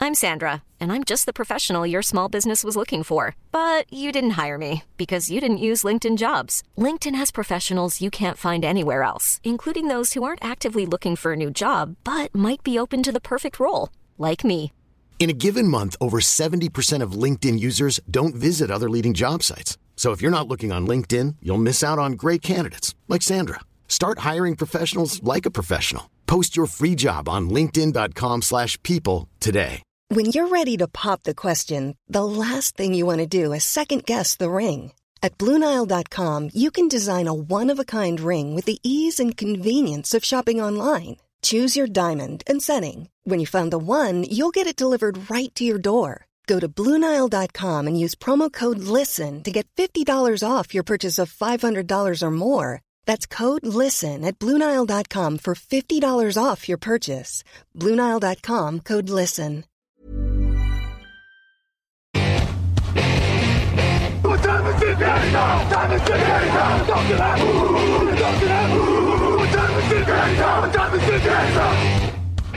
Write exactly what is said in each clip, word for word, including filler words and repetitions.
I'm Sandra, and I'm just the professional your small business was looking for. But you didn't hire me because you didn't use LinkedIn Jobs. LinkedIn has professionals you can't find anywhere else, including those who aren't actively looking for a new job, but might be open to the perfect role, like me. In a given month, over seventy percent of LinkedIn users don't visit other leading job sites. So if you're not looking on LinkedIn, you'll miss out on great candidates like Sandra. Start hiring professionals like a professional. Post your free job on linkedin.com slash people today. When you're ready to pop the question, the last thing you want to do is second-guess the ring. At Blue Nile dot com, you can design a one-of-a-kind ring with the ease and convenience of shopping online. Choose your diamond and setting. When you find the one, you'll get it delivered right to your door. Go to Blue Nile dot com and use promo code LISTEN to get fifty dollars off your purchase of five hundred dollars or more. That's code LISTEN at Blue Nile dot com for fifty dollars off your purchase. Blue Nile dot com, code LISTEN. What time is it now? Time is it now? Talk to that. Talk to that. What time is it now? What time is it now?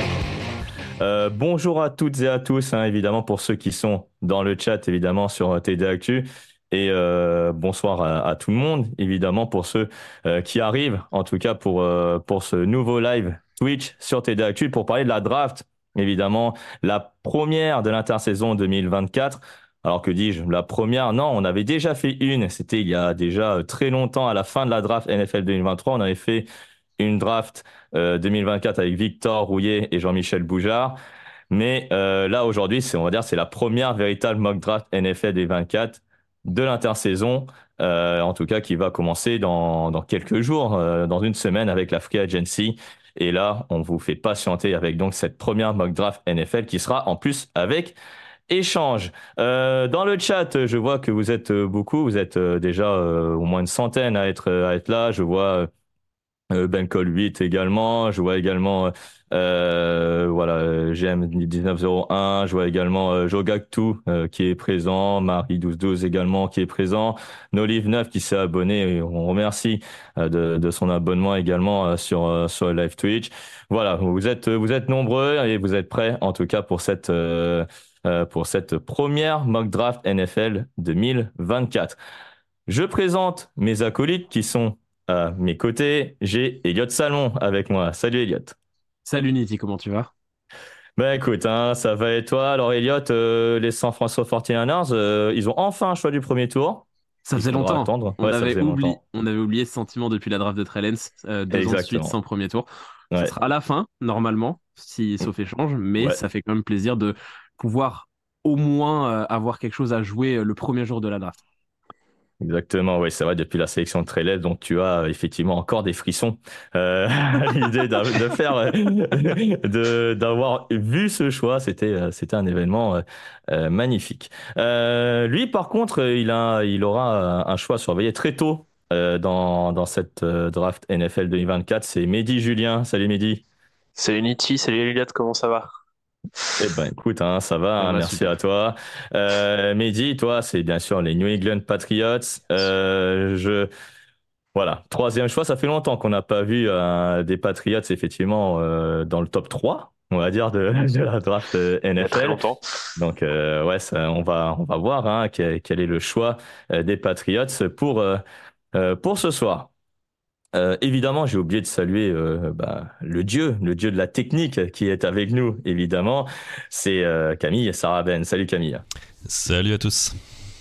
Euh, bonjour à toutes et à tous, hein, évidemment pour ceux qui sont dans le chat, évidemment sur T D Actu, et euh, bonsoir à, à tout le monde, évidemment pour ceux euh, qui arrivent, en tout cas pour euh, pour ce nouveau live Twitch sur T D Actu pour parler de la draft, évidemlement la première de l'intersaison deux mille vingt-quatre. Alors que dis-je, la première, non, on avait déjà fait une, c'était il y a déjà très longtemps, à la fin de la draft N F L deux mille vingt-trois, on avait fait une draft euh, deux mille vingt-quatre avec Victor Rouillet et Jean-Michel Boujard. Mais euh, là, aujourd'hui, c'est, on va dire, c'est la première véritable mock draft N F L deux mille vingt-quatre de l'intersaison, euh, en tout cas, qui va commencer dans, dans quelques jours, euh, dans une semaine avec la Free Agency. Et là, on vous fait patienter avec donc cette première mock draft N F L qui sera en plus avec échange. Euh, dans le chat, je vois que vous êtes beaucoup, vous êtes déjà euh, au moins une centaine à être, à être là. Je vois... Euh, Ben Cole huit également, je vois également euh, voilà G M dix-neuf zéro un, je vois également euh, Jogactu euh, qui est présent, Marie douze douze également qui est présent, Nolive neuf qui s'est abonné, et on remercie euh, de, de son abonnement également euh, sur euh, sur le live Twitch. Voilà, vous êtes vous êtes nombreux et vous êtes prêts en tout cas pour cette euh, euh, pour cette première mock draft N F L deux mille vingt-quatre. Je présente mes acolytes qui sont à mes côtés. J'ai Elliot Salmon avec moi. Salut Elliot. Salut Niti, comment tu vas? Ben écoute, hein, ça va et toi? Alors Elliot, euh, les San Francisco forty-niners, euh, ils ont enfin un choix du premier tour. Ça faisait longtemps. On, ouais, avait faisait oublié, longtemps. on avait oublié ce sentiment depuis la draft de Trey Lance, euh, deux ans de suite sans premier tour. Ouais. Ça sera à la fin, normalement, si, sauf échange, mais ouais. Ça fait quand même plaisir de pouvoir au moins euh, avoir quelque chose à jouer le premier jour de la draft. Exactement, oui, c'est vrai, depuis la sélection de Trey Lance, donc tu as effectivement encore des frissons euh, à l'idée de faire, de, d'avoir vu ce choix, c'était, c'était un événement euh, magnifique. Euh, lui, par contre, il, a, il aura un choix surveillé très tôt euh, dans, dans cette draft N F L deux mille vingt-quatre, c'est Mehdi Julien. Salut Mehdi. Salut Niti, salut Elliot, comment ça va? Eh ben écoute, hein, ça va, hein, merci super. À toi. Euh, Mehdi, toi, c'est bien sûr les New England Patriots. Euh, je voilà, troisième choix. Ça fait longtemps qu'on n'a pas vu euh, des Patriots effectivement euh, dans le top trois, on va dire de, de la draft euh, N F L. Très longtemps. Donc euh, ouais, ça, on va on va voir hein, quel, quel est le choix euh, des Patriots pour euh, euh, pour ce soir. Euh, évidemment, j'ai oublié de saluer euh, bah, le dieu, le dieu de la technique qui est avec nous, évidemment. C'est euh, Camille Saraben. Salut Camille. Salut à tous.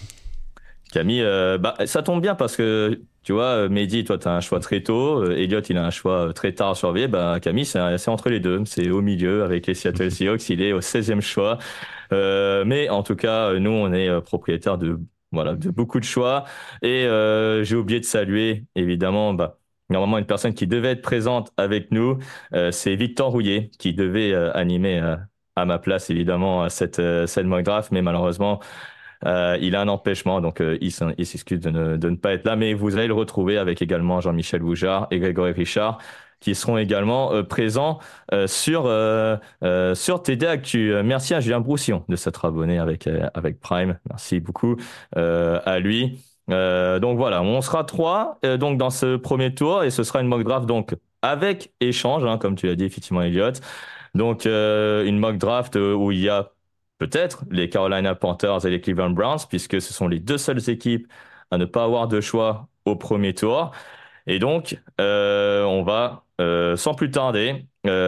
Camille, euh, bah, ça tombe bien parce que, tu vois, Mehdi, toi, tu as un choix très tôt. Euh, Elliot, il a un choix très tard à surveiller. Bah, Camille, c'est, c'est entre les deux. C'est au milieu avec les Seattle Seahawks. Il est au seizième choix. Euh, mais en tout cas, nous, on est propriétaire de, voilà, de beaucoup de choix. Et euh, j'ai oublié de saluer, évidemment, bah, normalement, une personne qui devait être présente avec nous, euh, c'est Victor Rouillet, qui devait euh, animer euh, à ma place, évidemment, cette, euh, cette mock draft, mais malheureusement, euh, il a un empêchement, donc euh, il, il s'excuse de ne, de ne pas être là, mais vous allez le retrouver avec également Jean-Michel Boujard et Grégory Richard, qui seront également euh, présents euh, sur, euh, euh, sur T D Actu. Merci à Julien Broussillon de s'être abonné avec, euh, avec Prime, merci beaucoup euh, à lui. Euh, donc voilà, on sera trois euh, donc dans ce premier tour et ce sera une mock draft donc avec échange, hein, comme tu l'as dit effectivement Elliot. Donc euh, une mock draft euh, où il y a peut-être les Carolina Panthers et les Cleveland Browns, puisque ce sont les deux seules équipes à ne pas avoir de choix au premier tour. Et donc, euh, on va, euh, sans plus tarder,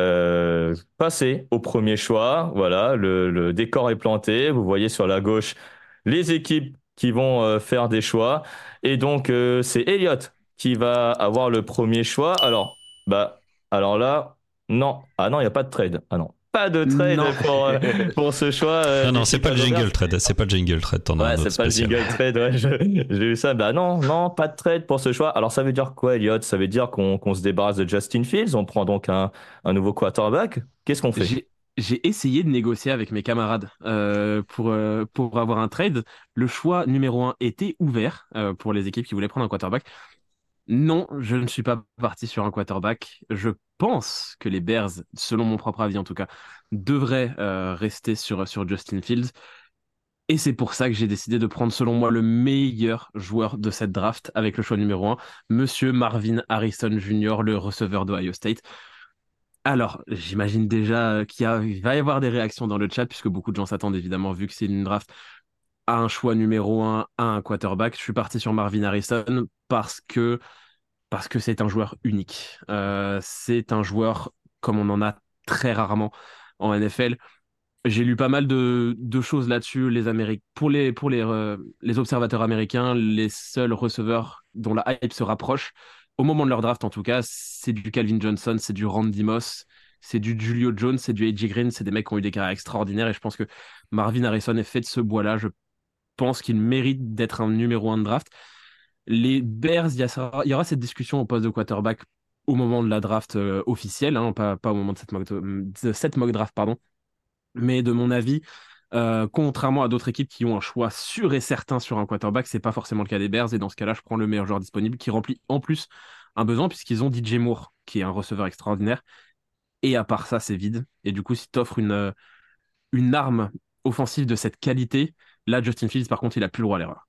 euh, passer au premier choix. Voilà, le, le décor est planté. Vous voyez sur la gauche les équipes qui vont euh, faire des choix. Et donc, euh, c'est Elliot qui va avoir le premier choix. Alors, bah, alors là, non. Ah non, il n'y a pas de trade. Ah non. Pas de trade pour, euh, pour ce choix. Euh, non, non, c'est pas le jingle trade. C'est pas le jingle trade. T'en as ouais, un autre c'est pas spécial. le jingle trade. Ouais, je- j'ai eu ça. Bah non, non, pas de trade pour ce choix. Alors, ça veut dire quoi, Elliot? Ça veut dire qu'on qu'on se débarrasse de Justin Fields. On prend donc un, un nouveau quarterback. Qu'est-ce qu'on fait? J'ai j'ai essayé de négocier avec mes camarades euh, pour, euh, pour avoir un trade. Le choix numéro un était ouvert euh, pour les équipes qui voulaient prendre un quarterback. Non, je ne suis pas parti sur un quarterback. Je pense que les Bears, selon mon propre avis en tout cas, devraient euh, rester sur, sur Justin Fields. Et c'est pour ça que j'ai décidé de prendre, selon moi, le meilleur joueur de cette draft avec le choix numéro un, Monsieur Marvin Harrison junior, le receveur d'Ohio State. Alors, j'imagine déjà qu'il y a- il va y avoir des réactions dans le chat, puisque beaucoup de gens s'attendent évidemment, vu que c'est une draft, à un choix numéro un, à un quarterback. Je suis parti sur Marvin Harrison parce que parce que c'est un joueur unique. Euh, c'est un joueur comme on en a très rarement en N F L. J'ai lu pas mal de, de choses là-dessus. Les Améric- pour les, pour les, euh, les observateurs américains, les seuls receveurs dont la hype se rapproche, au moment de leur draft en tout cas, c'est du Calvin Johnson, c'est du Randy Moss, c'est du Julio Jones, c'est du A J Green. C'est des mecs qui ont eu des carrières extraordinaires et je pense que Marvin Harrison est fait de ce bois-là. Je pense qu'il mérite d'être un numéro un de draft. Les Bears, il y, a- il y aura cette discussion au poste de quarterback au moment de la draft euh, officielle, hein, pas, pas au moment de cette mock, de cette mock draft, pardon. Mais de mon avis, euh, contrairement à d'autres équipes qui ont un choix sûr et certain sur un quarterback, c'est pas forcément le cas des Bears. Et dans ce cas-là, je prends le meilleur joueur disponible qui remplit en plus un besoin puisqu'ils ont D J Moore, qui est un receveur extraordinaire. Et à part ça, c'est vide. Et du coup, si tu offres une, euh, une arme offensive de cette qualité, là, Justin Fields, par contre, il a plus le droit à l'erreur.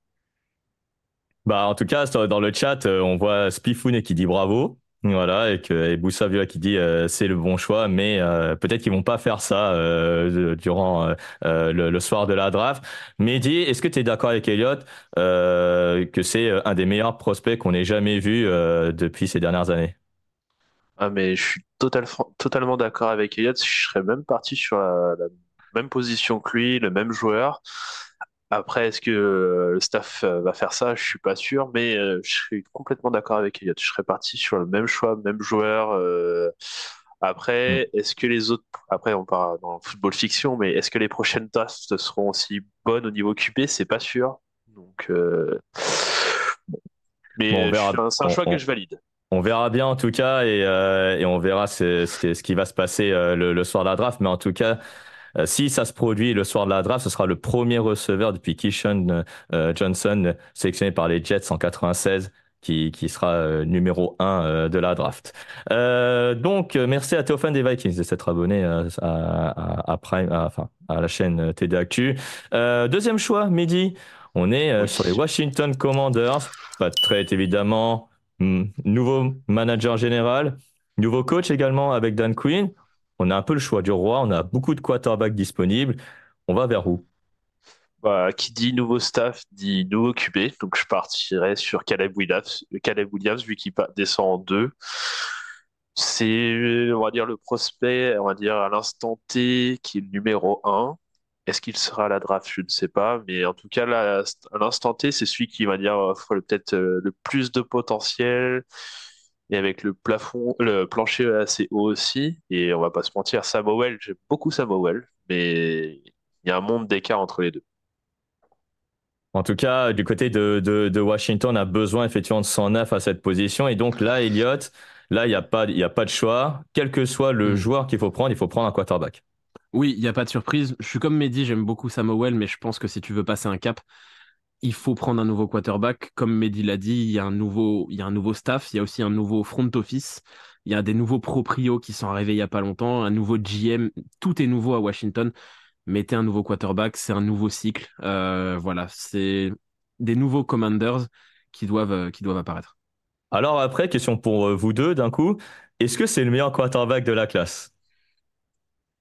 Bah, en tout cas, sur- dans le chat, euh, on voit Spifoun qui dit bravo. Voilà, et, que, et Boussavia qui dit euh, c'est le bon choix, mais euh, peut-être qu'ils vont pas faire ça euh, durant euh, euh, le, le soir de la draft. Mehdi, est-ce que tu es d'accord avec Elliot euh, que c'est euh, un des meilleurs prospects qu'on ait jamais vu euh, depuis ces dernières années? Ah, mais je suis total- totalement d'accord avec Elliott. Je serais même parti sur la, la même position que lui, le même joueur. Après, est-ce que euh, le staff euh, va faire ça? Je suis pas sûr, mais euh, je suis complètement d'accord avec Elliott. Je serais parti sur le même choix, même joueur. euh. Hmm. Après, est-ce que les autres, après on part dans le football fiction, mais est-ce que les prochaines drafts seront aussi bonnes au niveau Q B? C'est pas sûr. Donc, euh, Bon, on mais je- verra. enfin, c'est un On, choix que on- je valide. on verra bien en tout cas, et, euh, et on verra ce, ce, qui ce qui va se passer euh, le, le soir de la draft. Mais en tout cas, Euh, si ça se produit le soir de la draft, ce sera le premier receveur depuis Keyshawn euh, Johnson, euh, sélectionné par les Jets en quatre-vingt-seize, qui, qui sera euh, numéro un euh, de la draft. Euh, donc, euh, merci à Théophane des Vikings de s'être abonné euh, à, à, à Prime, à, enfin, à la chaîne euh, T D Actu. Euh, deuxième choix, Mehdi. On est euh, Oui. sur les Washington Commanders. Pas de trade, évidemment. Hmm, nouveau manager général. Nouveau coach également avec Dan Quinn. On a un peu le choix du roi, on a beaucoup de quarterbacks disponibles. On va vers où? Bah, qui dit nouveau staff dit nouveau Q B, donc je partirais sur Caleb Williams, Caleb Williams vu qu'il pa- descend en deux. C'est, on va dire, le prospect, on va dire, à l'instant T, qui est le numéro un. Est-ce qu'il sera à la draft? Je ne sais pas, mais en tout cas, là, à l'instant T, c'est celui qui, va dire, offre le- peut-être euh, le plus de potentiel, et avec le plafond, le plancher assez haut aussi. Et on va pas se mentir, Samuel, j'aime beaucoup Samuel, mais il y a un monde d'écart entre les deux. En tout cas, du côté de, de, de Washington, on a besoin effectivement de cent neuf à cette position. Et donc là, Elliott, là, il n'y a pas, il y a pas de choix. Quel que soit le Hmm. joueur qu'il faut prendre, il faut prendre un quarterback. Oui, il n'y a pas de surprise. Je suis comme Mehdi, j'aime beaucoup Samuel, mais je pense que si tu veux passer un cap, il faut prendre un nouveau quarterback. Comme Mehdi l'a dit, il y a un nouveau, il y a un nouveau staff, il y a aussi un nouveau front office, il y a des nouveaux proprios qui sont arrivés il y a pas longtemps, un nouveau G M, tout est nouveau à Washington. Mettez un nouveau quarterback, c'est un nouveau cycle. Euh, voilà, c'est des nouveaux Commanders qui doivent, euh, qui doivent apparaître. Alors après, question pour euh, vous deux d'un coup. Est-ce que c'est le meilleur quarterback de la classe?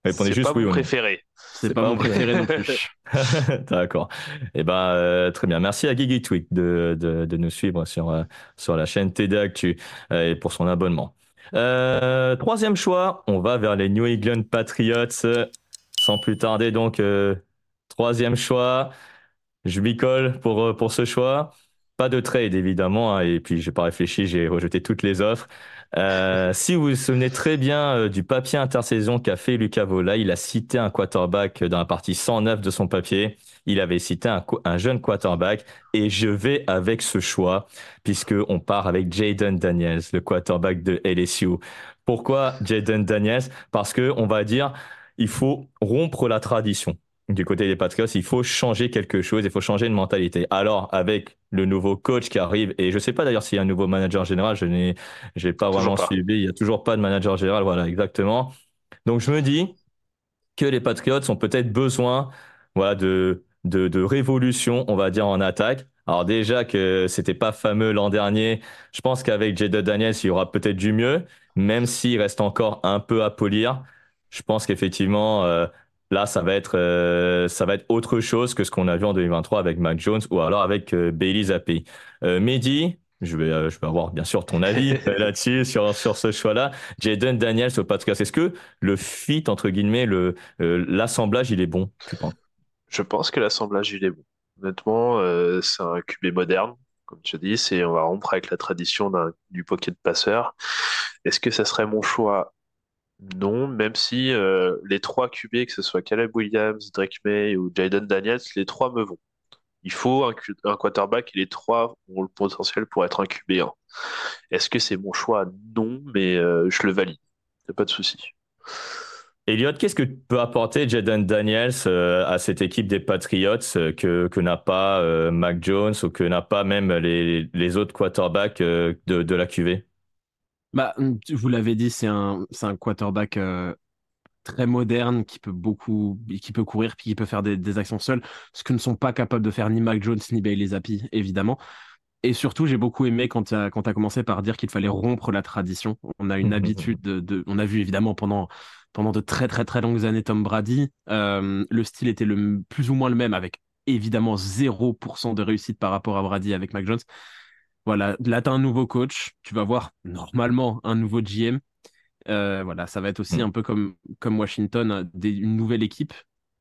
Répondez C'est juste pas oui mon ou non. préféré. C'est, c'est pas, pas mon préféré non plus. D'accord. Eh ben, euh, très bien. Merci à Guigui Tweak de, de, de nous suivre sur, euh, sur la chaîne T D Actu euh, et pour son abonnement. Euh, troisième choix, on va vers les New England Patriots. Sans plus tarder, donc, euh, troisième choix. Je m'y colle pour, pour ce choix. Pas de trade, évidemment, hein, et puis j'ai pas réfléchi, j'ai rejeté toutes les offres. Euh, si vous vous souvenez très bien euh, du papier intersaison qu'a fait Lucas Vola, il a cité un quarterback dans la partie cent neuf de son papier. Il avait cité un, un jeune quarterback, et je vais avec ce choix, puisque on part avec Jayden Daniels, le quarterback de L S U. Pourquoi Jayden Daniels? Parce que on va dire, il faut rompre la tradition. Du côté des Patriots, il faut changer quelque chose, il faut changer une mentalité. Alors, avec le nouveau coach qui arrive, et je ne sais pas d'ailleurs s'il y a un nouveau manager général, je n'ai j'ai pas Toujours vraiment pas. suivi, il n'y a toujours pas de manager général, voilà, exactement. Donc, je me dis que les Patriots ont peut-être besoin, voilà, de, de, de révolution, on va dire, en attaque. Alors déjà que c'était pas fameux l'an dernier, je pense qu'avec Jayden Daniels, il y aura peut-être du mieux, même s'il reste encore un peu à polir. Je pense qu'effectivement, euh, là, ça va être, euh, ça va être autre chose que ce qu'on a vu en deux mille vingt-trois avec Mac Jones ou alors avec euh, Bailey Zappi. Euh, Mehdi, je vais, euh, je vais avoir bien sûr ton avis euh, là-dessus, sur, sur ce choix-là. Jayden Daniels au Patriots, est-ce que le fit, entre guillemets, le, euh, l'assemblage, il est bon, tu penses? Je pense que l'assemblage, il est bon. Honnêtement, euh, c'est un Q B moderne. Comme tu dis, c'est, on va rompre avec la tradition d'un, du pocket passeur. Est-ce que ça serait mon choix? Non, même si euh, les trois Q B, que ce soit Caleb Williams, Drake May ou Jayden Daniels, les trois me vont. Il faut un, Q- un quarterback et les trois ont le potentiel pour être un Q B un. Est-ce que c'est mon choix? Non, mais euh, je le valide. Y a pas de souci. Elliot, qu'est-ce que peut apporter Jayden Daniels euh, à cette équipe des Patriots euh, que, que n'a pas euh, Mac Jones ou que n'a pas même les, les autres quarterbacks euh, de, de la Q V? Bah, vous l'avez dit, c'est un, c'est un quarterback euh, très moderne qui peut beaucoup, qui peut courir puis qui peut faire des, des actions seules, ce que ne sont pas capables de faire ni Mac Jones ni Bailey Zappi, évidemment. Et surtout, j'ai beaucoup aimé quand tu as, quand t'as commencé par dire qu'il fallait rompre la tradition. On a une habitude de, de- on a vu évidemment pendant, pendant de très très très longues années Tom Brady. Euh, le style était le, plus ou moins le même avec évidemment zéro pour cent de réussite par rapport à Brady avec Mac Jones. Voilà, là, tu as un nouveau coach. Tu vas voir normalement un nouveau G M. Euh, voilà, ça va être aussi un peu comme, comme Washington, des- une nouvelle équipe.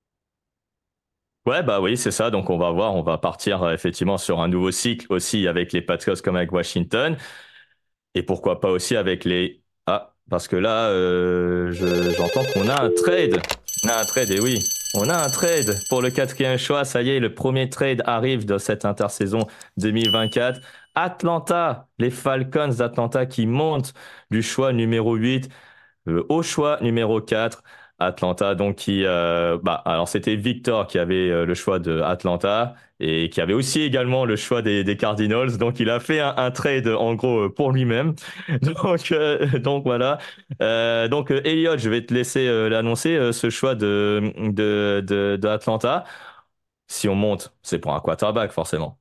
Ouais, bah oui, c'est ça. Donc on va voir, on va partir euh, effectivement sur un nouveau cycle aussi avec les Patriots comme avec Washington. Et pourquoi pas aussi avec les... Ah, parce que là, euh, je- j'entends qu'on a un trade. On a un trade, et oui, on a un trade pour le quatrième choix. Ça y est, le premier trade arrive dans cette intersaison deux mille vingt-quatre. Atlanta, les Falcons d'Atlanta qui montent du choix numéro huit euh, au choix numéro quatre. Atlanta, donc qui... euh, bah, alors c'était Victor qui avait euh, le choix de Atlanta et qui avait aussi également le choix des, des Cardinals. Donc il a fait un, un trade en gros euh, pour lui-même. Donc, euh, donc voilà. Euh, donc euh, Elliot, je vais te laisser euh, l'annoncer, euh, ce choix de, de, de, de Atlanta. Si on monte, c'est pour un quarterback forcément.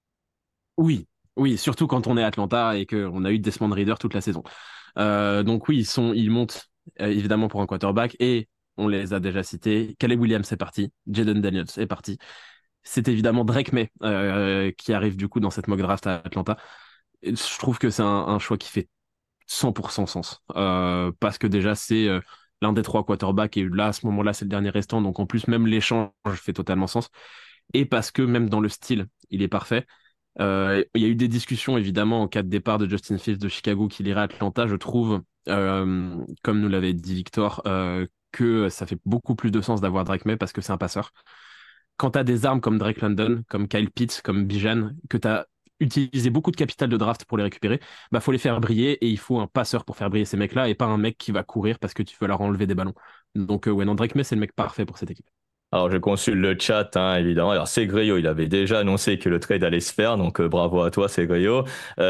Oui, oui, surtout quand on est Atlanta et qu'on a eu Desmond Ridder toute la saison. Euh, donc oui, ils sont, ils montent euh, évidemment pour un quarterback et on les a déjà cités. Caleb Williams est parti, Jayden Daniels est parti. C'est évidemment Drake May euh, qui arrive du coup dans cette mock draft à Atlanta. Et je trouve que c'est un, un choix qui fait cent pour cent sens euh, parce que déjà c'est euh, l'un des trois quarterbacks et là à ce moment-là c'est le dernier restant. Donc en plus même l'échange fait totalement sens et parce que même dans le style il est parfait. Euh, il y a eu des discussions, évidemment, en cas de départ de Justin Fields de Chicago qu'il irait à Atlanta. Je trouve, euh, comme nous l'avait dit Victor, euh, que ça fait beaucoup plus de sens d'avoir Drake May parce que c'est un passeur. Quand tu as des armes comme Drake London, comme Kyle Pitts, comme Bijan, que tu as utilisé beaucoup de capital de draft pour les récupérer, bah faut les faire briller et il faut un passeur pour faire briller ces mecs-là et pas un mec qui va courir parce que tu veux leur enlever des ballons. Donc, euh, ouais, non, Drake May, c'est le mec parfait pour cette équipe. Alors, je consulte le chat, hein, évidemment. Alors, Segrio, il avait déjà annoncé que le trade allait se faire, donc euh, bravo à toi, Segrio.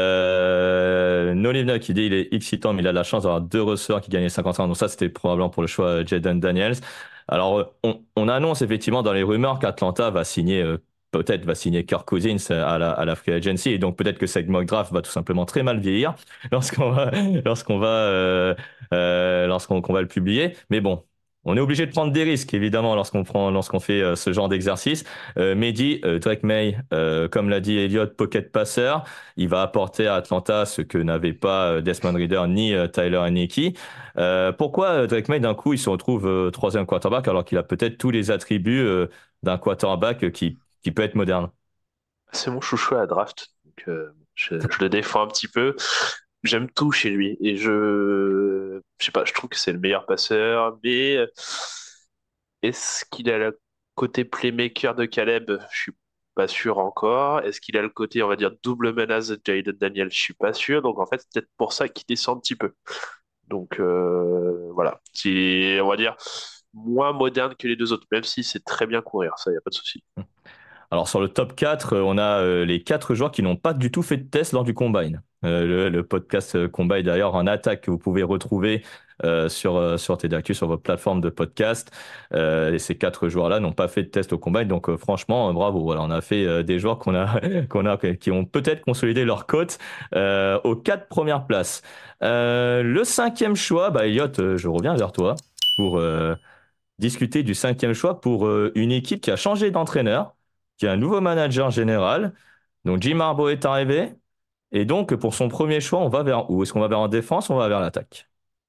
Euh, Nolivna qui dit il est excitant, mais il a la chance d'avoir deux receveurs qui gagnent cinquante ans. Donc ça, c'était probablement pour le choix euh, Jayden Daniels. Alors, euh, on, on annonce effectivement dans les rumeurs qu'Atlanta va signer, euh, peut-être va signer Kirk Cousins à la, à la free agency, et donc peut-être que cette mock draft va tout simplement très mal vieillir lorsqu'on va, lorsqu'on va, euh, euh, lorsqu'on qu'on va le publier. Mais bon. On est obligé de prendre des risques, évidemment, lorsqu'on prend, lorsqu'on fait euh, ce genre d'exercice. Euh, Mehdi, euh, Drake May, euh, comme l'a dit Elliott, pocket passer. Il va apporter à Atlanta ce que n'avait pas euh, Desmond Ridder ni euh, Tyler Heineke. Euh, pourquoi euh, Drake May, d'un coup, il se retrouve euh, troisième quarterback alors qu'il a peut-être tous les attributs euh, d'un quarterback euh, qui, qui peut être moderne? C'est mon chouchou à la draft, donc euh, je, je le défends un petit peu. J'aime tout chez lui et je, je sais pas, je trouve que c'est le meilleur passeur, mais euh, est-ce qu'il a le côté playmaker de Caleb? Je suis pas sûr encore. Est-ce qu'il a le côté, on va dire, double menace de Jaden Daniel? Je suis pas sûr. Donc en fait, c'est peut-être pour ça qu'il descend un petit peu. Donc euh, voilà, c'est, on va dire, moins moderne que les deux autres, même si c'est très bien courir, ça, y a pas de souci. Alors sur le top quatre, euh, on a euh, les quatre joueurs qui n'ont pas du tout fait de test lors du Combine. Euh, le, le podcast euh, Combine d'ailleurs en attaque que vous pouvez retrouver euh, sur, euh, sur T D Actu, sur votre plateforme de podcast. Euh, et ces quatre joueurs-là n'ont pas fait de test au Combine. Donc euh, franchement, euh, bravo. Voilà, on a fait euh, des joueurs qu'on a, qu'on a, qui ont peut-être consolidé leur cote euh, aux quatre premières places. Euh, le cinquième choix, bah, Elliott, euh, je reviens vers toi pour euh, discuter du cinquième choix pour euh, une équipe qui a changé d'entraîneur, qui a un nouveau manager général. Donc Jim Harbaugh est arrivé. Et donc, pour son premier choix, on va vers où? Est-ce qu'on va vers en défense ou on va vers l'attaque?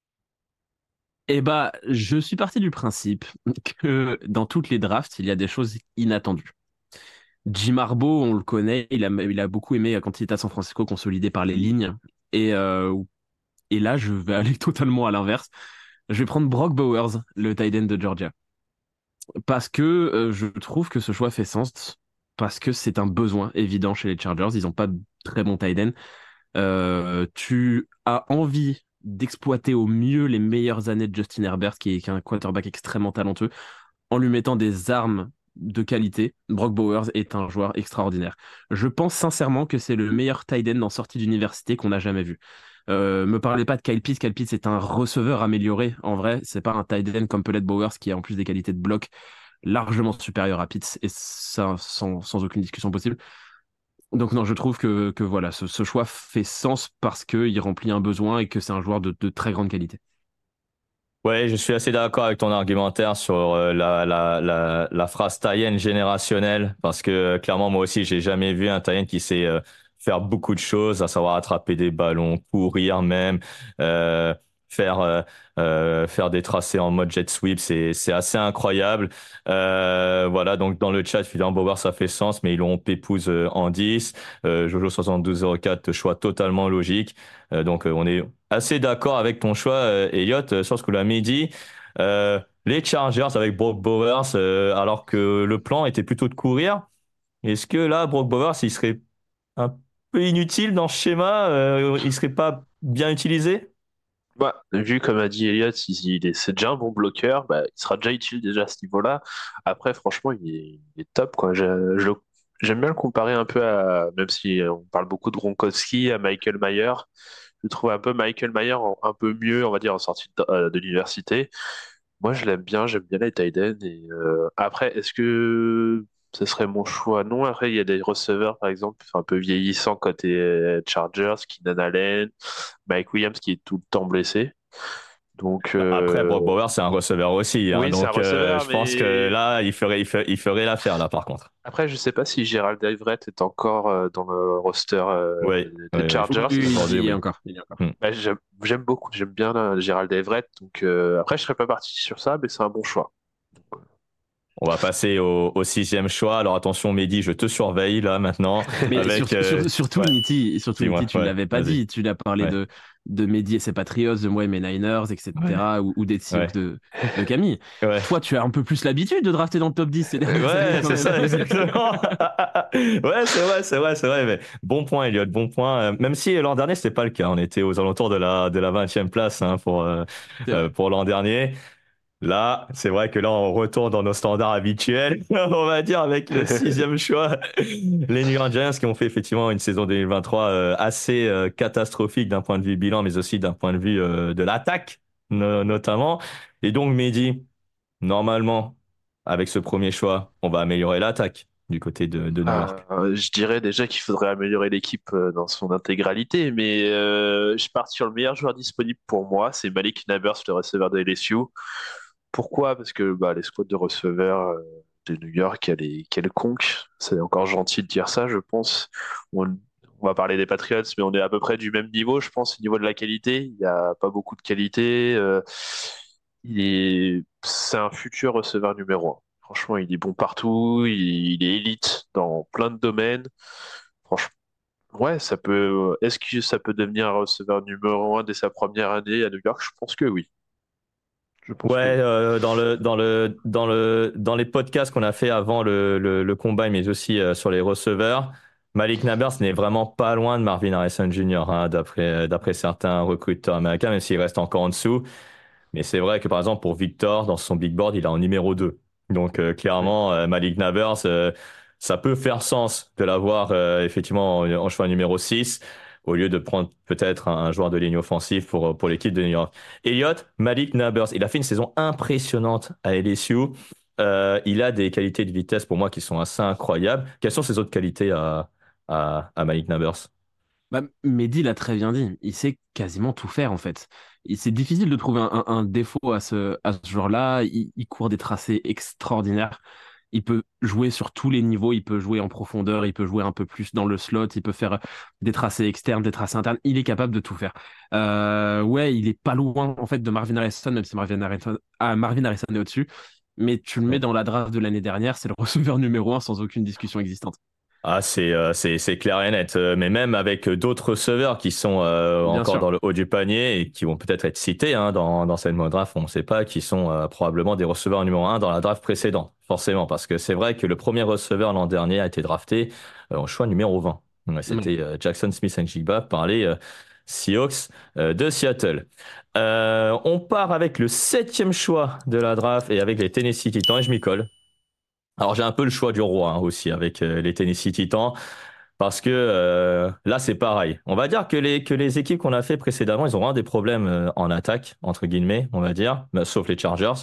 Eh bah, je suis parti du principe que dans toutes les drafts, il y a des choses inattendues. Jim Harbaugh, on le connaît, il a, il a beaucoup aimé quand il était à San Francisco, consolidé par les lignes. Et, euh, et là, je vais aller totalement à l'inverse. Je vais prendre Brock Bowers, le tight end de Georgia. Parce que euh, je trouve que ce choix fait sens, parce que c'est un besoin évident chez les Chargers. Ils n'ont pas de très bon tight end. Euh, tu as envie d'exploiter au mieux les meilleures années de Justin Herbert, qui est, qui est un quarterback extrêmement talentueux, en lui mettant des armes de qualité. Brock Bowers est un joueur extraordinaire. Je pense sincèrement que c'est le meilleur tight end en sortie d'université qu'on a jamais vu. Euh, me parlez pas de Kyle Pitts. Kyle Pitts est un receveur amélioré. En vrai, c'est pas un tight end comme peut l'être Bowers qui a en plus des qualités de bloc largement supérieures à Pitts et ça sans, sans aucune discussion possible. Donc non, je trouve que, que voilà, ce, ce choix fait sens parce qu'il remplit un besoin et que c'est un joueur de, de très grande qualité. Ouais, je suis assez d'accord avec ton argumentaire sur euh, la, la, la, la phrase taïenne générationnelle, parce que euh, clairement, moi aussi, j'ai jamais vu un taïen qui sait euh, faire beaucoup de choses, à savoir attraper des ballons, courir même, euh, faire euh, euh, faire des tracés en mode jet sweep, c'est c'est assez incroyable. Euh, voilà, donc dans le chat, évidemment, Bauer, ça fait sens, mais ils l'ont Pépouze euh, en dix, euh, Jojo soixante-douze zéro quatre, choix totalement logique. Euh, donc euh, on est assez d'accord avec ton choix, euh, Elliott, euh, sur ce que tu l'as dit. Euh, les Chargers avec Brock Bowers, euh, alors que le plan était plutôt de courir. Est-ce que là, Brock Bowers, il serait un peu inutile dans ce schéma? Euh, il serait pas bien utilisé? Bah, vu comme a dit Elliott, il, il est, c'est déjà un bon bloqueur, bah, il sera déjà utile déjà à ce niveau-là. Après, franchement, il est, il est top, quoi. Je, je le- j'aime bien le comparer un peu à, même si on parle beaucoup de Gronkowski, à Michael Mayer. Je trouve un peu Michael Mayer en- un peu mieux, on va dire, en sortie de, euh, de l'université. Moi, je l'aime bien, j'aime bien les tight ends. Et, euh, après, est-ce que ce serait mon choix? Non, après, il y a des receveurs, par exemple, un peu vieillissants côté euh, Chargers, Keenan Allen, Mike Williams qui est tout le temps blessé. Donc, Après, Brock euh, Bowers, c'est un receveur aussi, hein, oui, c'est un donc euh, receveur, je pense que mais là, il ferait, il ferait, il ferait l'affaire, là, par contre. après, je sais pas si Gerald Everett est encore euh, dans le roster euh, Oui, des oui, oui. Chargers. Oui, Aujourd'hui, il y est oui. encore. Il y est encore. Hmm. Bah, j'aime j'aime beaucoup, j'aime bien euh, Gerald Everett. Donc, euh, après, je serais pas parti sur ça, mais c'est un bon choix. On va passer au, au sixième choix. Alors attention, Mehdi, je te surveille là maintenant Mais avec. sur- euh, sur- surtout, ouais, Niti, surtout, dis-moi, Niti, tu ne ouais, l'avais pas vas-y. dit. Tu l'as parlé Ouais, de, de Mehdi et ses Patriots, de moi et mes Niners, ouais, et cetera, ou, ou des Seahawks ouais, de, de Camille. ouais. Toi, tu as un peu plus l'habitude de drafter dans le top dix ces Euh, dernières années Ouais, quand c'est même. ça, exactement. Ouais, c'est vrai, c'est vrai, c'est vrai. Mais bon point, Elliot, bon point. Euh, Même si l'an dernier, c'était pas le cas. On était aux alentours de la de la vingtième place hein, pour euh, C'est euh, vrai. pour l'an dernier. Là, c'est vrai que là, on retourne dans nos standards habituels, on va dire, avec le sixième choix. Les New York Giants qui ont fait effectivement une saison deux mille vingt-trois euh, assez euh, catastrophique d'un point de vue bilan, mais aussi d'un point de vue euh, de l'attaque, no- notamment. Et donc, Mehdi, normalement, avec ce premier choix, on va améliorer l'attaque du côté de, de New York. Euh, je dirais déjà qu'il faudrait améliorer l'équipe euh, dans son intégralité, mais euh, je pars sur le meilleur joueur disponible pour moi, c'est Malik Nabers, le receveur de L S U. Pourquoi? Parce que bah, les squads de receveurs euh, de New York, elle est quelconque. C'est encore gentil de dire ça, je pense. On, on va parler des Patriots, mais on est à peu près du même niveau, je pense, au niveau de la qualité. Il n'y a pas beaucoup de qualité. Euh, il est, c'est un futur receveur numéro un. Franchement, il est bon partout. Il, il est élite dans plein de domaines. Franchement, ouais, ça peut. Est-ce que ça peut devenir un receveur numéro un dès sa première année à New York? Je pense que oui. Je pense Ouais, que oui. euh, dans le dans le dans le dans les podcasts qu'on a fait avant le le, le combine, mais aussi euh, sur les receveurs, Malik Nabers n'est vraiment pas loin de Marvin Harrison junior, hein, d'après d'après certains recruteurs américains, même s'il reste encore en dessous. Mais c'est vrai que par exemple pour Victor, dans son big board, il est en numéro deux. Donc euh, Oui. clairement, euh, Malik Nabers, euh, ça peut faire sens de l'avoir euh, effectivement en, en choix numéro six au lieu de prendre peut-être un, un joueur de ligne offensive pour, pour l'équipe de New York. Elliott, Malik Nabers, il a fait une saison impressionnante à L S U. Euh, il a des qualités de vitesse pour moi qui sont assez incroyables. Quelles sont ses autres qualités à, à, à Malik Nabers? Bah, Mehdi l'a très bien dit, il sait quasiment tout faire en fait. Et c'est difficile de trouver un, un- un défaut à ce, à ce joueur-là. Il, il court des tracés extraordinaires. Il peut jouer sur tous les niveaux. Il peut jouer en profondeur. Il peut jouer un peu plus dans le slot. Il peut faire des tracés externes, des tracés internes. Il est capable de tout faire. Euh, ouais, il est pas loin en fait de Marvin Harrison, même si Marvin Harrison, ah, Marvin Harrison est au-dessus. Mais tu le mets dans la draft de l'année dernière, c'est le receveur numéro un sans aucune discussion existante. Ah, c'est euh, c'est c'est clair et net. Euh, Mais même avec euh, d'autres receveurs qui sont euh, Bien encore sûr. dans le haut du panier et qui vont peut-être être cités hein, dans dans cette mock draft, on ne sait pas, qui sont euh, probablement des receveurs numéro un dans la draft précédente, forcément, parce que c'est vrai que le premier receveur l'an dernier a été drafté euh, au choix numéro vingt. Ouais, Ouais. C'était euh, Jackson Smith-Njigba par les euh, Seahawks euh, de Seattle. Euh, on part avec le septième choix de la draft et avec les Tennessee Titans et je m'y colle. Alors j'ai un peu le choix du roi hein, aussi avec euh, les Tennessee Titans. Parce que euh, là, c'est pareil. On va dire que les, que les équipes qu'on a fait précédemment, ils ont vraiment des problèmes euh, en attaque, entre guillemets, on va dire, bah, sauf les Chargers.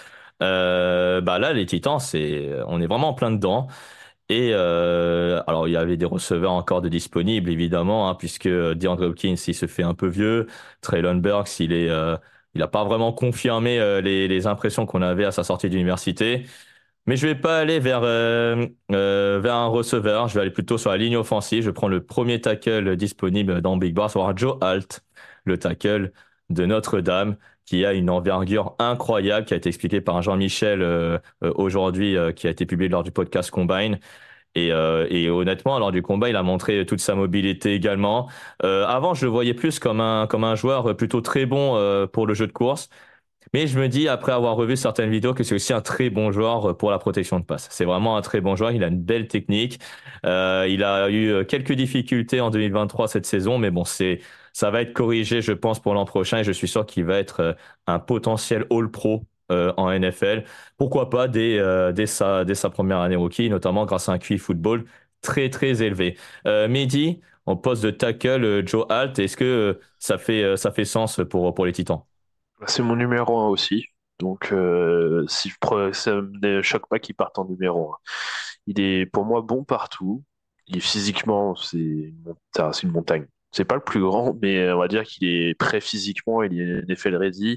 Euh, bah là, les Titans, c'est, on est vraiment en plein dedans. Et euh, alors, il y avait des receveurs encore de disponibles, évidemment, hein, puisque DeAndre Hopkins, il se fait un peu vieux. Traylon Burks, il est, euh, il n'a pas vraiment confirmé euh, les, les impressions qu'on avait à sa sortie d'université. Mais je vais pas aller vers, euh, euh, vers un receveur, je vais aller plutôt sur la ligne offensive. Je prends le premier tackle disponible dans Big Bar, c'est Joe Alt, le tackle de Notre-Dame, qui a une envergure incroyable, qui a été expliqué par Jean-Michel euh, euh, aujourd'hui, euh, qui a été publié lors du podcast Combine. Et, euh, et honnêtement, lors du combat, il a montré toute sa mobilité également. Euh, avant, je le voyais plus comme un, comme un joueur plutôt très bon euh, pour le jeu de course. Mais je me dis, après avoir revu certaines vidéos, que c'est aussi un très bon joueur pour la protection de passe. C'est vraiment un très bon joueur. Il a une belle technique. Euh, il a eu quelques difficultés en deux mille vingt-trois cette saison, mais bon, c'est, ça va être corrigé, je pense, pour l'an prochain. Et je suis sûr qu'il va être euh, un potentiel All-Pro euh, en N F L. Pourquoi pas dès, euh, dès sa, dès sa première année rookie, notamment grâce à un Q I football très, très élevé. Euh, Mehdi, en poste de tackle, euh, Joe Alt, est-ce que euh, ça fait, euh, ça fait sens pour, pour les Titans? C'est mon numéro un aussi. Donc, euh, si je pre- ça me choque pas qu'il parte en numéro un. Il est pour moi bon partout. Il est physiquement, c'est une, mon- ça, c'est une montagne. C'est pas le plus grand, mais on va dire qu'il est prêt physiquement, il est N F L ready.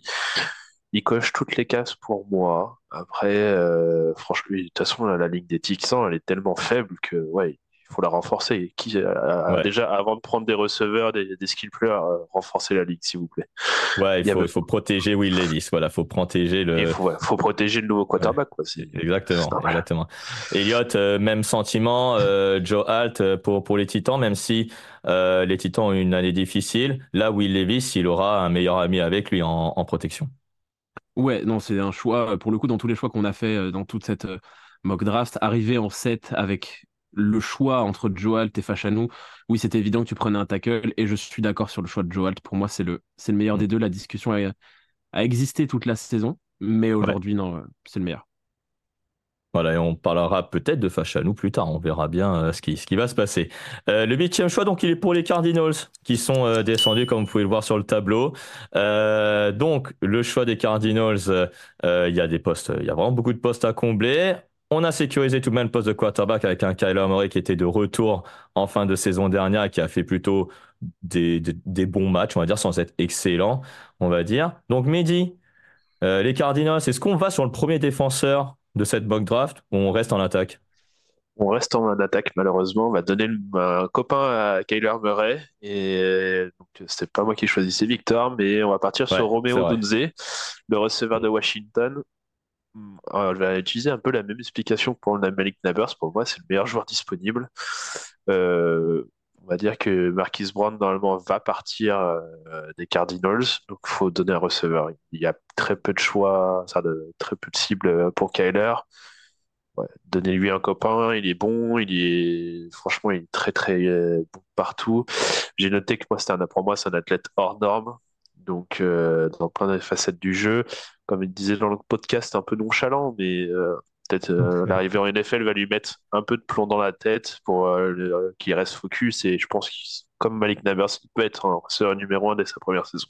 Il coche toutes les cases pour moi. Après, euh, franchement, de toute façon, la, la ligne des Texans, elle est tellement faible que, ouais, il faut la renforcer. Qui, euh, Ouais. déjà, avant de prendre des receveurs, des, des skill players, euh, renforcer la ligue, s'il vous plaît. Ouais, il Il y a faut, il besoin. faut protéger Will Levis. Voilà, faut protéger Il le. faut, ouais, faut protéger le nouveau Ouais, quarterback, quoi. C'est c'est exactement, normal. exactement. Elliott, euh, même sentiment. Euh, Joe Alt euh, pour pour les Titans, même si euh, les Titans ont une année difficile. Là, Will Levis, il aura un meilleur ami avec lui en, en protection. Ouais, non, c'est un choix, euh, pour le coup, dans tous les choix qu'on a fait euh, dans toute cette euh, mock draft, arriver en sept avec le choix entre Joe Alt et Fachanou, oui, c'était évident que tu prenais un tackle, et je suis d'accord sur le choix de Joe Alt. Pour moi, c'est le, c'est le meilleur Mm. des deux. La discussion a, a existé toute la saison, mais Ouais. aujourd'hui, non, euh, c'est le meilleur. Voilà, et on parlera peut-être de Fachanou plus tard. On verra bien euh, ce qui, ce qui va se passer. Euh, le huitième choix, donc, il est pour les Cardinals, qui sont euh, descendus, comme vous pouvez le voir sur le tableau. Euh, donc, le choix des Cardinals, euh, euh, il y a des postes, il y a vraiment beaucoup de postes à combler. On a sécurisé tout de même le poste de quarterback avec un Kyler Murray qui était de retour en fin de saison dernière et qui a fait plutôt des, des, des bons matchs, on va dire, sans être excellent, on va dire. Donc, Mehdi, Euh, les Cardinals, est-ce qu'on va sur le premier défenseur de cette mock draft ou on reste en attaque? On reste en attaque, malheureusement. On va donner le- un copain à Kyler Murray. Et donc, c'est pas moi qui choisissais Victor, mais on va partir sur Ouais, c'est Romeo vrai. Dunze, le receveur de Washington. Hmm, alors, je vais utiliser un peu la même explication que pour le Malik Nabers. Pour moi, c'est le meilleur joueur disponible. Euh, on va dire que Marquise Brown, normalement, va partir euh, des Cardinals. Donc, il faut donner un receveur. Il y a très peu de choix, ça, de, très peu de cibles pour Kyler. Ouais, donnez-lui un copain, il est bon, il est franchement il est très très euh, bon partout. J'ai noté que moi c'était un pour moi c'est un athlète hors norme, donc euh, dans plein de facettes du jeu, comme il disait dans le podcast, un peu nonchalant, mais euh, peut-être euh, l'arrivée en N F L va lui mettre un peu de plomb dans la tête pour euh, le- qu'il reste focus et je pense que comme Malik Nabers, il peut être un receveur numéro un dès sa première saison.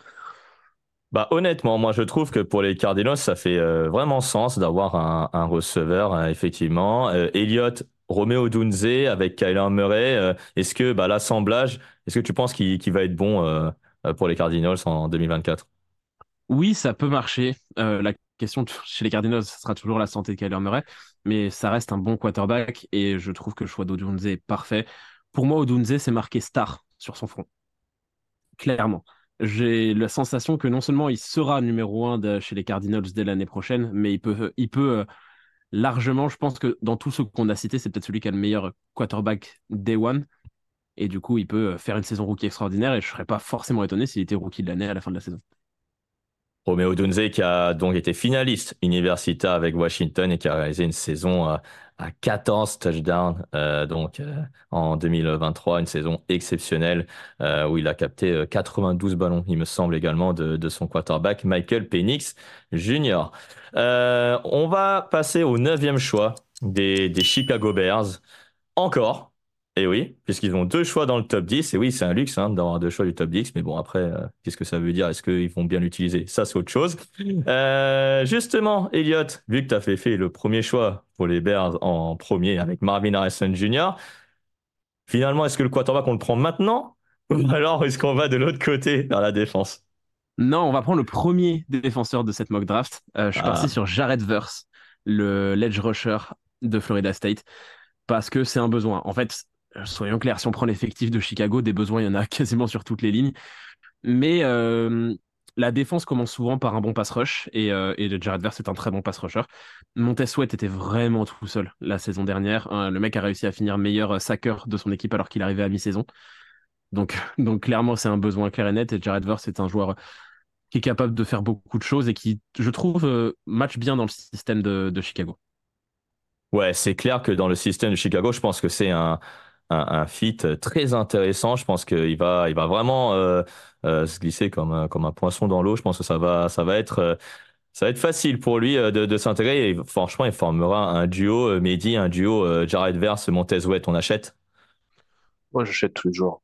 Bah, honnêtement, moi je trouve que pour les Cardinals, ça fait euh, vraiment sens d'avoir un, un receveur, hein, effectivement. Euh, Elliott, Romeo Dunze avec Kyler Murray, euh, est-ce que bah, l'assemblage, est-ce que tu penses qu'il qu'il va être bon euh, euh, pour les Cardinals en deux mille vingt-quatre? Oui, ça peut marcher. Euh, la question de- chez les Cardinals, ce sera toujours la santé de Kyler Murray, mais ça reste un bon quarterback et je trouve que le choix d'Odunze est parfait. Pour moi, Odunze, c'est marqué star sur son front, clairement. J'ai la sensation que non seulement il sera numéro un de- chez les Cardinals dès l'année prochaine, mais il peut, il peut euh, largement, je pense que dans tous ceux qu'on a cités, c'est peut-être celui qui a le meilleur quarterback day one. Et du coup, il peut euh, faire une saison rookie extraordinaire et je serais pas forcément étonné s'il était rookie de l'année à la fin de la saison. Romeo Dunze qui a donc été finaliste universitaire avec Washington et qui a réalisé une saison à, à quatorze touchdowns euh, donc euh, en deux mille vingt-trois, une saison exceptionnelle euh, où il a capté euh, quatre-vingt-douze ballons, il me semble également de, de son quarterback Michael Penix Junior Euh, on va passer au neuvième choix des, des Chicago Bears. Encore. Et oui, puisqu'ils ont deux choix dans le top dix. Et oui, c'est un luxe hein, d'avoir deux choix du top dix. Mais bon, après, euh, qu'est-ce que ça veut dire? Est-ce qu'ils vont bien l'utiliser? Ça, c'est autre chose. Euh, justement, Elliot, vu que tu as fait, fait le premier choix pour les Bears en premier avec Marvin Harrison Junior, finalement, est-ce que le quarterback, on le prend maintenant? Ou alors est-ce qu'on va de l'autre côté, vers la défense? Non, on va prendre le premier défenseur de cette mock draft. Euh, je suis parti Ah, sur Jared Verse, le l'edge rusher de Florida State, parce que c'est un besoin. En fait, euh, soyons clairs, si on prend l'effectif de Chicago, des besoins, il y en a quasiment sur toutes les lignes. Mais euh, la défense commence souvent par un bon pass rush, et, euh, et Jared Verse est un très bon pass rusher. Montez Sweat était vraiment tout seul la saison dernière. Hein, le mec a réussi à finir meilleur euh, sacker de son équipe alors qu'il arrivait à mi-saison. Donc, donc clairement, c'est un besoin clair et net, et Jared Verse est un joueur qui est capable de faire beaucoup de choses et qui, je trouve, euh, match bien dans le système de, de Chicago. ouais, c'est clair que dans le système de Chicago, je pense que c'est un, un, un fit très intéressant. Je pense qu'il va, il va vraiment euh, euh, se glisser comme, un- comme un poisson dans l'eau. Je pense que ça va, ça va être, euh, ça va être facile pour lui euh, de, de s'intégrer. Et franchement, il formera un duo, euh, Mehdi, un duo euh, Jared Verse, Montez Sweat. On achète? Moi, j'achète tous les jours.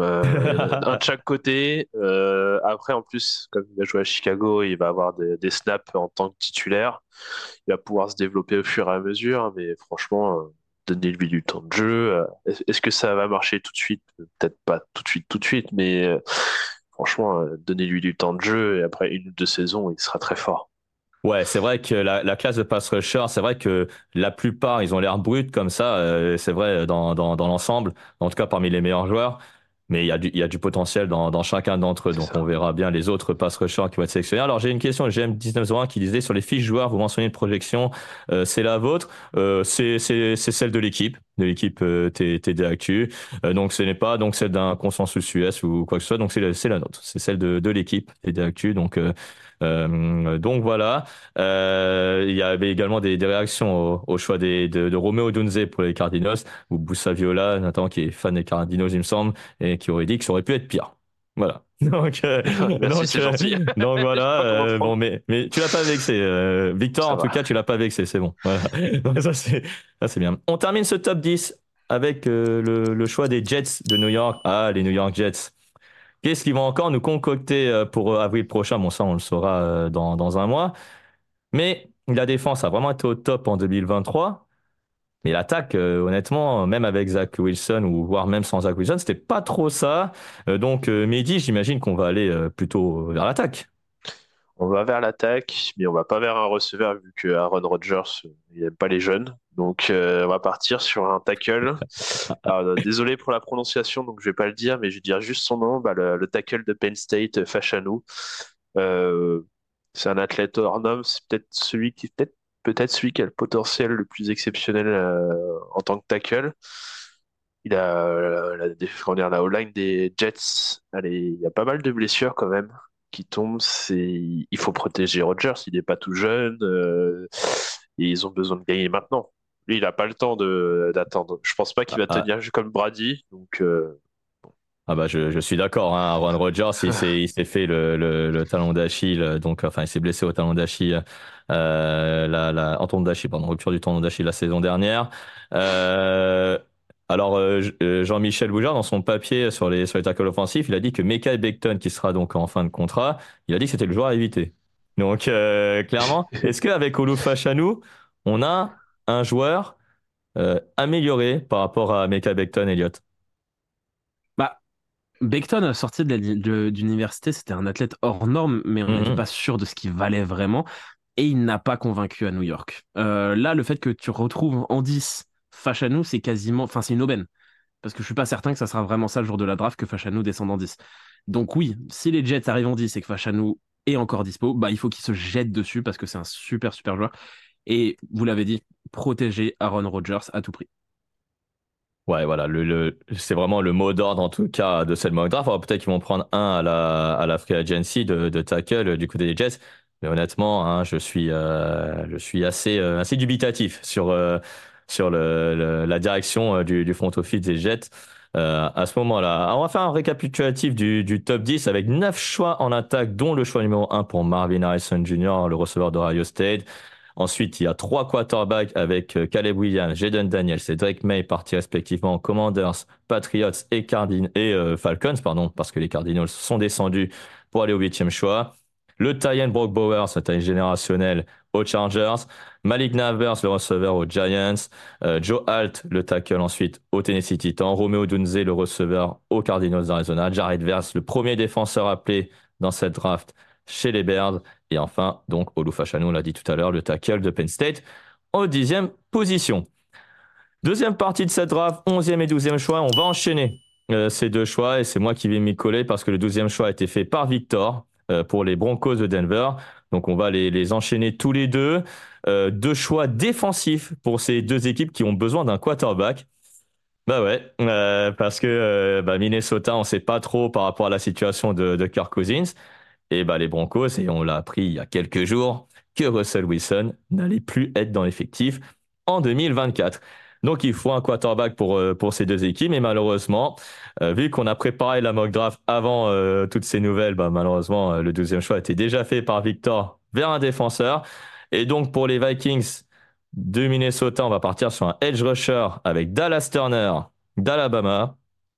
Euh, un de chaque côté. Euh, après, en plus, comme il va jouer à Chicago, il va avoir des, des snaps en tant que titulaire. Il va pouvoir se développer au fur et à mesure. Mais franchement, euh, donnez-lui du temps de jeu. Euh, est- Est-ce que ça va marcher tout de suite? Peut-être pas tout de suite, tout de suite. Mais euh, franchement, euh, donnez-lui du temps de jeu. Et après une ou deux saisons, il sera très fort. Ouais, c'est vrai que la, la classe de pass rusher, c'est vrai que la plupart, ils ont l'air bruts comme ça. euh, c'est vrai dans, dans, dans l'ensemble, en tout cas parmi les meilleurs joueurs. Mais il y a du, il y a du potentiel dans, dans chacun d'entre eux. C'est Donc, on ça. verra bien les autres pass rushers qui vont être sélectionnés. Alors, j'ai une question, G M dix-neuf zéro un qui disait sur les fiches joueurs, vous mentionnez une projection, euh, c'est la vôtre. Euh, c'est, c'est, c'est celle de l'équipe, de l'équipe euh, T- TD Actu. Euh, donc, ce n'est pas donc celle d'un consensus U S ou quoi que ce soit. Donc, c'est, la- c'est la nôtre. C'est celle de, de l'équipe T D Actu. Donc, euh, euh, donc voilà. Euh, il y avait également des, des réactions au, au choix des, de, de Romeo Dunze pour les Cardinals, ou Boussa Viola, notamment qui est fan des Cardinals, il me semble, et qui aurait dit que ça aurait pu être pire. Voilà. Donc, euh, Merci, donc, c'est euh, gentil. donc Je sais voilà. pas comment euh, bon, prendre. mais, mais tu l'as pas vexé. euh, Victor, Ça en tout va. cas, tu l'as pas vexé, c'est bon. Voilà. Donc, ça, c'est, ça, c'est bien. On termine ce top dix avec euh, le, le choix des Jets de New York. Ah, les New York Jets. Qu'est-ce qu'ils vont encore nous concocter euh, pour euh, avril prochain? Bon, ça, on le saura euh, dans, dans un mois. Mais la défense a vraiment été au top en deux mille vingt-trois. Mais l'attaque, euh, honnêtement, même avec Zach Wilson ou voire même sans Zach Wilson, c'était pas trop ça. Euh, donc, euh, Mehdi, j'imagine qu'on va aller euh, plutôt vers l'attaque. On va vers l'attaque, mais on va pas vers un receveur vu que Aaron Rodgers, il aime pas les jeunes. Donc, euh, on va partir sur un tackle. Alors, euh, désolé pour la prononciation, donc je vais pas le dire, mais je vais dire juste son nom. Bah, le, le tackle de Penn State, Fashanu. Euh, c'est un athlète hors norme. C'est peut-être celui qui peut-être peut-être celui qui a le potentiel le plus exceptionnel euh, en tant que tackle. Il a euh, la, la, comment dire, la O-line des Jets. Allez, il y a pas mal de blessures quand même qui tombent. C'est, il faut protéger Rodgers. Il n'est pas tout jeune euh, et ils ont besoin de gagner maintenant. Lui, il n'a pas le temps de, d'attendre. Je pense pas qu'il va Ah, tenir comme Brady. Donc, euh, ah bah je, je suis d'accord, hein. Aaron Rodgers, il s'est, il s'est fait le, le, le talon d'Achille, donc enfin il s'est blessé au talon d'Achille, euh, la, la, en tendon d'Achille, pardon, rupture du tendon d'Achille la saison dernière. Euh, alors euh, Jean-Michel Boujard, dans son papier sur les sur les tackles offensifs, il a dit que Mekhi Becton, qui sera donc en fin de contrat, il a dit que c'était le joueur à éviter. Donc euh, clairement, est-ce qu'avec Olu Fashanu, on a un joueur euh, amélioré par rapport à Mekhi Becton, Elliott? Bah, Becton, sorti de la- de- d'université, c'était un athlète hors norme, mais on n'était pas sûr de ce qu'il valait vraiment. Et il n'a pas convaincu à New York. Euh, là, le fait que tu retrouves en dix Fashanu, c'est quasiment. Enfin, c'est une aubaine. Parce que je suis pas certain que ça sera vraiment ça le jour de la draft que Fashanu descende en dix. Donc, oui, si les Jets arrivent en dix et que Fashanu est encore dispo, bah, il faut qu'ils se jettent dessus parce que c'est un super, super joueur. Et vous l'avez dit, protéger Aaron Rodgers à tout prix. Ouais, voilà, le, le, c'est vraiment le mot d'ordre en tout cas de cette mock draft. Alors, peut-être qu'ils vont prendre un à la, à la free agency de, de tackle euh, du côté des Jets. Mais honnêtement, hein, je suis, euh, je suis assez, euh, assez dubitatif sur, euh, sur le, le- la direction euh, du, du front office des Jets euh, à ce moment-là. Alors, on va faire un récapitulatif du, du top dix avec neuf choix en attaque, dont le choix numéro un pour Marvin Harrison junior, le receveur d'Ohio State. Ensuite, il y a trois quarterbacks avec euh, Caleb Williams, Jaden Daniels et Drake May partis respectivement Commanders, Patriots et, Cardin et euh, Falcons, pardon, parce que les Cardinals sont descendus pour aller au huitième choix. Le Tyen Brock Bowers, un taille générationnel aux Chargers. Malik Nabers, le receveur aux Giants. Euh, Joe Alt, le tackle ensuite aux Tennessee Titans. Romeo Dunze, le receveur aux Cardinals d'Arizona. Jared Verse, le premier défenseur appelé dans cette draft chez les Bears. Et enfin, donc, Olu Fashanu, on l'a dit tout à l'heure, le tackle de Penn State, en dixième position. Deuxième partie de cette draft, onzième et douzième choix. On va enchaîner euh, ces deux choix et c'est moi qui vais m'y coller parce que le douzième choix a été fait par Victor euh, pour les Broncos de Denver. Donc, on va les, les enchaîner tous les deux. Euh, deux choix défensifs pour ces deux équipes qui ont besoin d'un quarterback. Bah ouais, euh, parce que euh, bah Minnesota, on ne sait pas trop par rapport à la situation de, de Kirk Cousins. Et bah, les Broncos, et on l'a appris il y a quelques jours, que Russell Wilson n'allait plus être dans l'effectif en deux mille vingt-quatre. Donc il faut un quarterback pour, euh, pour ces deux équipes. Et malheureusement, euh, vu qu'on a préparé la mock draft avant euh, toutes ces nouvelles, bah, malheureusement, euh, le douzième choix a été déjà fait par Victor vers un défenseur. Et donc pour les Vikings de Minnesota, on va partir sur un edge rusher avec Dallas Turner d'Alabama.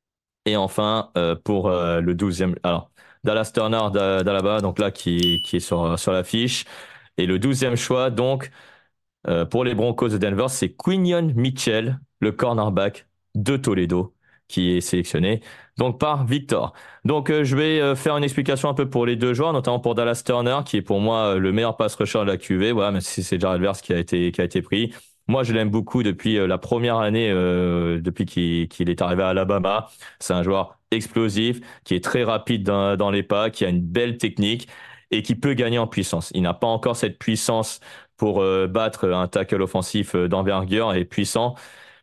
Et enfin, euh, pour euh, le douzième... Alors, Dallas Turner d'A- d'Alabama, donc là, qui, qui est sur, sur l'affiche. Et le douzième choix, donc, euh, pour les Broncos de Denver, c'est Quinion Mitchell, le cornerback de Toledo, qui est sélectionné donc par Victor. Donc, euh, je vais euh, faire une explication un peu pour les deux joueurs, notamment pour Dallas Turner, qui est pour moi euh, le meilleur pass rusher de la Q V, voilà, même si c'est Jared Verse qui a été, qui a été pris. Moi, je l'aime beaucoup depuis euh, la première année, euh, depuis qu'il qu'il est arrivé à Alabama. C'est un joueur explosif, qui est très rapide dans, dans les pas, qui a une belle technique et qui peut gagner en puissance. Il n'a pas encore cette puissance pour euh, battre un tackle offensif euh, d'envergure et puissant.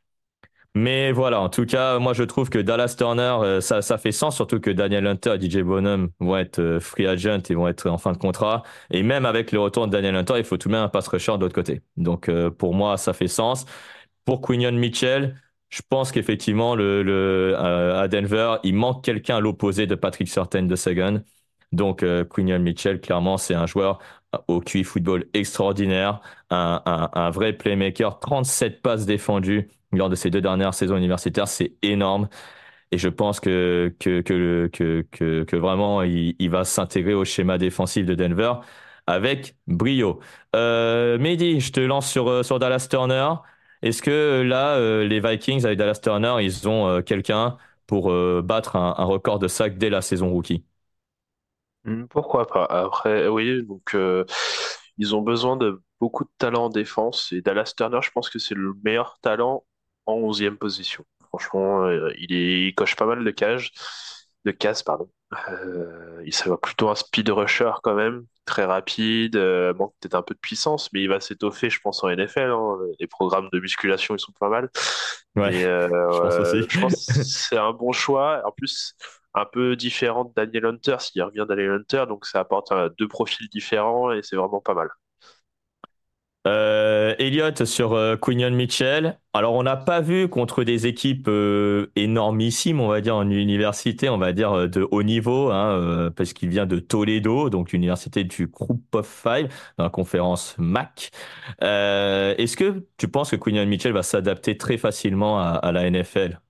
Mais voilà, en tout cas, moi je trouve que Dallas Turner, euh, ça, ça fait sens, surtout que Daniel Hunter et D J Bonham vont être euh, free agent et vont être en fin de contrat. Et même avec le retour de Daniel Hunter, il faut tout de même un pass rusher de l'autre côté. Donc euh, pour moi, ça fait sens. Pour Quinion Mitchell, je pense qu'effectivement, le, le, euh, à Denver, il manque quelqu'un à l'opposé de Patrick Surtain de Sagan. Donc, euh, Quinion Mitchell, clairement, c'est un joueur au Q I football extraordinaire, un, un, un vrai playmaker, trente-sept passes défendues lors de ses deux dernières saisons universitaires, c'est énorme. Et je pense que, que, que, que, que, que vraiment, il, il va s'intégrer au schéma défensif de Denver avec brio. Euh, Mehdi, je te lance sur, euh, sur Dallas Turner. Est-ce que euh, là, euh, les Vikings avec Dallas Turner, ils ont euh, quelqu'un pour euh, battre un, un record de sacs dès la saison rookie? Hmm, Pourquoi pas? Après, oui, donc euh, ils ont besoin de beaucoup de talent en défense et Dallas Turner, je pense que c'est le meilleur talent en onzième position. Franchement, euh, il est, il coche pas mal de cages, de cases, pardon. Euh, il s'avère plutôt un speed rusher quand même, très rapide, euh, manque peut-être un peu de puissance, mais il va s'étoffer, je pense, en N F L, hein. Les programmes de musculation, ils sont pas mal. Ouais, Et euh, je pense euh, aussi. je pense que c'est un bon choix. En plus, un peu différent de Daniel Hunter, s'il revient Daniel Hunter, donc ça apporte euh, deux profils différents et c'est vraiment pas mal. Euh, Elliott sur euh, Quinion Mitchell. Alors, on n'a pas vu contre des équipes euh, énormissimes, on va dire, en université, on va dire euh, de haut niveau, hein, euh, parce qu'il vient de Toledo, donc l'université du Group of Five, dans la conférence M A C. Euh, est-ce que tu penses que Quinion Mitchell va s'adapter très facilement à, à la N F L?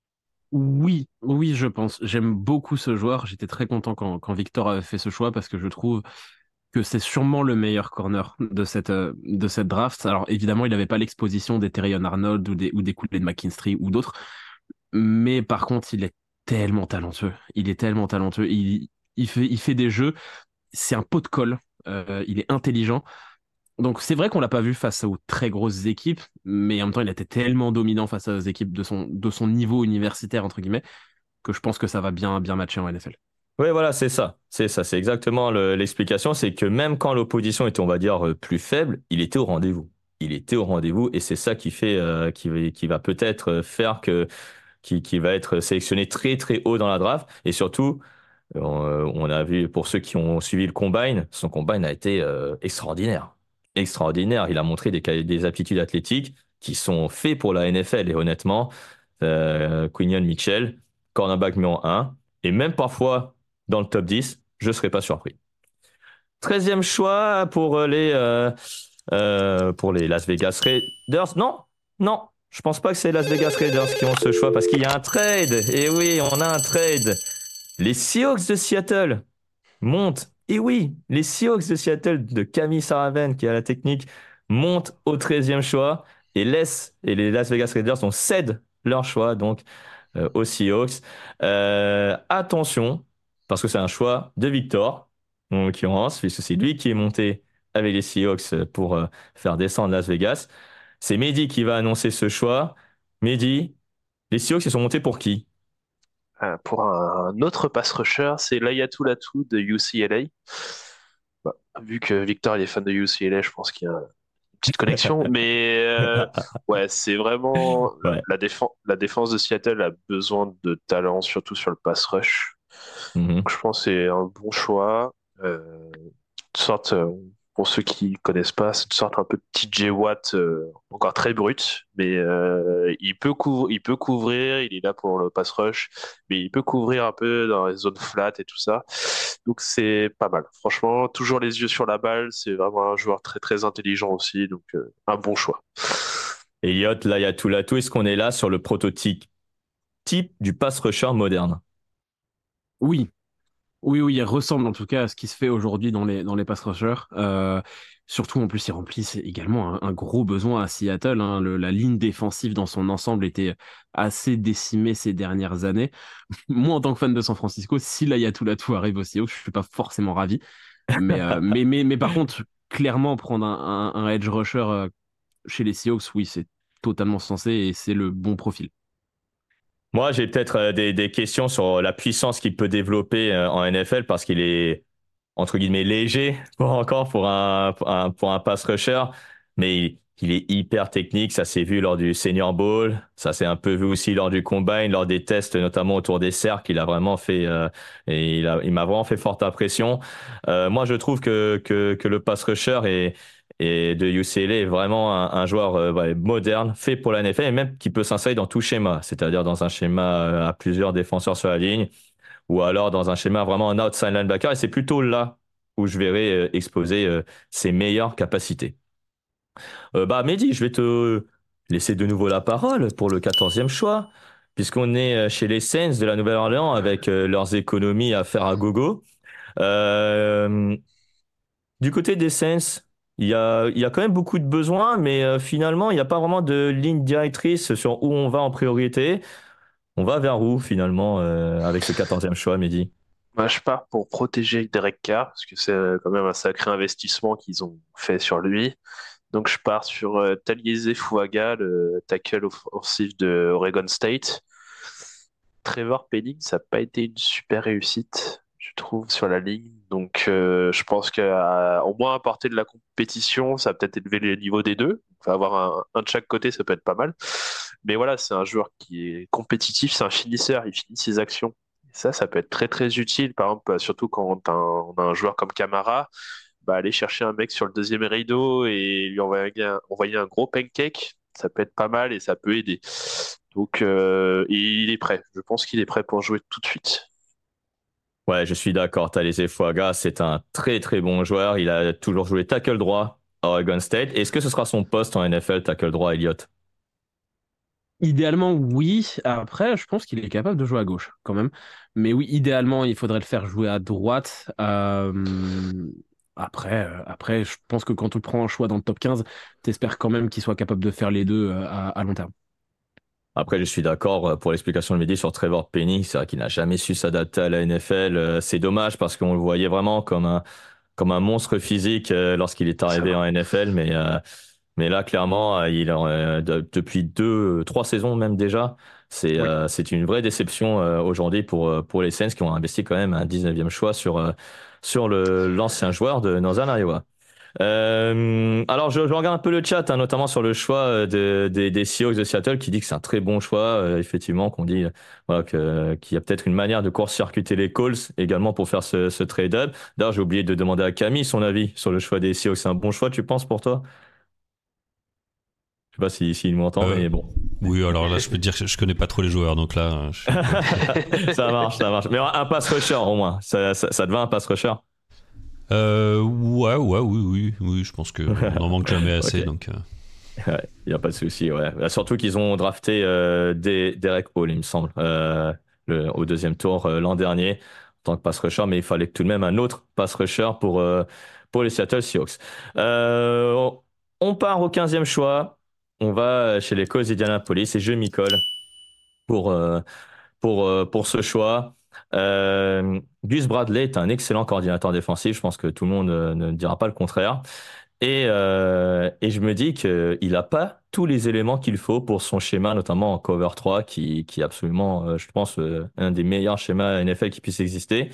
Oui, oui, je pense. J'aime beaucoup ce joueur. J'étais très content quand, quand Victor avait fait ce choix parce que je trouve que c'est sûrement le meilleur corner de cette, euh, de cette draft. Alors évidemment, il n'avait pas l'exposition des Terrion Arnold ou des, ou des coulées de McKinstry ou d'autres, mais par contre, il est tellement talentueux. Il est tellement talentueux. Il, il fait, il fait des jeux. C'est un pot de colle. Euh, il est intelligent. Donc c'est vrai qu'on l'a pas vu face aux très grosses équipes, mais en même temps, il était tellement dominant face aux équipes de son, de son niveau universitaire, entre guillemets, que je pense que ça va bien, bien matcher en N F L. Oui, voilà, c'est ça. C'est ça, c'est exactement le- l'explication. C'est que même quand l'opposition était, on va dire, euh, plus faible, il était au rendez-vous. Il était au rendez-vous et c'est ça qui fait, euh, qui, va- qui va peut-être euh, faire que, qui, qui va être sélectionné très très haut dans la draft. Et surtout, euh, on a vu pour ceux qui ont suivi le combine, son combine a été euh, extraordinaire. Extraordinaire. Il a montré des, quali- des aptitudes athlétiques qui sont faites pour la N F L. Et honnêtement, euh, Quinion Mitchell, cornerback numéro un, et même parfois dans le top dix, je ne serais pas surpris. Treizième choix pour les, euh, euh, pour les Las Vegas Raiders. Non, non, je pense pas que c'est Las Vegas Raiders qui ont ce choix parce qu'il y a un trade. Et oui, on a un trade. Les Seahawks de Seattle montent. Et oui, les Seahawks de Seattle de Camille Saraven qui a la technique montent au treizième choix et laissent, et les Las Vegas Raiders ont cèdent leur choix donc euh, aux Seahawks. Euh, attention, parce que c'est un choix de Victor, en l'occurrence, puisque c'est lui qui est monté avec les Seahawks pour euh, faire descendre Las Vegas. C'est Mehdi qui va annoncer ce choix. Mehdi, les Seahawks, ils sont montés pour qui? Euh, pour un, un autre pass rusher, c'est Layatou Latou de U C L A. Bah, vu que Victor il est fan de U C L A, je pense qu'il y a une petite connexion. Mais euh, ouais, c'est vraiment Ouais. la, défense, la défense de Seattle a besoin de talent, surtout sur le pass rush. Mhm. Donc, je pense que c'est un bon choix. Euh, une sorte, euh, pour ceux qui connaissent pas, c'est une sorte un peu de T J Watt, euh, encore très brut, mais euh, il peut couvrir, il peut couvrir, il est là pour le pass rush, mais il peut couvrir un peu dans les zones flat et tout ça. Donc c'est pas mal. Franchement, toujours les yeux sur la balle, c'est vraiment un joueur très très intelligent aussi, donc euh, un bon choix. Elliot, là, il y a tout là, tout. Est-ce qu'on est là sur le prototype type du pass rusher moderne? Oui, oui, oui, il ressemble en tout cas à ce qui se fait aujourd'hui dans les, dans les pass rushers. Euh, surtout, en plus, il remplissent également un, un gros besoin à Seattle, hein. Le- la ligne défensive dans son ensemble était assez décimée ces dernières années. Moi, en tant que fan de San Francisco, si l'Ayatoulatou arrive au Seahawks, je suis pas forcément ravi. Mais, euh, mais, mais, mais par contre, clairement, prendre un, un, un edge rusher euh, chez les Seahawks, oui, c'est totalement sensé et c'est le bon profil. Moi, j'ai peut-être euh, des, des questions sur la puissance qu'il peut développer euh, en N F L parce qu'il est, entre guillemets, léger pour encore pour un, pour un, pour un pass rusher, mais il, il est hyper technique. Ça s'est vu lors du Senior Bowl. Ça s'est un peu vu aussi lors du Combine, lors des tests, notamment autour des cercles. Il a vraiment fait, euh, et il a, il m'a vraiment fait forte impression. Euh, moi, je trouve que, que, que le pass rusher est, et de U C L A est vraiment un, un joueur euh, ouais, moderne, fait pour la N F L et même qui peut s'insérer dans tout schéma, c'est-à-dire dans un schéma euh, à plusieurs défenseurs sur la ligne ou alors dans un schéma vraiment en outside linebacker. Et c'est plutôt là où je verrai euh, exposer euh, ses meilleures capacités. Euh, bah, Mehdi, je vais te laisser de nouveau la parole pour le quatorzième choix, puisqu'on est euh, chez les Saints de la Nouvelle-Orléans avec euh, leurs économies à faire à gogo. Euh, Du côté des Saints, il y a, il y a quand même beaucoup de besoins, mais euh, finalement, il n'y a pas vraiment de ligne directrice sur où on va en priorité. On va vers où finalement euh, avec ce quatorzième choix, Mehdi? Moi, je pars pour protéger Derek Carr, parce que c'est quand même un sacré investissement qu'ils ont fait sur lui. Donc, je pars sur euh, Taliese Fuaga, le tackle offensif de Oregon State. Trevor Penning, ça n'a pas été une super réussite, je trouve, sur la ligne. Donc, euh, je pense qu'au moins apporter de la compétition, ça va peut-être élever les niveaux des deux. Enfin, avoir un, un de chaque côté, ça peut être pas mal. Mais voilà, c'est un joueur qui est compétitif, c'est un finisseur, il finit ses actions. Et ça, ça peut être très très utile. Par exemple, surtout quand on a un, on a un joueur comme Camara, bah, aller chercher un mec sur le deuxième rideau et lui envoyer un, envoyer un gros pancake, ça peut être pas mal et ça peut aider. Donc, euh, il est prêt. Je pense qu'il est prêt pour jouer tout de suite. Ouais, je suis d'accord. Taliese Fuaga, c'est un très très bon joueur. Il a toujours joué tackle droit à Oregon State. Est-ce que ce sera son poste en N F L, tackle droit, Elliott? Idéalement, oui. Après, je pense qu'il est capable de jouer à gauche quand même. Mais oui, idéalement, il faudrait le faire jouer à droite. Euh, Après, euh, après, je pense que quand tu prends un choix dans le top quinze, t'espères quand même qu'il soit capable de faire les deux euh, à, à long terme. Après, je suis d'accord euh, pour l'explication de Mehdi sur Trevor Penny. C'est vrai qu'il n'a jamais su s'adapter à la N F L. Euh, C'est dommage parce qu'on le voyait vraiment comme un, comme un monstre physique euh, lorsqu'il est C'est arrivé vrai. en N F L. Mais, euh, mais là, clairement, euh, il, euh, de- depuis deux, trois saisons même déjà, c'est Oui. euh, c'est une vraie déception euh, aujourd'hui pour, euh, pour les Saints qui ont investi quand même un dix-neuvième choix sur, euh, sur le, l'ancien joueur de Northern Iowa. Euh, alors, je, je regarde un peu le chat, hein, notamment sur le choix euh, de- des des Seahawks de Seattle, qui dit que c'est un très bon choix, euh, effectivement, qu'on dit euh, voilà, que, qu'il y a peut-être une manière de court-circuiter les calls également pour faire ce, ce trade-up. D'ailleurs, j'ai oublié de demander à Camille son avis sur le choix des Seahawks. C'est un bon choix, tu penses, pour toi? Je sais pas si, s'il m'entend, Euh, mais bon. oui, alors là, je peux te dire que je connais pas trop les joueurs, donc là, je suis pas- Ça marche, ça marche. Mais un pass rusher, au moins. Ça, ça, ça te va, un pass rusher? Euh, ouais, ouais, oui, oui, oui, je pense qu'on en manque jamais assez, Ok. donc. euh, Ouais, il n'y a pas de souci, ouais. Bah, surtout qu'ils ont drafté euh, des- Derek Hall, il me semble, euh, le- au deuxième tour euh, l'an dernier, en tant que pass rusher, mais il fallait tout de même un autre pass rusher pour, euh, pour les Seattle Seahawks. Euh, on part au quinzième choix, on va chez les Colts d'Indianapolis et je m'y colle pour, euh, pour, euh, pour ce choix. Euh, Gus Bradley est un excellent coordinateur défensif, je pense que tout le monde euh, ne dira pas le contraire. Et, euh, et je me dis qu'il n'a pas tous les éléments qu'il faut pour son schéma, notamment en cover trois, qui, qui est absolument, euh, je pense, euh, un des meilleurs schémas N F L qui puisse exister.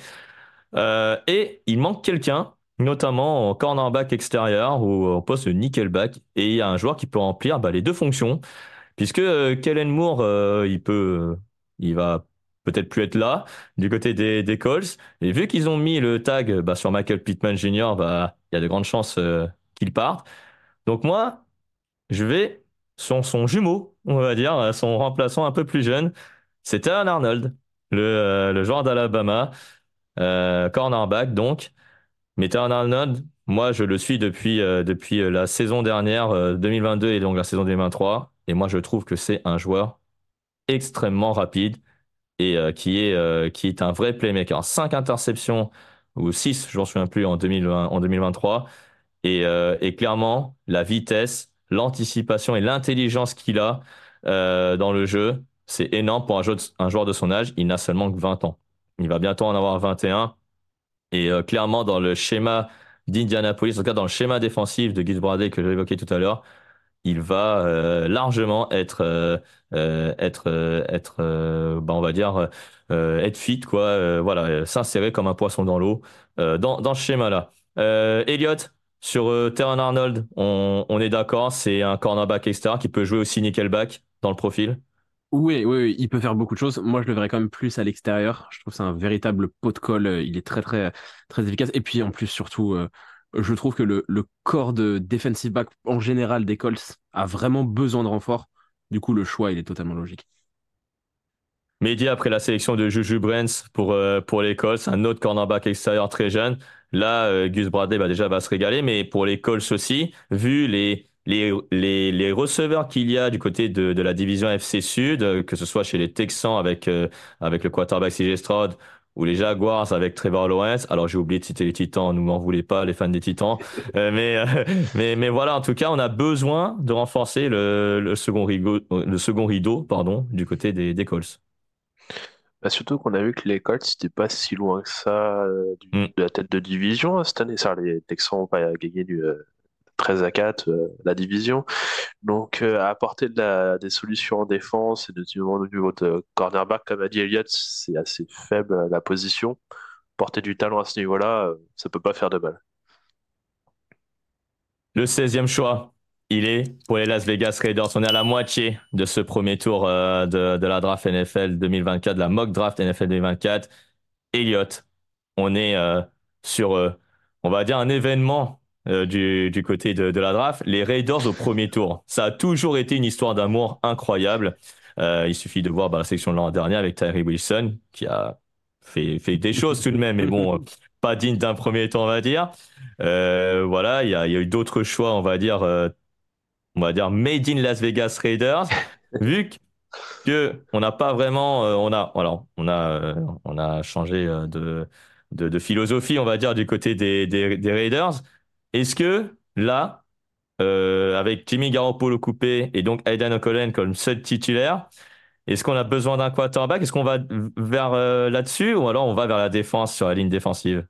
Euh, et il manque quelqu'un, notamment en cornerback extérieur ou au poste de nickelback. Et il y a un joueur qui peut remplir bah, les deux fonctions, puisque euh, Kellen Moore, euh, il peut, il va peut-être plus être là du côté des, des Colts. Et vu qu'ils ont mis le tag bah, sur Michael Pittman Junior, bah, il y a de grandes chances euh, qu'il parte. Donc moi, je vais sur son jumeau, on va dire, son remplaçant un peu plus jeune. C'est Terran Arnold, le, euh, le joueur d'Alabama, euh, cornerback donc. Mais Terran Arnold, moi, je le suis depuis, euh, depuis euh, la saison dernière, euh, deux mille vingt-deux et donc la saison deux mille vingt-trois. Et moi, je trouve que c'est un joueur extrêmement rapide et euh, qui est, euh, qui est un vrai playmaker. Cinq interceptions ou six, je m'en souviens plus, en deux mille vingt, en deux mille vingt-trois. Et, euh, et clairement, la vitesse, l'anticipation et l'intelligence qu'il a euh, dans le jeu, c'est énorme pour un, jeu de- un joueur de son âge. Il n'a seulement que vingt ans. Il va bientôt en avoir vingt et un. Et euh, clairement, dans le schéma d'Indianapolis, en tout cas dans le schéma défensif de Gus Bradley que j'ai évoqué tout à l'heure, il va euh, largement être euh, euh, être euh, être euh, bah, on va dire euh, être fit quoi euh, voilà euh, s'insérer comme un poisson dans l'eau euh, dans dans ce schéma là. euh, Elliot, sur euh, Terran Arnold, on, on est d'accord, c'est un cornerback extérieur qui peut jouer aussi nickelback dans le profil. Oui, oui, oui, il peut faire beaucoup de choses. Moi, je le verrais quand même plus à l'extérieur. Je trouve que c'est un véritable pot de colle. Euh, Il est très, très, très efficace. Et puis, en plus, surtout, euh, je trouve que le, le corps de defensive back en général des Colts a vraiment besoin de renfort. Du coup, le choix, il est totalement logique. Mehdi, après la sélection de Juju Brents pour, euh, pour les Colts, un autre cornerback extérieur très jeune. Là, euh, Gus Bradley bah, déjà va se régaler, mais pour les Colts aussi, vu les, les, les, les receveurs qu'il y a du côté de, de la division F C Sud, euh, que ce soit chez les Texans avec, euh, avec le quarterback C J Stroud ou les Jaguars avec Trevor Lawrence. Alors j'ai oublié de citer les Titans, ne m'en voulez pas, les fans des Titans. Euh, mais, euh, mais, mais voilà, en tout cas, on a besoin de renforcer le, le second rideau, le second rideau pardon, du côté des, des Colts. Bah, surtout qu'on a vu que les Colts, c'était pas si loin que ça euh, du- Mm. de la tête de division hein, cette année. Ça, les Texans ont pas gagné du euh, treize à quatre euh, la division. Donc, euh, apporter de la- des solutions en défense et notamment au niveau de cornerback, comme a dit Elliott, c'est assez faible euh, la position. Porter du talent à ce niveau-là, euh, ça peut pas faire de mal. Le seizième choix, il est pour les Las Vegas Raiders. On est à la moitié de ce premier tour euh, de, de la draft N F L deux mille vingt-quatre, de la mock draft N F L deux mille vingt-quatre. Elliott, on est euh, sur, euh, on va dire, un événement euh, du, du côté de, de la draft. Les Raiders au premier tour. Ça a toujours été une histoire d'amour incroyable. Euh, il suffit de voir bah, la section de l'an dernier avec Tyree Wilson, qui a fait, fait des choses tout de même, mais bon, euh, pas digne d'un premier tour, on va dire. Euh, voilà, il y a, il y a eu d'autres choix, on va dire, euh, on va dire made in Las Vegas Raiders. Vu que que on n'a pas vraiment, euh, on a, voilà, on a, euh, on a changé euh, de, de, de philosophie, on va dire, du côté des, des, des Raiders. Est-ce que là, euh, avec Jimmy Garoppolo coupé et donc Aidan O'Connell comme seul titulaire, est-ce qu'on a besoin d'un quarterback? Est-ce qu'on va vers euh, là-dessus ou alors on va vers la défense sur la ligne défensive?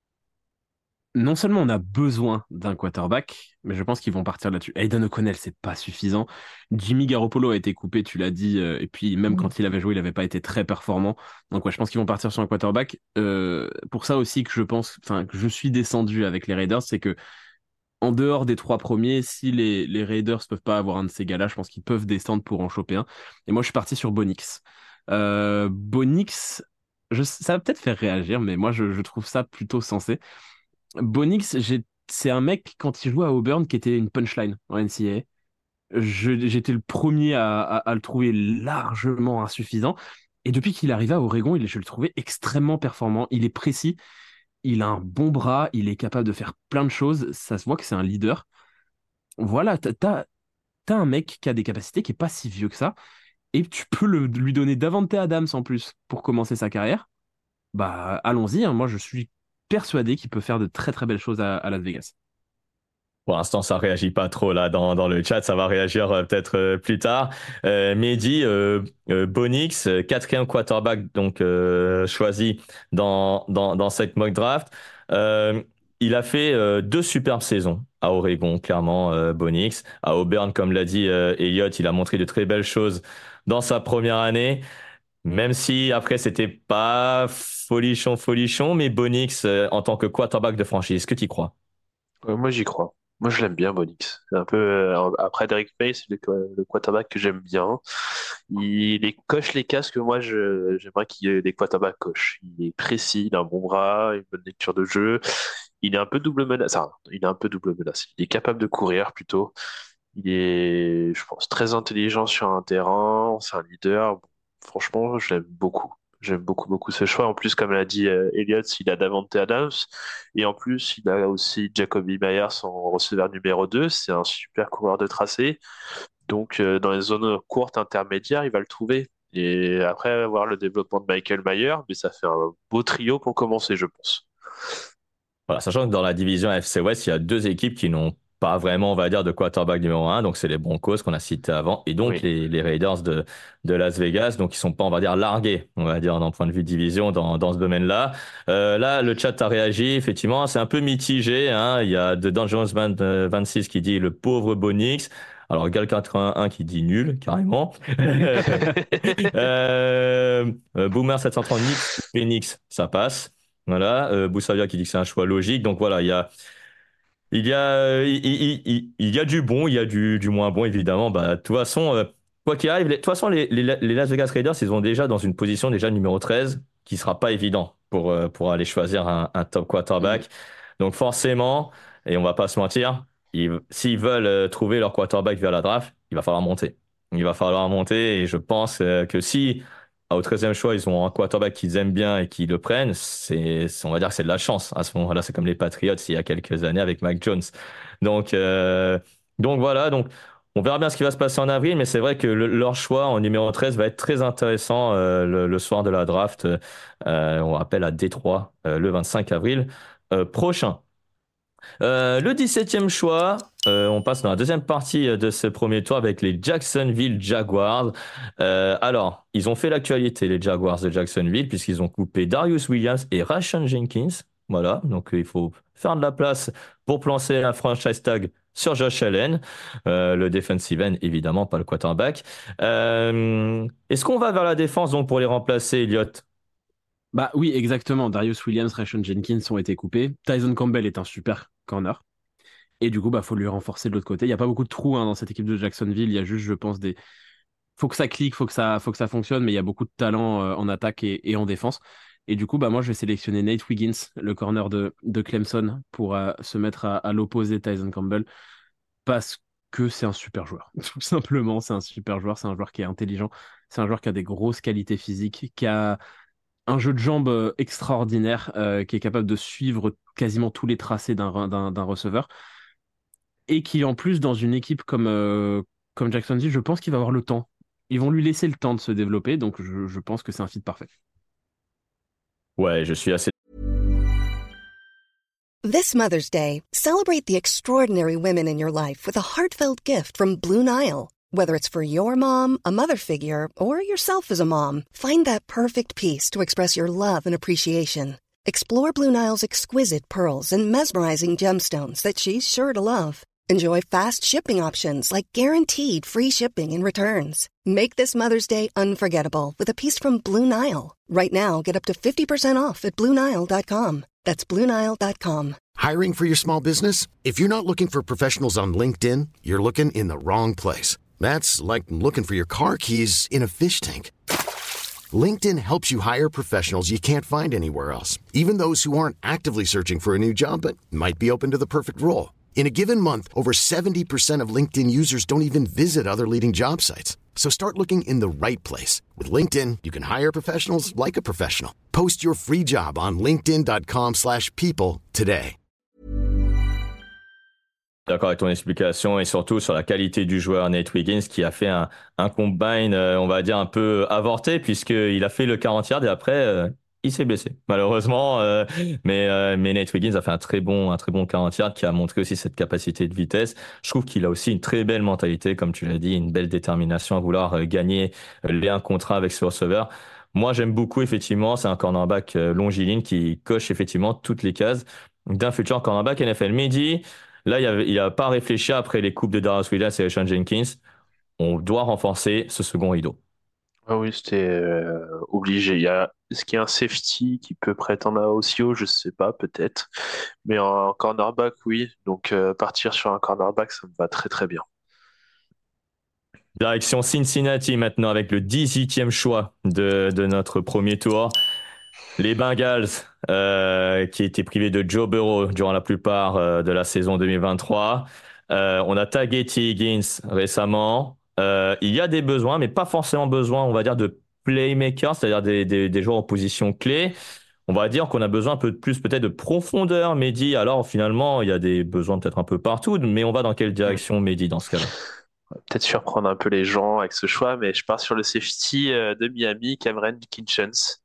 Non seulement on a besoin d'un quarterback, mais je pense qu'ils vont partir là-dessus. Aidan O'Connell, c'est pas suffisant. Jimmy Garoppolo a été coupé, tu l'as dit, euh, et puis même quand il avait joué, il n'avait pas été très performant. Donc ouais, je pense qu'ils vont partir sur un quarterback. Euh, pour ça aussi que je pense, enfin que je suis descendu avec les Raiders, c'est que en dehors des trois premiers, si les, les Raiders peuvent pas avoir un de ces gars-là, je pense qu'ils peuvent descendre pour en choper un. Et moi, je suis parti sur Bonix. Euh, Bonix, je, ça va peut-être faire réagir, mais moi, je, je trouve ça plutôt sensé. Bonix, j'ai, c'est un mec, quand il jouait à Auburn, qui était une punchline en N C A A. Je- j'étais le premier à, à- à le trouver largement insuffisant. Et depuis qu'il est arrivé à Oregon, il, je le trouvais extrêmement performant. Il est précis, il a un bon bras, il est capable de faire plein de choses. Ça se voit que c'est un leader. Voilà, t'as, t'as, t'as un mec qui a des capacités, qui est pas si vieux que ça. Et tu peux le- lui donner Davante Adams en plus pour commencer sa carrière. Bah, allons-y, hein. Moi, je suis persuadé qu'il peut faire de très très belles choses à, à Las Vegas. Pour l'instant, ça réagit pas trop là dans, dans le chat. Ça va réagir euh, peut-être euh, plus tard. Euh, Mehdi, euh, euh, Bonix, euh, quatrième quarterback donc euh, choisi dans, dans, dans cette mock draft. Euh, il a fait euh, deux superbes saisons à Oregon, clairement, euh, Bonix. À Auburn, comme l'a dit euh, Elliott, il a montré de très belles choses dans sa première année. Même si après, c'était pas folichon, folichon, mais Bonix, euh, en tant que quarterback de franchise, est-ce que tu y crois? Euh, moi, j'y crois. Moi, je l'aime bien, Bonix. C'est un peu euh, après Derek May, c'est le, le quarterback que j'aime bien. Il les coche les cases que moi, je, j'aimerais qu'il y ait des quarterbacks cochent. Il est précis, il a un bon bras, une bonne lecture de jeu. Il est un peu double menace. Enfin, il est un peu double menace. Il est capable de courir plutôt. Il est, je pense, très intelligent sur un terrain. C'est un leader. Bon, franchement, je l'aime beaucoup. J'aime beaucoup, beaucoup ce choix. En plus, comme l'a dit euh, Elliott, il a Davante Adams. Et en plus, il a aussi Jacoby Myers en receveur numéro deux. C'est un super coureur de tracé. Donc, euh, dans les zones courtes, intermédiaires, il va le trouver. Et après, voir le développement de Michael Mayer, mais ça fait un beau trio pour commencer, je pense. Voilà, sachant que dans la division F C West, il y a deux équipes qui n'ont pas vraiment, on va dire, de quarterback numéro un. Donc, c'est les Broncos qu'on a cités avant et donc Oui. les, les Raiders de, de Las Vegas. Donc, ils sont pas, on va dire, largués, on va dire, d'un point de vue division dans, dans ce domaine-là. Euh, là, le chat a réagi. Effectivement, c'est un peu mitigé, hein. Il y a de Dangerous vingt-six qui dit le pauvre Bonix. Alors, Gal quatre-vingt-un qui dit nul, carrément. euh, euh, Boomer sept cent trente Nix, Phoenix, ça passe. Voilà, euh, Boussavia qui dit que c'est un choix logique. Donc voilà, il y a, il y a, il, il- il- il y a du bon, il y a du, du moins bon, évidemment. Bah, de toute façon, euh, quoi qu'il arrive, les- de toute façon, les, les, les Las Vegas Raiders, ils ont déjà dans une position déjà numéro treize qui sera pas évident pour, euh, pour aller choisir un, un top Mm. quarterback. Donc forcément, et on va pas se mentir, ils- s'ils veulent euh, trouver leur quarterback vers la draft, il va falloir monter. Il va falloir monter et je pense euh, que si au treizième choix, ils ont un quarterback qu'ils aiment bien et qu'ils le prennent, c'est, c'est- on va dire que c'est de la chance. À ce moment-là, c'est comme les Patriots il y a quelques années avec Mac Jones. Donc, euh, donc voilà, donc on verra bien ce qui va se passer en avril, mais c'est vrai que le- leur choix en numéro treize va être très intéressant euh, le, le soir de la draft. Euh, on rappelle à Détroit euh, le vingt-cinq avril euh, prochain. Euh, le dix-septième choix, euh, on passe dans la deuxième partie de ce premier tour avec les Jacksonville Jaguars. Euh, alors, ils ont fait l'actualité, les Jaguars de Jacksonville, puisqu'ils ont coupé Darius Williams et Rashawn Jenkins. Voilà, donc il faut faire de la place pour plancer un franchise tag sur Josh Allen, euh, le defensive end, évidemment, pas le quarterback. Euh, est-ce qu'on va vers la défense donc pour les remplacer, Elliott? Bah oui, exactement. Darius Williams, Rashawn Jenkins ont été coupés. Tyson Campbell est un super corner. Et du coup, bah faut lui renforcer de l'autre côté. Il n'y a pas beaucoup de trous hein, dans cette équipe de Jacksonville. Il y a juste, je pense, des. Faut que ça clique, faut que ça, faut que ça fonctionne, mais il y a beaucoup de talent euh, en attaque et, et en défense. Et du coup, bah moi, je vais sélectionner Nate Wiggins, le corner de, de Clemson, pour euh, se mettre à, à l'opposé de Tyson Campbell, parce que c'est un super joueur. Tout simplement, c'est un super joueur. C'est un joueur qui est intelligent. C'est un joueur qui a des grosses qualités physiques, qui a un jeu de jambes euh, extraordinaire, euh, qui est capable de suivre quasiment tous les tracés d'un, d'un, d'un receveur. Et qui, en plus, dans une équipe comme, euh, comme Jacksonville, je pense qu'il va avoir le temps. Ils vont lui laisser le temps de se développer, donc je, je pense que c'est un fit parfait. Ouais, je suis assez. This Mother's Day, celebrate the extraordinary women in your life with a heartfelt gift from Blue Nile. Whether it's for your mom, a mother figure, or yourself as a mom, find that perfect piece to express your love and appreciation. Explore Blue Nile's exquisite pearls and mesmerizing gemstones that she's sure to love. Enjoy fast shipping options like guaranteed free shipping and returns. Make this Mother's Day unforgettable with a piece from Blue Nile. Right now, get up to fifty percent off at Blue Nile dot com. That's Blue Nile dot com. Hiring for your small business? If you're not looking for professionals on LinkedIn, you're looking in the wrong place. That's like looking for your car keys in a fish tank. LinkedIn helps you hire professionals you can't find anywhere else, even those who aren't actively searching for a new job but might be open to the perfect role. In a given month, over seventy percent of LinkedIn users don't even visit other leading job sites. So start looking in the right place. With LinkedIn, you can hire professionals like a professional. Post your free job on linkedin dot com slash people today. D'accord avec ton explication et surtout sur la qualité du joueur Nate Wiggins qui a fait un, un combine, euh, on va dire, un peu avorté puisqu'il a fait le quarante yards et après, euh, il s'est blessé, malheureusement. Euh, mais, euh, mais Nate Wiggins a fait un très bon, un très bon quarante yards qui a montré aussi cette capacité de vitesse. Je trouve qu'il a aussi une très belle mentalité, comme tu l'as dit, une belle détermination à vouloir euh, gagner euh, les un contre un avec ce receveur. Moi, j'aime beaucoup, effectivement, c'est un cornerback euh, longiligne qui coche effectivement toutes les cases d'un futur cornerback N F L. Mehdi, là, il n'a pas réfléchi après les coupes de Darius Williams et Rashawn Jenkins. On doit renforcer ce second rideau. Ah oui, c'était euh, obligé. Il y a, est-ce qu'il y a un safety qui peut prétendre aussi haut? Je sais pas, peut-être. Mais en cornerback, oui. Donc euh, partir sur un cornerback, ça me va très très bien. Direction Cincinnati maintenant avec le dix-huitième choix de, de notre premier tour. Les Bengals euh, qui étaient privés de Joe Burrow durant la plupart euh, de la saison deux mille vingt-trois. Euh, on a tagué T. Higgins récemment. Euh, il y a des besoins, mais pas forcément besoin, on va dire, de playmakers, c'est-à-dire des, des, des joueurs en position clé. On va dire qu'on a besoin un peu de plus peut-être de profondeur, Mehdi. Alors finalement, il y a des besoins peut-être un peu partout, mais on va dans quelle direction, Mehdi, dans ce cas-là? Peut-être surprendre un peu les gens avec ce choix, mais je pars sur le safety euh, de Miami, Cameron Kitchens.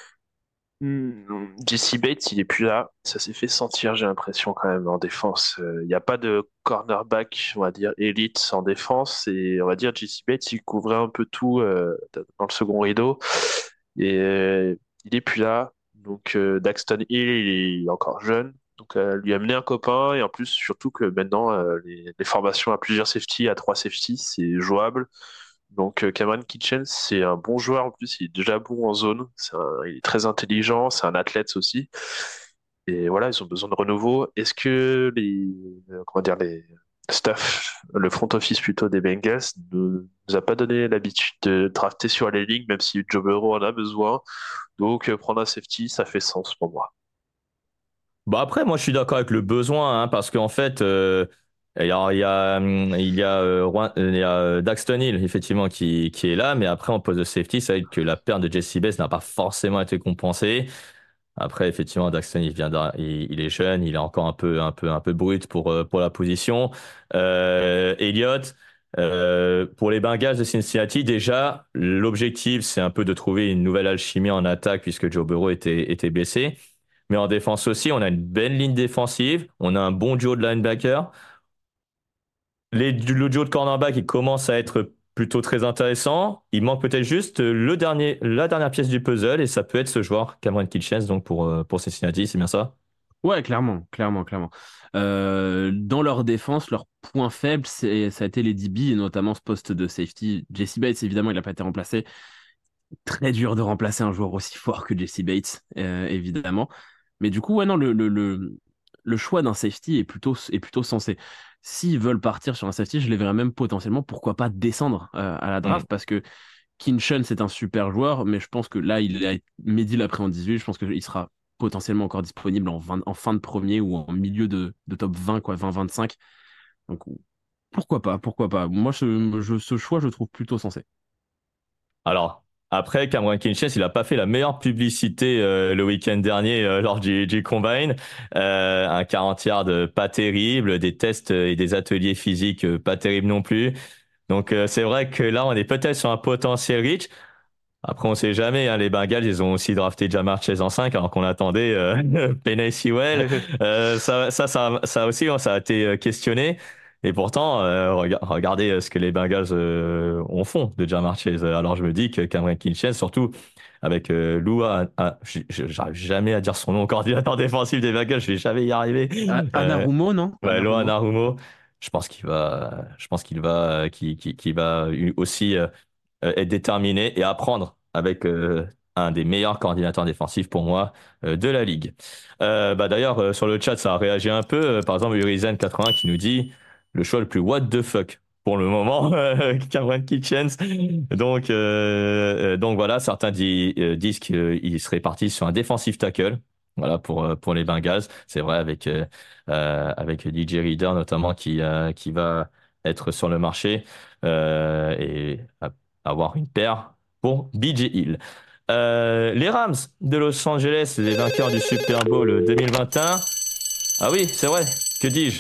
Hmm, J C Bates, il est plus là. Ça s'est fait sentir, j'ai l'impression, quand même, en défense. Il euh, n'y a pas de cornerback, on va dire, élite en défense. Et on va dire, J C Bates, il couvrait un peu tout euh, dans le second rideau. Et euh, il est plus là. Donc, euh, Daxton Hill, il est encore jeune. Donc, euh, lui amener un copain. Et en plus, surtout que maintenant, euh, les, les formations à plusieurs safety, à trois safety, c'est jouable. Donc euh, Cameron Kitchens, c'est un bon joueur, en plus il est déjà bon en zone, c'est un- il est très intelligent, c'est un athlète aussi. Et voilà, ils ont besoin de renouveau. Est-ce que les, euh, comment dire, les staff, le front office plutôt des Bengals ne nous a pas donné l'habitude de drafter sur les lignes, même si Joe Burrow en a besoin. Donc euh, prendre un safety, ça fait sens pour moi. Bah après, moi, je suis d'accord avec le besoin, hein, parce qu'en fait, euh, il y a, il y a, hum, il y a, euh, Roy- il y a euh, Daxton Hill, effectivement, qui, qui est là, mais après, en poste de safety, ça veut dire que la perte de Jesse Bates n'a pas forcément été compensée. Après, effectivement, Daxton, il vient d'un- il, il est jeune, il est encore un peu, un peu, un peu brut pour, euh, pour la position. Euh, Elliott, euh, pour les Bengals de Cincinnati, déjà, l'objectif, c'est un peu de trouver une nouvelle alchimie en attaque puisque Joe Burrow était, était blessé. mais en défense aussi, on a une belle ligne défensive, on a un bon duo de linebacker. Les, le duo de cornerback, il commence à être plutôt très intéressant. Il manque peut-être juste le dernier, la dernière pièce du puzzle, et ça peut être ce joueur, Cameron Kitchens, donc pour, euh, pour Cincinnati, c'est bien ça? Ouais, clairement, clairement, clairement. Euh, dans leur défense, leur point faible, c'est, ça a été les D B, et notamment ce poste de safety. Jesse Bates, évidemment, il n'a pas été remplacé. Très dur de remplacer un joueur aussi fort que Jesse Bates, euh, évidemment. Mais du coup, ouais, non, le, le, le, le choix d'un safety est plutôt, est plutôt sensé. S'ils veulent partir sur un safety, je les verrais même potentiellement, pourquoi pas descendre euh, à la Mm. draft, parce que Kinchen, c'est un super joueur, mais je pense que là, il a Mehdi l'a pris en dix-huit, je pense qu'il sera potentiellement encore disponible en, vingt en fin de premier ou en milieu de, de top vingt, quoi, vingt vingt-cinq. Donc, pourquoi pas, pourquoi pas. Moi, ce, je, ce choix, je le trouve plutôt sensé. Alors, après, Cameron Kinchens, il n'a pas fait la meilleure publicité euh, le week-end dernier euh, lors du, du Combine. Euh, un quarante yards euh, pas terrible, des tests euh, et des ateliers physiques euh, pas terribles non plus. Donc, euh, c'est vrai que là, on est peut-être sur un potentiel reach. Après, on sait jamais, hein, les Bengals, ils ont aussi drafté Jamar Chase en cinq, alors qu'on attendait euh, Penei Sewell. Euh, ça, ça, ça, ça aussi, hein, ça a été euh, questionné. Et pourtant, euh, rega- regardez euh, ce que les Bengals euh, ont font de Jamar Chase. Alors, je me dis que Cameron Kinchen, surtout avec euh, Lua, ah, je- je- j'arrive jamais à dire son nom, coordinateur défensif des Bengals, je vais jamais y arriver. A- Euh, Anarumo, non? ouais, Lua Anarumo. Narumo, je pense qu'il va, je pense qu'il va, qu'il, qu'il- qu'il va aussi euh, euh, être déterminé et apprendre avec euh, un des meilleurs coordinateurs défensifs pour moi euh, de la ligue. Euh, bah, d'ailleurs, euh, sur le chat, ça a réagi un peu. Euh, par exemple, Urizen quatre-vingts qui nous dit le choix le plus what the fuck pour le moment, Cameron Kitchens. Donc, euh, euh, donc voilà, certains di- euh, disent qu'il serait parti sur un defensive tackle. Voilà pour euh, pour les Bengals, c'est vrai avec euh, euh, avec D J Reader notamment qui euh, qui va être sur le marché euh, et avoir une paire pour B J Hill. Euh, les Rams de Los Angeles, les vainqueurs du Super Bowl deux mille vingt et un. Ah oui, c'est vrai, que dis-je?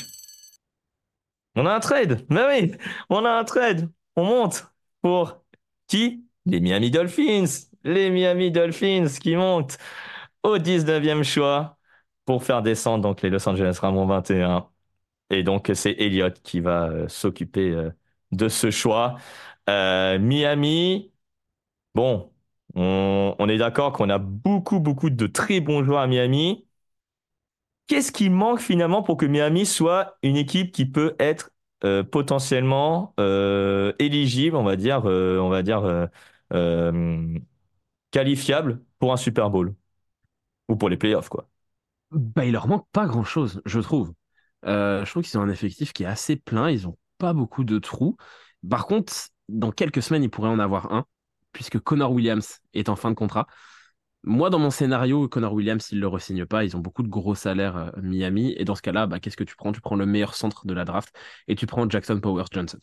On a un trade, mais oui, on a un trade. On monte pour qui? Les Miami Dolphins. Les Miami Dolphins qui montent au dix-neuvième choix pour faire descendre donc les Los Angeles Rams en vingt et un. Et donc, c'est Elliott qui va euh, s'occuper euh, de ce choix. Euh, Miami. Bon, on, on est d'accord qu'on a beaucoup, beaucoup de très bons joueurs à Miami. Qu'est-ce qui manque finalement pour que Miami soit une équipe qui peut être euh, potentiellement euh, éligible, on va dire, euh, on va dire euh, euh, qualifiable pour un Super Bowl ou pour les playoffs, quoi. Bah, il leur manque pas grand-chose, je trouve. Euh, je trouve qu'ils ont un effectif qui est assez plein, ils ont pas beaucoup de trous. Par contre, dans quelques semaines, ils pourraient en avoir un, puisque Connor Williams est en fin de contrat. Moi, dans mon scénario, Connor Williams, ils le re-signent pas. Ils ont beaucoup de gros salaires, euh, Miami. Et dans ce cas-là, bah, qu'est-ce que tu prends? Tu prends le meilleur centre de la draft et tu prends Jackson Powers Johnson.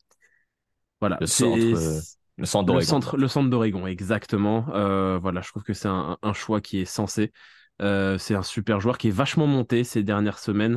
Voilà, Le c'est centre, euh, le centre le d'Oregon, centre, quoi. le centre d'Oregon, exactement. Euh, voilà, je trouve que c'est un, un choix qui est sensé. Euh, c'est un super joueur qui est vachement monté ces dernières semaines.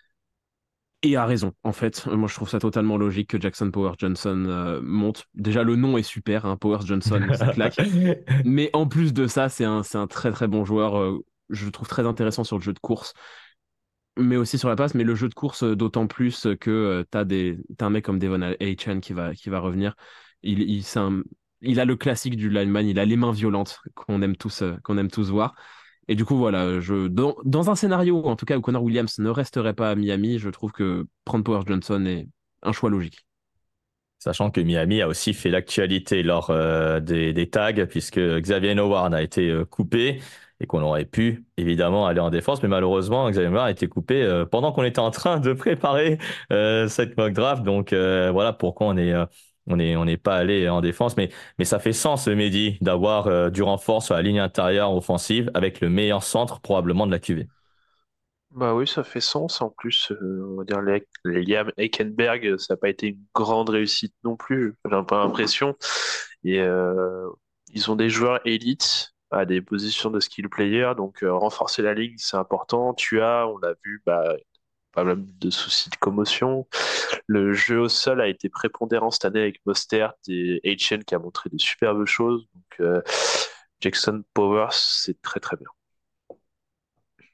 Et a raison, en fait. Moi, je trouve ça totalement logique que Jackson Powers Johnson euh, monte. Déjà, le nom est super, hein, Powers Johnson, ça claque. Mais en plus de ça, c'est un, c'est un très très bon joueur. euh, je le trouve très intéressant sur le jeu de course, mais aussi sur la passe. Mais le jeu de course, euh, d'autant plus que euh, t'as des, t'as un mec comme Devon Achane qui va, qui va revenir. Il, il, c'est un- il a le classique du lineman, il a les mains violentes qu'on aime tous, euh, qu'on aime tous voir. Et du coup, voilà, je, dans, dans un scénario, en tout cas, où Connor Williams ne resterait pas à Miami, je trouve que prendre Powers Johnson est un choix logique. Sachant que Miami a aussi fait l'actualité lors euh, des, des tags, puisque Xavier Howard a été euh, coupé et qu'on aurait pu évidemment aller en défense, mais malheureusement, Xavier Howard a été coupé euh, pendant qu'on était en train de préparer euh, cette mock draft. Donc euh, voilà pourquoi on est, euh, on est, on n'est pas allé en défense. Mais, mais ça fait sens, Mehdi, d'avoir euh, du renfort sur la ligne intérieure offensive avec le meilleur centre probablement de la Q V. Bah oui, ça fait sens. En plus, euh, on va dire les, les Liam Hülkenberg, ça n'a pas été une grande réussite non plus, j'ai un peu l'impression. Et euh, ils ont des joueurs élites à des positions de skill player, donc euh, renforcer la ligne, c'est important. Tu as, on l'a vu, bah, pas mal de soucis de commotion. Le jeu au sol a été prépondérant cette année avec Mostert et H N qui a montré de superbes choses. Donc euh, Jackson Powers, c'est très très bien.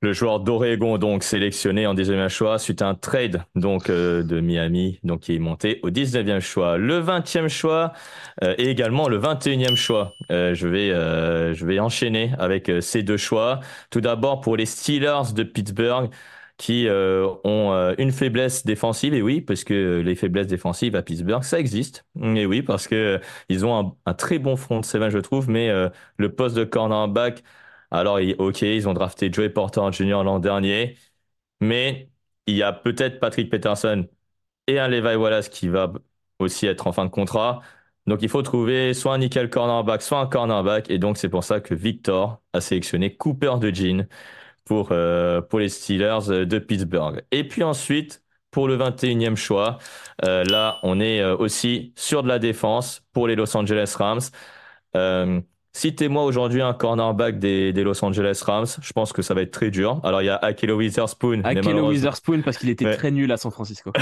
Le joueur d'Oregon, donc sélectionné en dix-neuvième choix suite à un trade donc euh, de Miami, donc qui est monté au dix-neuvième choix. Le vingtième choix euh, et également le vingt et unième choix. Euh, je vais euh, je vais enchaîner avec euh, ces deux choix. Tout d'abord pour les Steelers de Pittsburgh qui euh, ont euh, une faiblesse défensive, et oui, parce que les faiblesses défensives à Pittsburgh, ça existe. Et oui, parce que euh, ils ont un, un très bon front seven, je trouve, mais euh, le poste de cornerback. Alors, ok, ils ont drafté Joey Porter junior l'an dernier, mais il y a peut-être Patrick Peterson et un Levi Wallace qui va aussi être en fin de contrat. Donc, il faut trouver soit un nickel cornerback, soit un cornerback. Et donc, c'est pour ça que Victor a sélectionné Cooper DeJean pour, euh, pour les Steelers de Pittsburgh. Et puis ensuite, pour le vingt et unième choix, euh, là, on est euh, aussi sur de la défense pour les Los Angeles Rams. Euh, Citez-moi aujourd'hui un cornerback des, des Los Angeles Rams. Je pense que ça va être très dur. Alors, il y a Ahkello Witherspoon. Ahkello Witherspoon parce qu'il était ouais. très nul à San Francisco.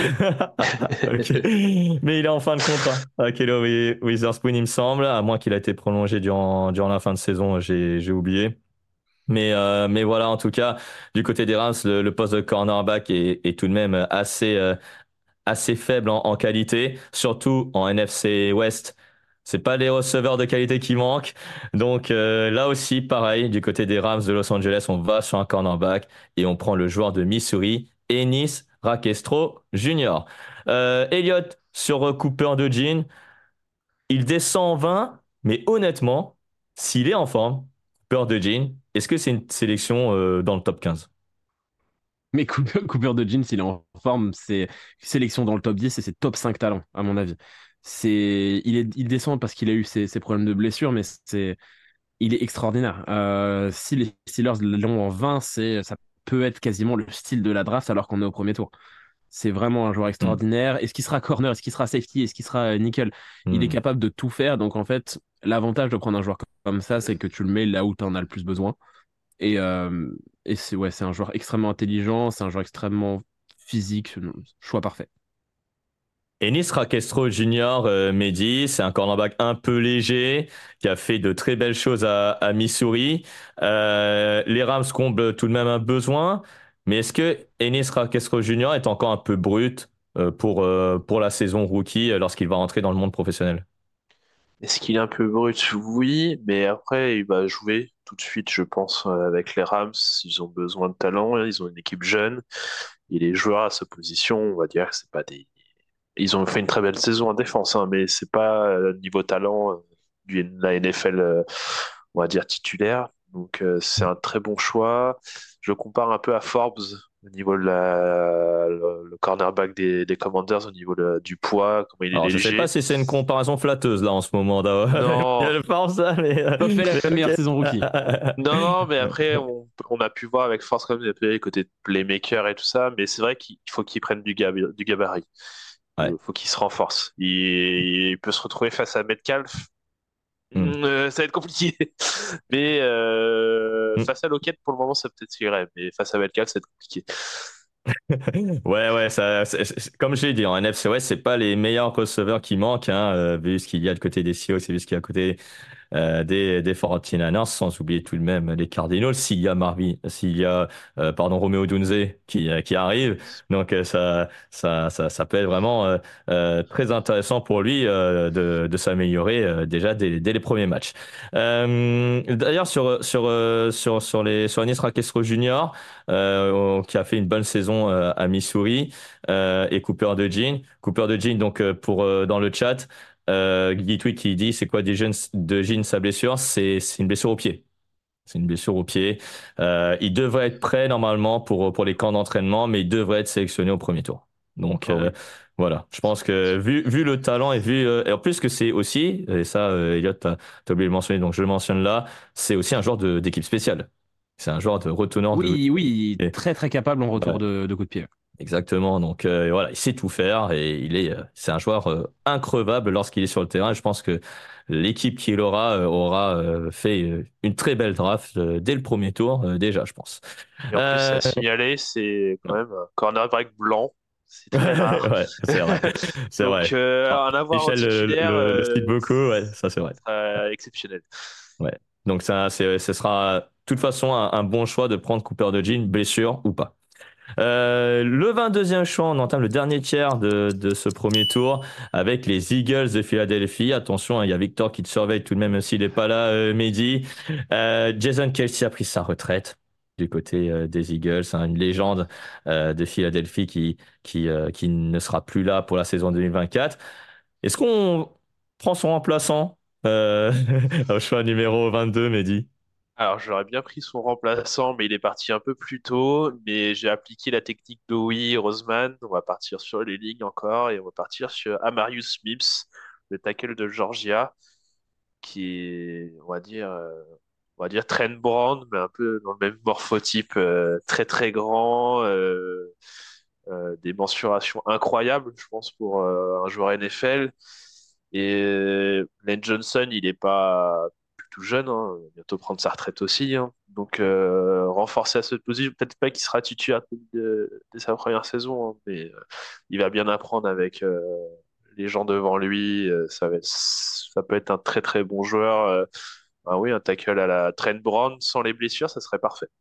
Okay. Mais il est en fin de contrat. Ahkello Witherspoon, il me semble, à moins qu'il ait été prolongé durant, durant la fin de saison, j'ai, j'ai oublié. Mais, euh, mais voilà, en tout cas, du côté des Rams, le, le poste de cornerback est, est tout de même assez, euh, assez faible en, en qualité, surtout en N F C West. C'est pas les receveurs de qualité qui manquent. Donc euh, là aussi, pareil, du côté des Rams de Los Angeles, on va sur un cornerback et on prend le joueur de Missouri, Ennis Rackestro junior Euh, Elliott sur Cooper DeJean, il descend en vingt, mais honnêtement, s'il est en forme, Cooper DeJean, est-ce que c'est une sélection euh, dans le top quinze? Mais Cooper, Cooper DeJean, s'il est en forme, c'est sélection dans le top dix et c'est top cinq talents, à mon avis. C'est, il, est, il descend parce qu'il a eu ses, ses problèmes de blessure, mais c'est, il est extraordinaire. Euh, si les Steelers l'ont en vingt, c'est, ça peut être quasiment le style de la draft alors qu'on est au premier tour. C'est vraiment un joueur extraordinaire. Mm. Est-ce qu'il sera corner? Est-ce qu'il sera safety? Est-ce qu'il sera nickel? Mm. Il est capable de tout faire. Donc, en fait, l'avantage de prendre un joueur comme ça, c'est que tu le mets là où tu en as le plus besoin. Et, euh, et c'est, ouais, c'est un joueur extrêmement intelligent. C'est un joueur extrêmement physique. Choix parfait. Ennis Rackestro junior, euh, Mehdi, c'est un cornerback un peu léger qui a fait de très belles choses à, à Missouri. Euh, les Rams comblent tout de même un besoin, mais est-ce que Ennis Rackestro junior est encore un peu brut euh, pour, euh, pour la saison rookie euh, lorsqu'il va rentrer dans le monde professionnel? Est-ce qu'il est un peu brut? Oui, mais après, il va jouer tout de suite, je pense, avec les Rams. Ils ont besoin de talent, ils ont une équipe jeune. Et les joueurs à sa position, on va dire que c'est pas des... Ils ont fait une très belle saison en défense, hein, mais c'est pas euh, niveau talent euh, de la N F L, euh, on va dire titulaire. Donc euh, c'est un très bon choix. Je compare un peu à Forbes au niveau de la, le, le cornerback des, des Commanders, au niveau de, du poids, comment il est Alors, léger. Je sais pas si c'est une comparaison flatteuse là en ce moment. Non. Je pense ça, mais euh... fait la mais meilleure okay. saison rookie. Non, non, mais après on, on a pu voir avec Force comme les côtés playmaker et tout ça, mais c'est vrai qu'il faut qu'il prenne du, gab, du gabarit. Il ouais. faut qu'il se renforce. Il, il peut se retrouver face à Metcalf. Mm. Euh, ça va être compliqué. Mais euh, mm. face à Lockett, pour le moment, ça peut-être irait. Mais face à Metcalf, ça va être compliqué. ouais, ouais. Ça, c'est, c'est, comme je l'ai dit, en N F C West, c'est pas les meilleurs receveurs qui manquent, hein, euh, vu ce qu'il y a de côté des Seahawks et vu ce qu'il y a à côté euh, des, des forty-niners, sans oublier tout de même les Cardinals. S'il y a Marvin, s'il y a, euh, pardon, Romeo Dunze qui, qui arrive. Donc, euh, ça, ça, ça, ça peut être vraiment euh, euh, très intéressant pour lui euh, de, de s'améliorer euh, déjà dès, dès les premiers matchs. Euh, d'ailleurs, sur, sur, euh, sur, sur les, sur Ennis Rackestro junior, euh, qui a fait une bonne saison euh, à Missouri, euh, et Cooper DeJean. Cooper DeJean, donc, euh, pour, euh, dans le chat, Euh, Guy Tweet qui dit c'est quoi DeJean, DeJean sa blessure? C'est, c'est une blessure au pied. C'est une blessure au pied. Euh, il devrait être prêt normalement pour, pour les camps d'entraînement, mais il devrait être sélectionné au premier tour. Donc oh, euh, oui. voilà, je pense que vu, vu le talent et vu euh, et en plus que c'est aussi, et ça euh, Elliot t'as, t'as oublié de le mentionner, donc je le mentionne là, c'est aussi un joueur de, d'équipe spéciale. C'est un joueur de retourneur. Oui, de... oui, et... très très capable en retour voilà. de, de coup de pied. Exactement, donc euh, voilà, il sait tout faire et il est, euh, c'est un joueur euh, increvable lorsqu'il est sur le terrain. Je pense que l'équipe qu'il aura euh, aura euh, fait euh, une très belle draft euh, dès le premier tour euh, déjà, je pense. Et en plus, à signaler, c'est quand même un cornerback blanc. C'est très rare. ouais, c'est vrai. C'est donc, vrai. Euh, en avoir Michel un le, le, le cite beaucoup, ouais, ça c'est vrai. Euh, exceptionnel. Ouais. Donc ça, c'est, ce sera de toute façon un, un bon choix de prendre Cooper DeJean, blessure ou pas. Euh, le vingt-deuxième choix, on entame le dernier tiers de, de ce premier tour avec les Eagles de Philadelphie. Attention, hein, il y a Victor qui te surveille tout de même, même s'il n'est pas là, euh, Mehdi. Euh, Jason Kelce a pris sa retraite du côté euh, des Eagles, hein, une légende euh, de Philadelphie qui, qui, euh, qui ne sera plus là pour la saison deux mille vingt-quatre. Est-ce qu'on prend son remplaçant euh, au choix numéro vingt-deux, Mehdi? Alors, j'aurais bien pris son remplaçant, mais il est parti un peu plus tôt. Mais j'ai appliqué la technique d'Howie Roseman. On va partir sur les lignes encore et on va partir sur Amarius Mims, le tackle de Georgia, qui est, on va dire, euh, on va dire Trent Brown, mais un peu dans le même morphotype, euh, très très grand, euh, euh, des mensurations incroyables, je pense, pour euh, un joueur N F L. Et Lane Johnson, il est pas tout jeune, hein, il va bientôt prendre sa retraite aussi, hein. Donc, euh, renforcer à cette position, peut-être pas qu'il sera titulaire dès, dès sa première saison, hein, mais euh, il va bien apprendre avec euh, les gens devant lui. Euh, ça va être- ça peut être un très très bon joueur. Euh, ah oui, un tackle à la Trent Brown sans les blessures, ça serait parfait.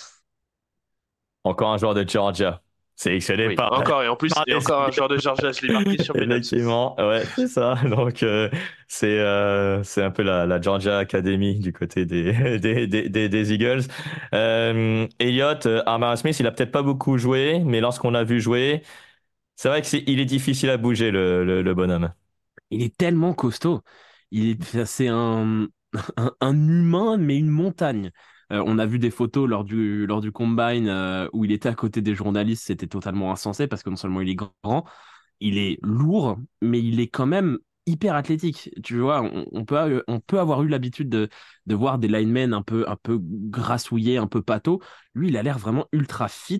Encore un joueur de Georgia, sélectionné Oui, par, encore et en plus, par et les encore un joueur de Georgia, je l'ai marqué sur mes notes. Effectivement, ouais, c'est ça. Donc, euh, c'est euh, c'est un peu la, la Georgia Academy du côté des, des, des, des, des Eagles. Euh, Elliott, euh, Armand Smith, il a peut-être pas beaucoup joué, mais lorsqu'on a vu jouer, c'est vrai que c'est, il est difficile à bouger, le, le, le bonhomme. Il est tellement costaud. Il est, c'est un, un, un humain, mais une montagne. Euh, on a vu des photos lors du, lors du combine euh, où il était à côté des journalistes. C'était totalement insensé parce que non seulement il est grand, il est lourd, mais il est quand même hyper athlétique. Tu vois, on, on peut, on peut avoir eu l'habitude de, de voir des linemen un peu, un peu grassouillés, un peu pâteaux. Lui, il a l'air vraiment ultra fit.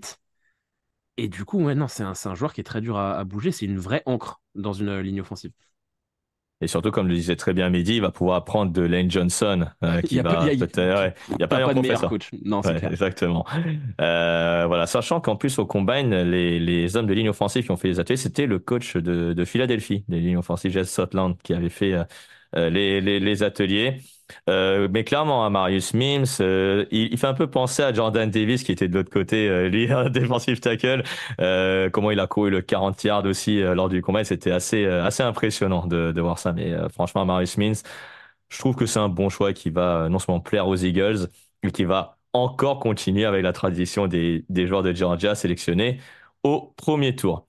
Et du coup, ouais, non, c'est un, c'est un joueur qui est très dur à, à bouger. C'est une vraie encre dans une euh, ligne offensive. Et surtout, comme le disait très bien Mehdi, il va pouvoir apprendre de Lane Johnson, euh, Il qui y a, pas- il y va a, peut-être. Ouais, il n'y a pas t'as meilleur pas de meilleur professeur. coach. Non, c'est Ouais, clair. exactement. Euh, voilà, sachant qu'en plus au combine, les, les hommes de ligne offensive qui ont fait les ateliers, c'était le coach de, de Philadelphie, des lignes offensives, Jess Sutherland, qui avait fait euh, euh, les, les, les ateliers. Euh, mais clairement, hein, Marius Mims, euh, il, il fait un peu penser à Jordan Davis qui était de l'autre côté, euh, lui, un defensive tackle. Euh, comment il a couru le quarante yards aussi euh, lors du combat, c'était assez, euh, assez impressionnant de, de voir ça. Mais euh, franchement, Marius Mims, je trouve que c'est un bon choix qui va euh, non seulement plaire aux Eagles, mais qui va encore continuer avec la tradition des, des joueurs de Georgia sélectionnés au premier tour.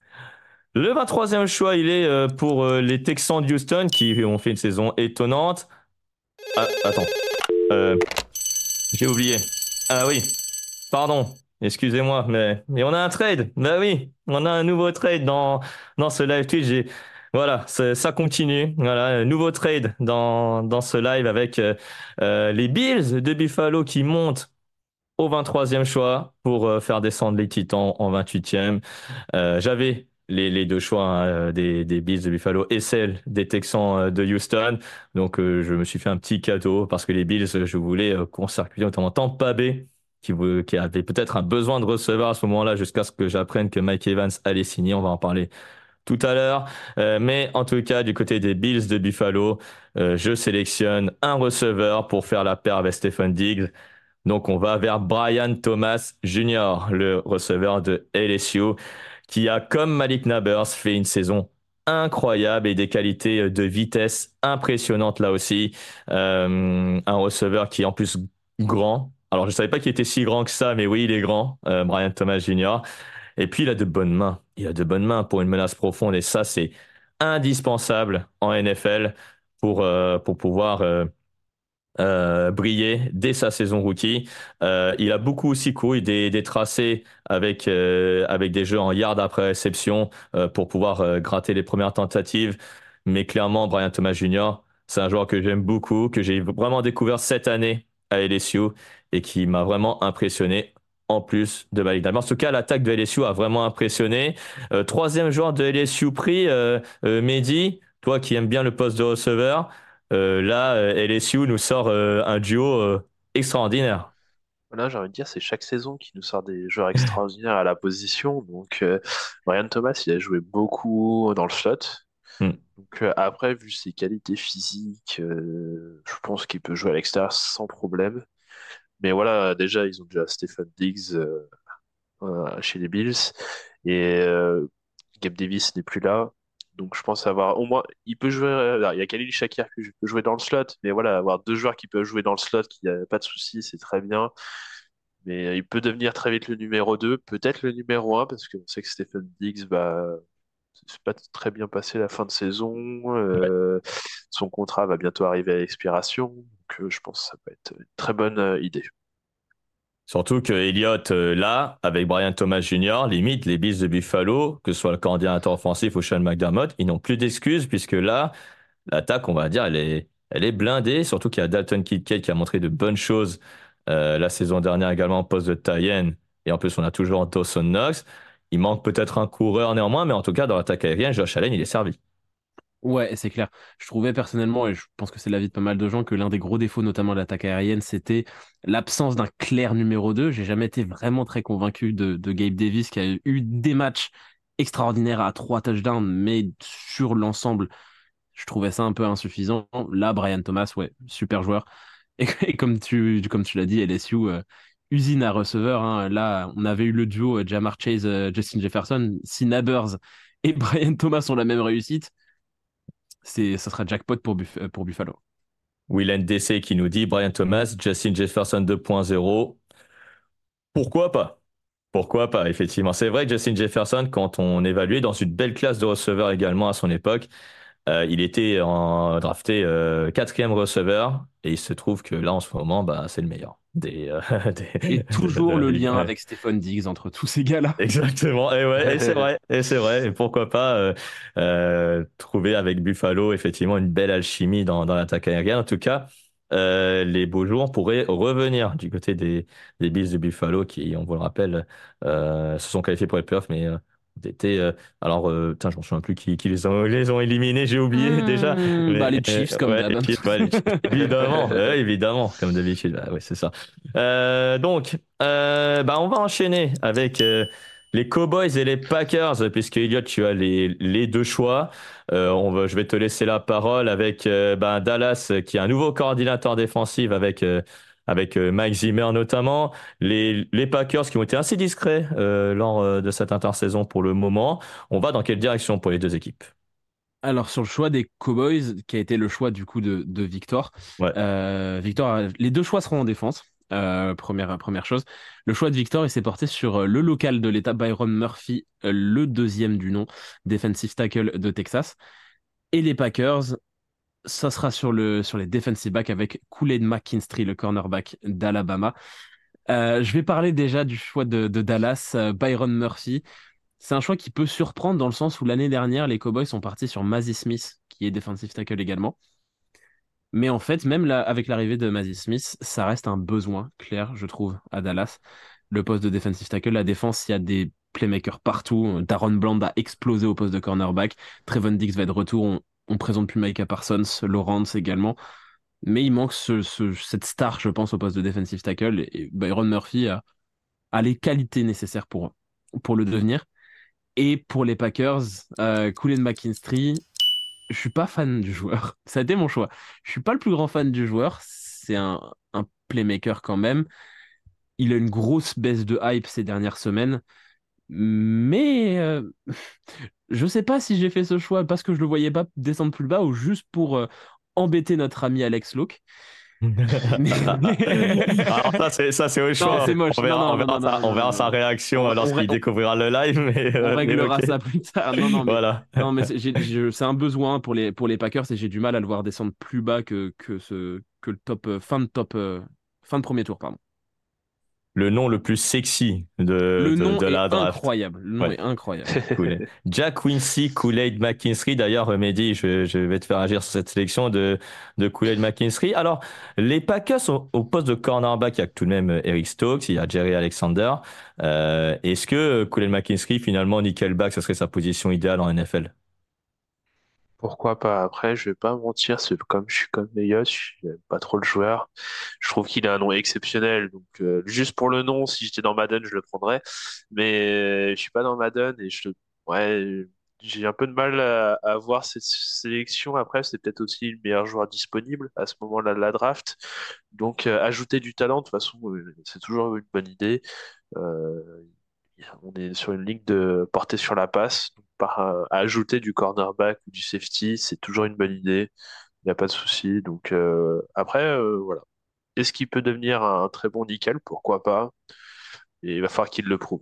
Le vingt-troisième choix, il est euh, pour euh, les Texans de Houston qui ont fait une saison étonnante. Ah, attends, euh, j'ai oublié. Ah oui, pardon, excusez-moi, mais, mais on a un trade. Bah oui, on a un nouveau trade dans, dans ce live Twitch. J'ai- Voilà, ça ça continue. Voilà, un nouveau trade dans, dans ce live avec euh, euh, les Bills de Buffalo qui montent au vingt-troisième choix pour euh, faire descendre les Titans en vingt-huitième. Euh, j'avais les, les deux choix, hein, euh, des, des Bills de Buffalo et celle des Texans euh, de Houston. Donc, euh, je me suis fait un petit cadeau parce que les Bills, euh, je voulais euh, court-circuiter notamment Tampa Bay, qui, vou- qui avait peut-être un besoin de receveur à ce moment-là jusqu'à ce que j'apprenne que Mike Evans allait signer. On va en parler tout à l'heure. Euh, mais en tout cas, du côté des Bills de Buffalo, euh, je sélectionne un receveur pour faire la paire avec Stephen Diggs. Donc, on va vers Brian Thomas junior, le receveur de L S U, qui a, comme Malik Nabers, fait une saison incroyable et des qualités de vitesse impressionnantes là aussi. Euh, un receveur qui est en plus grand. Alors, je ne savais pas qu'il était si grand que ça, mais oui, il est grand, euh, Brian Thomas junior. Et puis, il a de bonnes mains. Il a de bonnes mains pour une menace profonde. Et ça, c'est indispensable en N F L pour, euh, pour pouvoir euh, euh, briller dès sa saison rookie. Euh, il a beaucoup aussi couru des, des tracés avec, euh, avec des jeux en yards après réception euh, pour pouvoir euh, gratter les premières tentatives. Mais clairement, Brian Thomas junior, c'est un joueur que j'aime beaucoup, que j'ai vraiment découvert cette année à L S U et qui m'a vraiment impressionné. En plus de Malik Nabers. En tout cas, l'attaque de L S U a vraiment impressionné. Euh, troisième joueur de L S U pris, euh, euh, Mehdi, toi qui aimes bien le poste de receveur. Euh, là, euh, L S U nous sort euh, un duo euh, extraordinaire. Voilà, j'ai envie de dire, c'est chaque saison qui nous sort des joueurs extraordinaires à la position. Donc, euh, Brian Thomas, il a joué beaucoup dans le slot. Hmm. Donc euh, après, vu ses qualités physiques, euh, je pense qu'il peut jouer à l'extérieur sans problème. Mais voilà, déjà, ils ont déjà Stephen Diggs euh, euh, chez les Bills. Et euh, Gabe Davis n'est plus là. Donc je pense avoir au moins, il peut jouer, euh, il y a Khalil Shakir qui peut jouer dans le slot, mais voilà, avoir deux joueurs qui peuvent jouer dans le slot, qui a pas de souci, c'est très bien. Mais il peut devenir très vite le numéro deux, peut-être le numéro un, parce qu'on sait que Stephen Diggs, bah, c'est pas très bien passé la fin de saison. Ouais. Euh, son contrat va bientôt arriver à l'expiration. Donc euh, je pense que ça peut être une très bonne euh, idée. Surtout que Elliott, euh, là, avec Brian Thomas junior, limite, les Bills de Buffalo, que ce soit le coordinateur offensif ou Sean McDermott, ils n'ont plus d'excuses, puisque là, l'attaque, on va dire, elle est, elle est blindée, surtout qu'il y a Dalton Kincaid qui a montré de bonnes choses euh, la saison dernière également en poste de tight end, et en plus, on a toujours Dawson Knox. Il manque peut-être un coureur néanmoins, mais en tout cas, dans l'attaque aérienne, Josh Allen, il est servi. Ouais, c'est clair. Je trouvais personnellement, et je pense que c'est l'avis de pas mal de gens, que l'un des gros défauts, notamment de l'attaque aérienne, c'était l'absence d'un clair numéro deux. J'ai jamais été vraiment très convaincu de, de Gabe Davis, qui a eu des matchs extraordinaires à trois touchdowns, mais sur l'ensemble, je trouvais ça un peu insuffisant. Là, Brian Thomas, ouais, super joueur. Et, et comme tu, comme tu l'as dit, L S U, euh, usine à receveur, hein. Là, on avait eu le duo euh, Jamar Chase, euh, Justin Jefferson. Si Nabers et Brian Thomas ont la même réussite, c'est, ça sera jackpot pour, Buff- euh, pour Buffalo. Will N D C qui nous dit Brian Thomas, Justin Jefferson deux point zéro. Pourquoi pas? Pourquoi pas, effectivement. C'est vrai que Justin Jefferson, quand on évaluait dans une belle classe de receveurs également à son époque, euh, il était en drafté euh, quatrième receveur et il se trouve que là, en ce moment, bah, c'est le meilleur des, euh, des- Et de, de toujours la le ligue. lien Ouais. avec Stephen Diggs entre tous ces gars-là. Exactement. Et ouais, et c'est vrai, et c'est vrai. Et pourquoi pas euh, euh, trouver avec Buffalo effectivement une belle alchimie dans, dans l'attaque aérienne. En tout cas, euh, les beaux jours pourraient revenir du côté des, des Bills de Buffalo qui, on vous le rappelle, euh, se sont qualifiés pour les playoffs, mais euh, étaient, euh, alors, euh, putain, je me souviens plus qui, qui les ont, les ont éliminés, j'ai oublié déjà. Hmm, Mais bah les Chiefs euh, comme ouais, d'hab, les hein. Chiefs, ouais, les Chiefs, évidemment, ouais, évidemment, comme d'habitude. Bah, ouais, c'est ça. Euh, donc, euh, bah, on va enchaîner avec euh, les Cowboys et les Packers, puisque Elliot, tu as les, les deux choix. Euh, on va, je vais te laisser la parole avec euh, bah, Dallas, qui a un nouveau coordinateur défensif avec, euh, avec euh, Mike Zimmer notamment. Les, les Packers qui ont été assez discrets euh, lors euh, de cette intersaison pour le moment. On va dans quelle direction pour les deux équipes? Alors sur le choix des Cowboys, qui a été le choix du coup de, de Victor, Ouais. euh, Victor, a- les deux choix seront en défense. Euh, première, première chose. Le choix de Victor, il s'est porté sur euh, le local de l'État, Byron Murphy, euh, le deuxième du nom, defensive tackle de Texas. Et les Packers, ça sera sur, le, sur les defensive backs avec Kool-Aid McKinstry, le cornerback d'Alabama. Euh, je vais parler déjà du choix de, de Dallas, euh, Byron Murphy. C'est un choix qui peut surprendre dans le sens où l'année dernière, les Cowboys sont partis sur Mazzy Smith, qui est defensive tackle également. Mais en fait, même là, avec l'arrivée de Mazzy Smith, ça reste un besoin clair, je trouve, à Dallas. Le poste de defensive tackle, la défense, il y a des playmakers partout. Daron Bland a explosé au poste de cornerback. Trevon Diggs va être de retour. On, on présente plus Micah Parsons, Lawrence également. Mais il manque ce, ce- cette star, je pense, au poste de defensive tackle. Et Byron Murphy a, a les qualités nécessaires pour, pour le devenir. Et pour les Packers, euh, Kool-Aid McKinstry, je suis pas fan du joueur. Ça a été mon choix. Je suis pas le plus grand fan du joueur. C'est un, un playmaker quand même. Il a une grosse baisse de hype ces dernières semaines. Mais euh, je sais pas si j'ai fait ce choix parce que je le voyais pas descendre plus bas ou juste pour euh, embêter notre ami Alex Locke. Mais... Alors ça c'est ça c'est au Non, choix. c'est moche. On Non, verra, non, on non, verra non, non, sa, non, on non, verra non, sa non. réaction On, euh, on, lorsqu'il ré- découvrira le live, mais, on euh, mais réglera ok. ça plus tard. Non, non, mais, Voilà. non, mais c'est j'ai- je- c'est un besoin pour les, pour les Packers et j'ai du mal à le voir descendre plus bas que, que, ce, que le top, euh, fin de top, euh, fin de premier tour, pardon. Le nom le plus sexy de, Le de, nom de est la draft. incroyable. Le nom Ouais. est incroyable. Cool. Jack Quincy, Kool-Aid McKinstry. D'ailleurs, euh, Mehdi, je, je vais te faire agir sur cette sélection de, de Kool-Aid McKinstry. Alors, les Packers au, au poste de cornerback, il y a tout de même euh, Eric Stokes, il y a Jerry Alexander. Euh, est-ce que euh, Kool-Aid McKinstry, finalement, nickelback, ce serait sa position idéale en N F L? Pourquoi pas? Après, je vais pas mentir, c'est comme je suis comme Elliott, je n'aime pas trop le joueur. Je trouve qu'il a un nom exceptionnel, donc euh, juste pour le nom, si j'étais dans Madden, je le prendrais. Mais euh, je suis pas dans Madden et je, ouais, j'ai un peu de mal à, à voir cette sélection. Après, c'est peut-être aussi le meilleur joueur disponible à ce moment-là de la draft. Donc, euh, ajouter du talent, de toute façon, euh, c'est toujours une bonne idée. Euh, on est sur une ligne de portée sur la passe. Donc, par, euh, ajouter du cornerback ou du safety, c'est toujours une bonne idée. Il n'y a pas de souci. Donc, euh, après, euh, voilà. Est-ce qu'il peut devenir un, un très bon nickel? Pourquoi pas? Et il va falloir qu'il le prouve.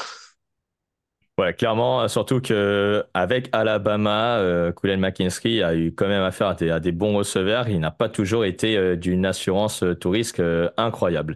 Ouais, clairement, surtout que avec Alabama, euh, Cullen McKinstry a eu quand même affaire à des, à des bons receveurs. Il n'a pas toujours été euh, d'une assurance euh, tout risque euh, incroyable.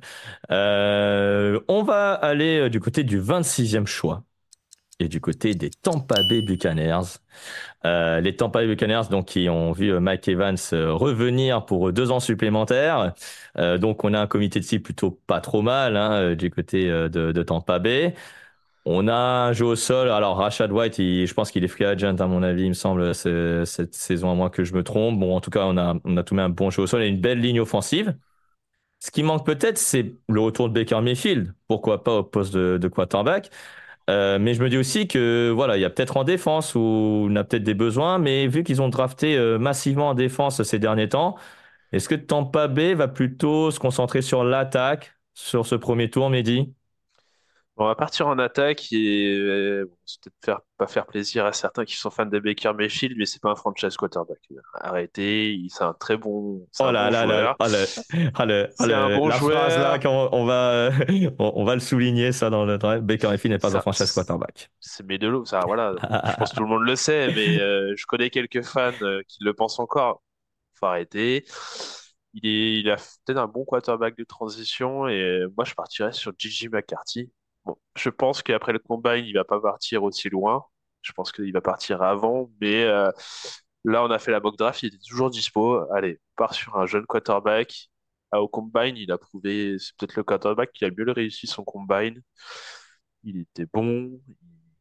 Euh, on va aller euh, du côté du vingt-sixième choix et du côté des Tampa Bay Buccaneers. Euh, les Tampa Bay Buccaneers, donc, qui ont vu euh, Mike Evans euh, revenir pour deux ans supplémentaires. Euh, donc, on a un comité de cible plutôt pas trop mal hein, euh, du côté euh, de, de Tampa Bay. On a un jeu au sol. Alors, Rashad White, il- je pense qu'il est free agent, à mon avis, il me semble, c'est- cette saison, à moins que je me trompe. Bon, en tout cas, on a, on a tout de même un bon jeu au sol et une belle ligne offensive. Ce qui manque peut-être, c'est le retour de Baker Mayfield. Pourquoi pas au poste de, de quarterback. Euh, mais je me dis aussi que voilà, il y a peut-être en défense où on a peut-être des besoins, mais vu qu'ils ont drafté euh, massivement en défense ces derniers temps, est-ce que Tampa Bay va plutôt se concentrer sur l'attaque sur ce premier tour, Mehdi? On va partir en attaque et euh, bon, c'est peut-être faire, pas faire plaisir à certains qui sont fans de Baker Mayfield, mais c'est pas un franchise quarterback. Arrêtez, il- c'est un très bon, c'est Oh un là bon là là, joueur. ah le, ah le, ah C'est un le- bon la phrase là, joueur. qu'on- on, va, on, on va le souligner ça dans le drive. Baker Mayfield n'est pas un Ça, franchise quarterback. c'est mes deux lots. Ça, voilà. Je pense que tout le monde le sait, mais euh, je connais quelques fans euh, qui le pensent encore. Faut arrêter. Il est, il a peut-être un bon quarterback de transition et moi je partirais sur J J McCarthy. Bon, je pense qu'après le combine, il va pas partir aussi loin. Je pense qu'il va partir avant, mais euh, là on a fait la mock draft, il était toujours dispo. Allez, on part sur un jeune quarterback. Ah, au combine, il a prouvé, c'est peut-être le quarterback qui a mieux réussi son combine. Il était bon, il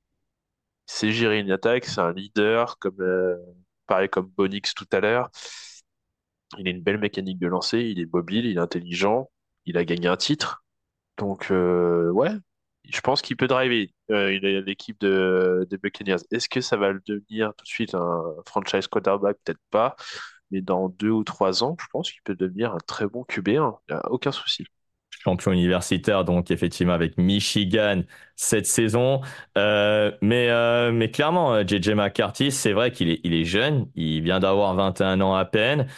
sait gérer une attaque, c'est un leader, comme euh, pareil comme Bonix tout à l'heure. Il a une belle mécanique de lancer, il est mobile, il est intelligent, il a gagné un titre. Donc, euh, ouais, je pense qu'il peut driver euh, une- l'équipe de, de Buccaneers. Est-ce que ça va le devenir tout de suite un franchise quarterback? Peut-être pas. Mais dans deux ou trois ans, je pense qu'il peut devenir un très bon Q B un. Il n'y a aucun souci. Champion universitaire, donc effectivement avec Michigan cette saison. Euh, mais, euh, mais clairement, euh, J J McCarthy, c'est vrai qu'il est, il est jeune, il vient d'avoir vingt et un ans à peine.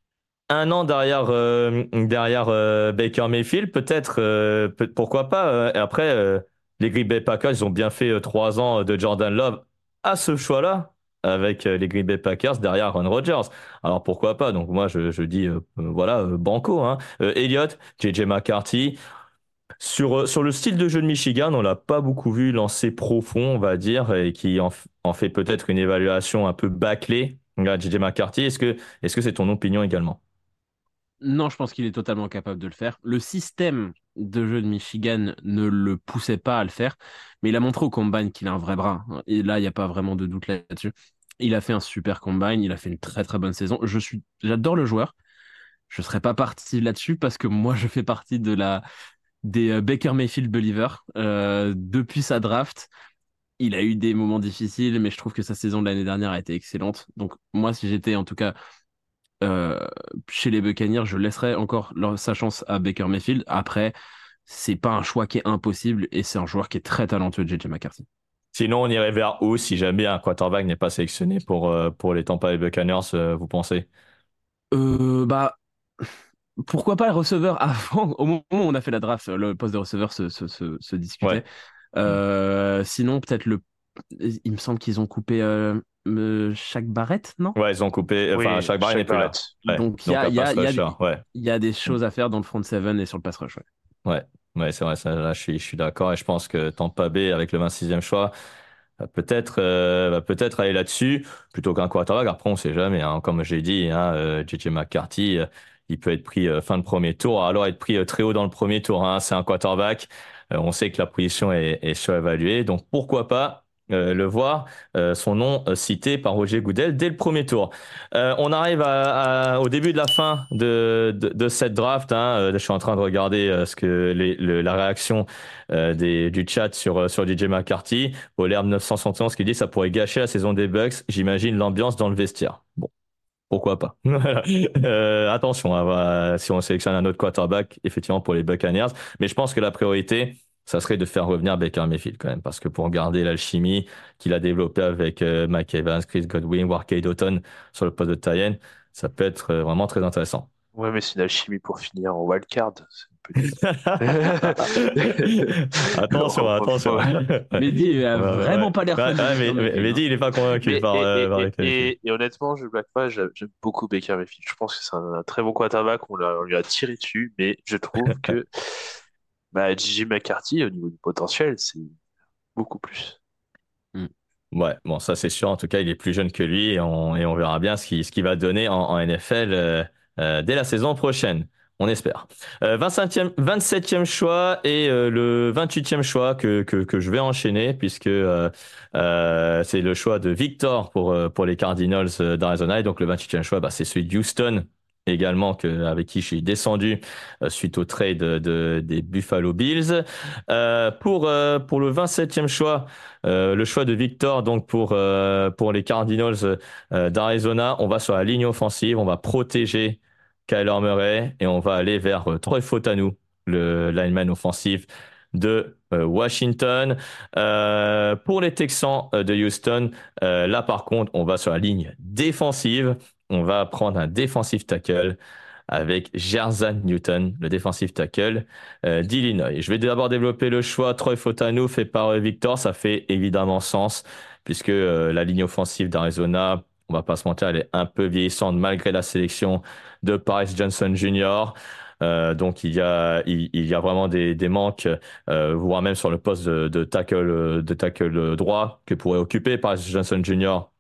Un an derrière, euh, derrière euh, Baker Mayfield, peut-être, euh, peut- pourquoi pas. euh, et après, euh, les Green Bay Packers, ils ont bien fait euh, trois ans de Jordan Love à ce choix-là, avec euh, les Green Bay Packers derrière Aaron Rodgers. Alors pourquoi pas? Donc moi, je, je dis, euh, euh, voilà, euh, banco. Hein. Euh, Elliott, J J McCarthy. Sur, euh, sur le style de jeu de Michigan, on l'a pas beaucoup vu lancer profond, on va dire, et qui en, f- en fait peut-être une évaluation un peu bâclée. Regarde, J J McCarthy, est-ce que, est-ce que c'est ton opinion également? Non, je pense qu'il est totalement capable de le faire. Le système de jeu de Michigan ne le poussait pas à le faire, mais il a montré au combine qu'il a un vrai bras. Et là, il n'y a pas vraiment de doute là-dessus. Il a fait un super combine, il a fait une très très bonne saison. Je suis, j'adore le joueur. Je serais pas parti là-dessus parce que moi, je fais partie de la des euh, Baker Mayfield believers. Euh, depuis sa draft, il a eu des moments difficiles, mais je trouve que sa saison de l'année dernière a été excellente. Donc moi, si j'étais en tout cas euh, chez les Buccaneers, je laisserais encore leur- sa chance à Baker Mayfield. Après, c'est pas un choix qui est impossible et c'est un joueur qui est très talentueux, J J McCarthy. Sinon, on irait vers où si jamais un quarterback n'est pas sélectionné pour, euh, pour les Tampa Bay Buccaneers, euh, vous pensez? Euh, bah, pourquoi pas le receveur avant, au moment où on a fait la draft, le poste de receveur se, se, se, se discutait. Ouais. Euh, sinon, peut-être le. Il me semble qu'ils ont coupé euh, euh, Shaq Barrett, non? Ouais, ils ont coupé, enfin, Oui, Shaq Barrett n'est Shaq plus là. Barrett. Ouais. Donc, il y Donc, a, un il y a, pass il y a, rusher, ouais. il y a des choses à faire dans le front seven et sur le pass rush. Ouais. Ouais, ouais, c'est vrai, ça, là, je suis, je suis d'accord et je pense que Tampa Bay, avec le vingt-sixième choix, va peut-être euh, va peut-être aller là-dessus plutôt qu'un quarterback. Après, on sait jamais, hein. Comme j'ai dit, hein, euh, J J McCarthy, euh, il peut être pris euh, fin de premier tour, alors être pris euh, très haut dans le premier tour, hein. C'est un quarterback. Euh, on sait que la position est, est surévaluée, donc pourquoi pas? euh, le voir, euh, son nom euh, cité par Roger Goodell dès le premier tour. Euh, on arrive à, à- au début de la fin de, de, de cette draft. Hein. Euh, je suis en train de regarder euh, ce que les, le- la réaction euh, des, du chat sur, euh, sur D J McCarthy. Olerbe neuf cent soixante et onze qui dit ça pourrait gâcher la saison des Bucks. J'imagine l'ambiance dans le vestiaire. Bon. Pourquoi pas? Voilà. Euh, attention, hein, voilà, si on sélectionne un autre quarterback, effectivement pour les Buccaneers, mais je pense que la priorité, ça serait de faire revenir Baker Mayfield quand même, parce que pour garder l'alchimie qu'il a développée avec euh, Mike Evans, Chris Godwin, Warkey Doughton sur le poste de tight end, ça peut être euh, vraiment très intéressant. Ouais, mais c'est une alchimie pour finir en wildcard. C'est attention, Faut- attention. faut- Mehdi il a Ouais, ouais, vraiment ouais. pas l'air fan Ouais, de ouais, Baker mais, mais, Mayfield, Mehdi, hein. il est pas convaincu Mais, par, et, euh, et, par et, Baker Mayfield. et, et honnêtement, je ne blague pas, j'aime j'aime beaucoup Baker Mayfield. Je pense que c'est un, un très bon quarterback, on, l'a- on lui a tiré dessus, mais je trouve que bah, J J McCarthy, au niveau du potentiel, c'est beaucoup plus. Mm. Ouais, bon, ça c'est sûr. En tout cas, il est plus jeune que lui et on, et on verra bien ce qu'il ce qu'il va donner en, en N F L euh, euh, dès la saison prochaine. On espère. Euh, vingt-cinquième, vingt-septième choix et euh, le vingt-huitième choix que, que, que je vais enchaîner puisque euh, euh, c'est le choix de Victor pour, euh, pour les Cardinals euh, d'Arizona. Et donc le vingt-huitième choix, bah, c'est celui de Houston également que, avec qui je suis descendu euh, suite au trade de, de- des Buffalo Bills. Euh, pour, euh, pour le vingt-septième choix, euh, le choix de Victor, donc pour, euh, pour les Cardinals euh, d'Arizona, on va sur la ligne offensive, on va protéger Kyler Murray et on va aller vers euh, Troy Fautanu, le lineman offensif de euh, Washington. Euh, pour les Texans euh, de Houston, euh, là par contre, on va sur la ligne défensive. On va prendre un defensive tackle avec Jerzan Newton, le defensive tackle euh, d'Illinois. Je vais d'abord développer le choix Troy Fautanu fait par euh, Victor. Ça fait évidemment sens puisque euh, la ligne offensive d'Arizona, on va pas se mentir, elle est un peu vieillissante malgré la sélection de Paris Johnson junior Euh, donc il y a il, il y a vraiment des, des manques, euh, voire même sur le poste de, de tackle de tackle droit que pourrait occuper Paris Johnson junior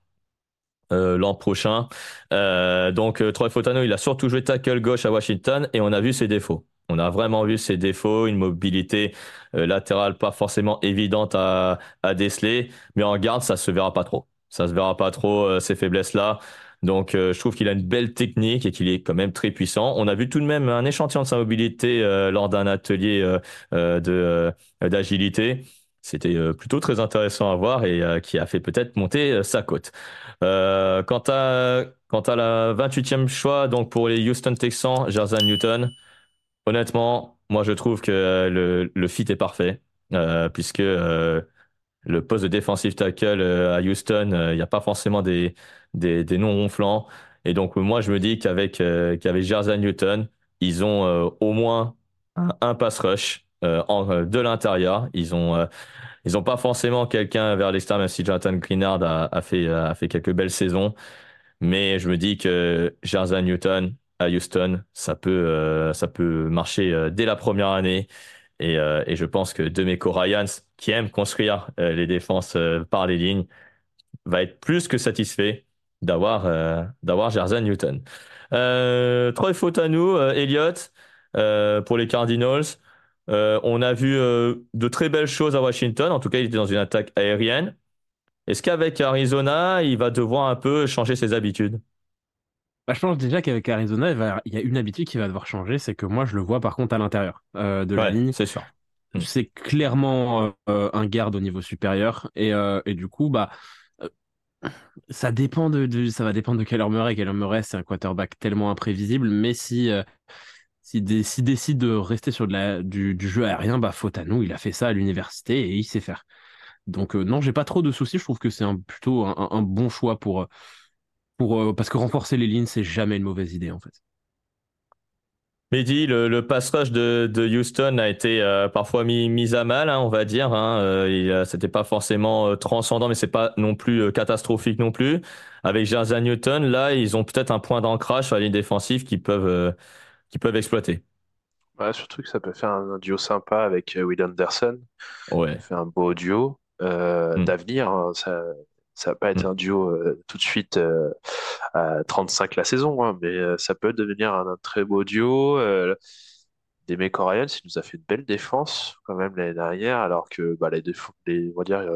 euh, l'an prochain. Euh, donc euh, Troy Fautanu, il a surtout joué tackle gauche à Washington et on a vu ses défauts. On a vraiment vu ses défauts, une mobilité euh, latérale pas forcément évidente à, à déceler, mais en garde, ça se verra pas trop. Ça se verra pas trop, euh, ces faiblesses-là. Donc euh, je trouve qu'il a une belle technique et qu'il est quand même très puissant. On a vu tout de même un échantillon de sa mobilité euh, lors d'un atelier euh, euh, de euh, d'agilité. C'était euh, plutôt très intéressant à voir et euh, qui a fait peut-être monter euh, sa cote. Euh, quant à, quant à la vingt-huitième choix, donc pour les Houston Texans, Jerzan Newton, honnêtement, moi je trouve que euh, le, le fit est parfait, euh, puisque euh, le poste de defensive tackle euh, à Houston, euh, il n'y a pas forcément des, des, des noms ronflants. Et donc moi je me dis qu'avec euh, qu'avec Jerzan Newton, ils ont euh, au moins un, un pass rush euh, en, euh, de l'intérieur. Ils ont euh, ils ont pas forcément quelqu'un vers l'extérieur, même si Jonathan Greenard a, a fait, a fait quelques belles saisons. Mais je me dis que Jerzan Newton à Houston, ça peut, euh, ça peut marcher euh, dès la première année. Et, euh, et je pense que Demeco Ryans, qui aime construire euh, les défenses euh, par les lignes, va être plus que satisfait d'avoir euh, d'avoir Jerzan Newton. Euh, Troy Fautanu, euh, Elliott, euh, pour les Cardinals. Euh, on a vu euh, de très belles choses à Washington. En tout cas, il était dans une attaque aérienne. Est-ce qu'avec Arizona, il va devoir un peu changer ses habitudes? Bah, je pense déjà qu'avec Arizona, il va- il y a une habitude qui va devoir changer, c'est que moi, je le vois par contre à l'intérieur euh, de la Ouais, ligne. c'est sûr. Hmm. C'est clairement euh, un garde au niveau supérieur. Et, euh, et du coup, bah, euh, ça dépend de, de- ça va dépendre de Kyler Murray. Kyler Murray, c'est un quarterback tellement imprévisible, mais si, euh, si, dé- s'il décide de rester sur de la, du, du jeu aérien, bah, faute à nous, il a fait ça à l'université et il sait faire. Donc, euh, non, j'ai pas trop de soucis. Je trouve que c'est un, plutôt un, un- un bon choix pour, euh, pour, euh, parce que renforcer les lignes, c'est jamais une mauvaise idée, en fait. Mehdi, le, le pass rush de, de Houston a été euh, parfois mis, mis à mal, hein, on va dire. Hein. Euh, il, euh, c'était pas forcément euh, transcendant, mais c'est pas non plus euh, catastrophique non plus. Avec Jerzan Newton, là, ils ont peut-être un point d'ancrage sur la ligne défensive qu'ils peuvent, euh, qu'ils peuvent exploiter. Ouais, surtout que ça peut faire un, un duo sympa avec euh, Will Anderson. Ça Ouais. fait un beau duo euh, Hmm. d'avenir. Hein. Ça, ça va pas être Hmm. un duo euh, tout de suite euh, à trente-cinq la saison, hein, mais euh, ça peut devenir un, un très beau duo. Euh, des Ryan, il nous a fait une belle défense quand même l'année dernière, alors que bah, les, déf- les, on va dire, euh,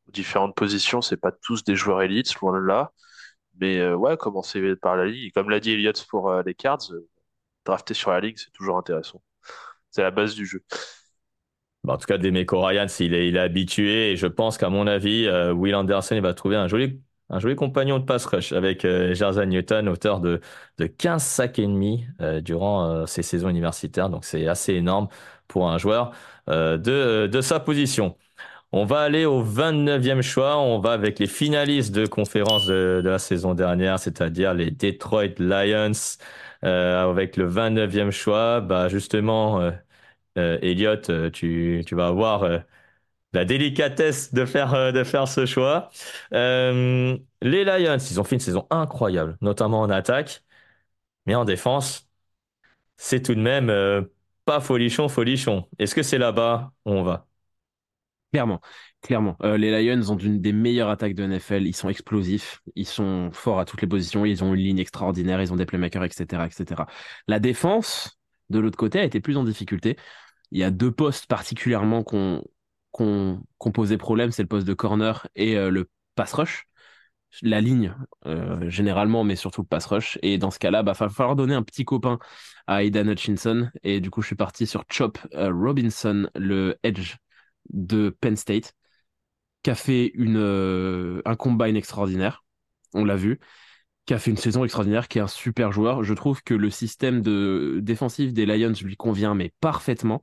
différentes positions, c'est pas tous des joueurs élites, loin de là. Mais euh, ouais, commencer par la ligne. Comme l'a dit Elliott pour euh, les Cards, euh, drafter sur la ligne, c'est toujours intéressant. C'est la base du jeu. Bah, en tout cas, Demeco Ryans, il est, il est habitué et je pense qu'à mon avis, euh, Will Anderson, il va trouver un joli, un joli compagnon de pass rush avec euh, Jersey Newton, auteur de, de quinze sacs et demi euh, durant euh, ses saisons universitaires. Donc, c'est assez énorme pour un joueur euh, de, de sa position. On va aller au vingt-neuvième choix. On va avec les finalistes de conférence de, de la saison dernière, c'est-à-dire les Detroit Lions. Euh, avec le vingt-neuvième choix, bah justement, euh, euh, Elliot, euh, tu, tu vas avoir euh, la délicatesse de faire, euh, de faire ce choix. Euh, les Lions, ils ont fait une saison incroyable, notamment en attaque, mais en défense, c'est tout de même euh, pas folichon, folichon. Est-ce que c'est là-bas où on va? Clairement, clairement. Euh, les Lions ont une des meilleures attaques de N F L. Ils sont explosifs, ils sont forts à toutes les positions, ils ont une ligne extraordinaire, ils ont des playmakers, et cetera, et cetera. La défense, de l'autre côté, a été plus en difficulté. Il y a deux postes particulièrement qu'on qu'on qu'on posait problème, c'est le poste de corner et euh, le pass rush. La ligne, euh, généralement, mais surtout le pass rush. Et dans ce cas-là, bah, va falloir donner un petit copain à Aidan Hutchinson. Et du coup, je suis parti sur Chop euh, Robinson, le edge de Penn State, qui a fait une, euh, un combine extraordinaire. On l'a vu. Qui a fait une saison extraordinaire, qui est un super joueur. Je trouve que le système de défensif des Lions lui convient, mais parfaitement.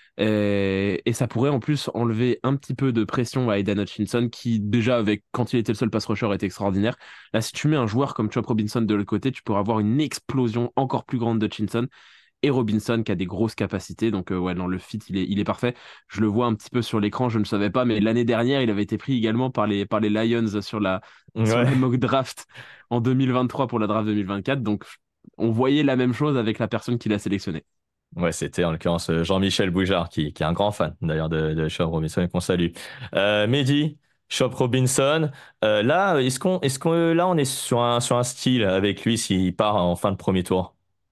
Et, et ça pourrait en plus enlever un petit peu de pression à Aidan Hutchinson, qui déjà, avec, quand il était le seul pass rusher, était extraordinaire. Là, si tu mets un joueur comme Chop Robinson de l'autre côté, tu pourras avoir une explosion encore plus grande d'Hutchinson. Et Robinson qui a des grosses capacités. Donc, euh, ouais, non, le fit, il est, il est parfait. Je le vois un petit peu sur l'écran, je ne le savais pas, mais l'année dernière, il avait été pris également par les, par les Lions sur la, sur la Ouais. mock draft en deux mille vingt-trois pour la draft deux mille vingt-quatre. Donc, on voyait la même chose avec la personne qui l'a sélectionné. Ouais, c'était en l'occurrence euh, Jean-Michel Boujard, qui, qui est un grand fan d'ailleurs de, de Chop Robinson et qu'on salue. Euh, Mehdi, Chop Robinson, euh, là, est-ce qu'on, est-ce qu'on, là, on est sur un, sur un style avec lui s'il part en fin de premier tour?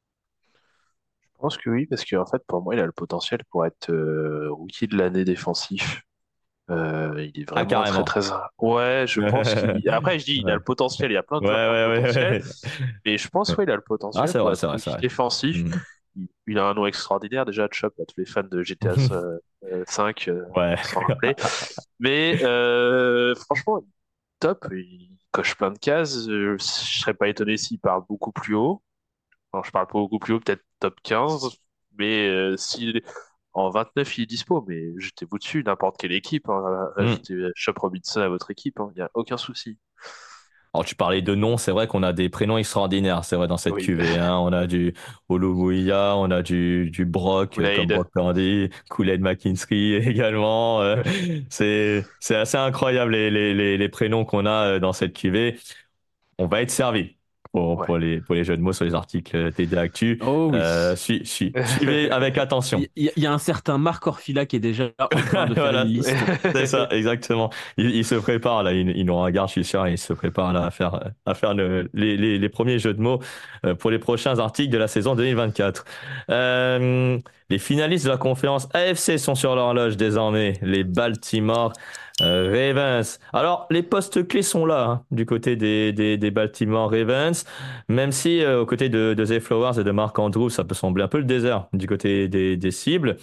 Je pense que oui, parce qu'en fait, pour moi, il a le potentiel pour être euh, rookie de l'année défensif. Euh, il est Ah, vraiment très, carrément. très... Ouais, je pense qu'il... Après, je dis, il a Ouais. le potentiel. Il y a plein de Ouais, joueurs qui ont le ouais, potentiel. ouais, Mais je pense, ouais, il a le Ah, potentiel c'est pour vrai, être c'est vrai, c'est rookie vrai. défensif. Hmm. Il, il a un nom extraordinaire, déjà, Chop, à tous les fans de G T A cinq euh, Ouais. s'en rappeler. Mais euh, franchement, top. Il coche plein de cases. Euh, Je serais pas étonné s'il part beaucoup plus haut. Alors, je parle pas beaucoup plus haut, peut-être top quinze. Mais euh, si en vingt-neuf il est dispo, mais jetez-vous dessus, n'importe quelle équipe, hein. Hmm. Ajoutez Shop Robinson à votre équipe, il n'y a aucun souci. Alors, tu parlais de noms, c'est vrai qu'on a des prénoms extraordinaires, c'est vrai, dans cette Oui. Q V, hein. On a du Oluwuya, on a du, du Brock, euh, comme Kool-Aid. Brock Purdy, Kool-Aid McKinstry également. euh. c'est, c'est assez incroyable les, les, les, les prénoms qu'on a euh, dans cette Q V. On va être servi pour, Ouais. pour les, pour les jeux de mots sur les articles T D Actu. Oh oui. Euh, suis, suis, suivez avec attention. Il y, il y a un certain Marc Orfila qui est déjà en train de faire une Voilà, liste. c'est ça, exactement. Il, il se prépare là, il, il nous regarde, je suis sûr, et il se prépare là à faire, à faire le- les, les, les premiers jeux de mots euh, pour les prochains articles de la saison deux mille vingt-quatre. Euh, les finalistes de la conférence A F C sont sur l'horloge désormais, les Baltimore euh, Ravens. Alors, les postes clés sont là, hein, du côté des, des, des Baltimore Ravens, même si euh, aux côtés de, de Zay Flowers et de Mark Andrews, ça peut sembler un peu le désert du côté des, des cibles.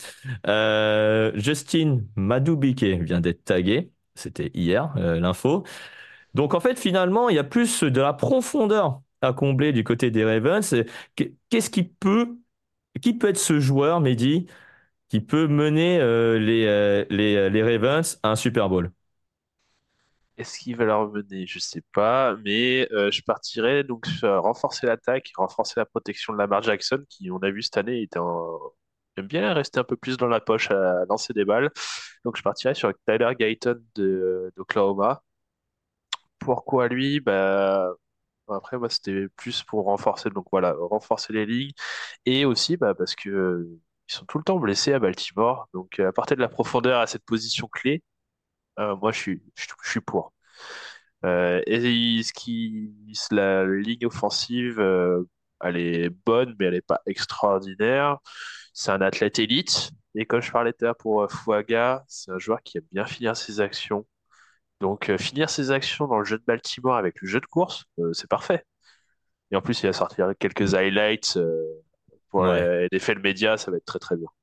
Euh, Justin Madubuike vient d'être tagué. C'était hier, euh, l'info. Donc, en fait, finalement, il y a plus de la profondeur à combler du côté des Ravens. Et Qu'est-ce qui peut, qui peut être ce joueur, Mehdi, qui peut mener euh, les, euh, les, les Ravens à un Super Bowl? Est-ce qu'il va la revenir? Je sais pas, mais euh, je partirais donc sur renforcer l'attaque, renforcer la protection de Lamar Jackson, qui, on a vu cette année, était en... aime bien rester un peu plus dans la poche à lancer des balles. Donc je partirais sur Tyler Guyton de d'Oklahoma. Pourquoi lui? Bah, après, moi, c'était plus pour renforcer, donc voilà, renforcer les lignes. Et aussi, bah, parce que euh, ils sont tout le temps blessés à Baltimore. Donc, euh, apporter de la profondeur à cette position clé, euh, moi, je suis, je, je suis pour. Euh, et ce qui, la ligne offensive, euh, elle est bonne, mais elle n'est pas extraordinaire. C'est un athlète élite. Et comme je parlais tout à l'heure pour euh, Fouaga, c'est un joueur qui aime bien finir ses actions. Donc, euh, finir ses actions dans le jeu de Baltimore avec le jeu de course, euh, c'est parfait. Et en plus, il va sortir quelques highlights euh, pour Ouais. les, les faits de médias, ça va être très très bien.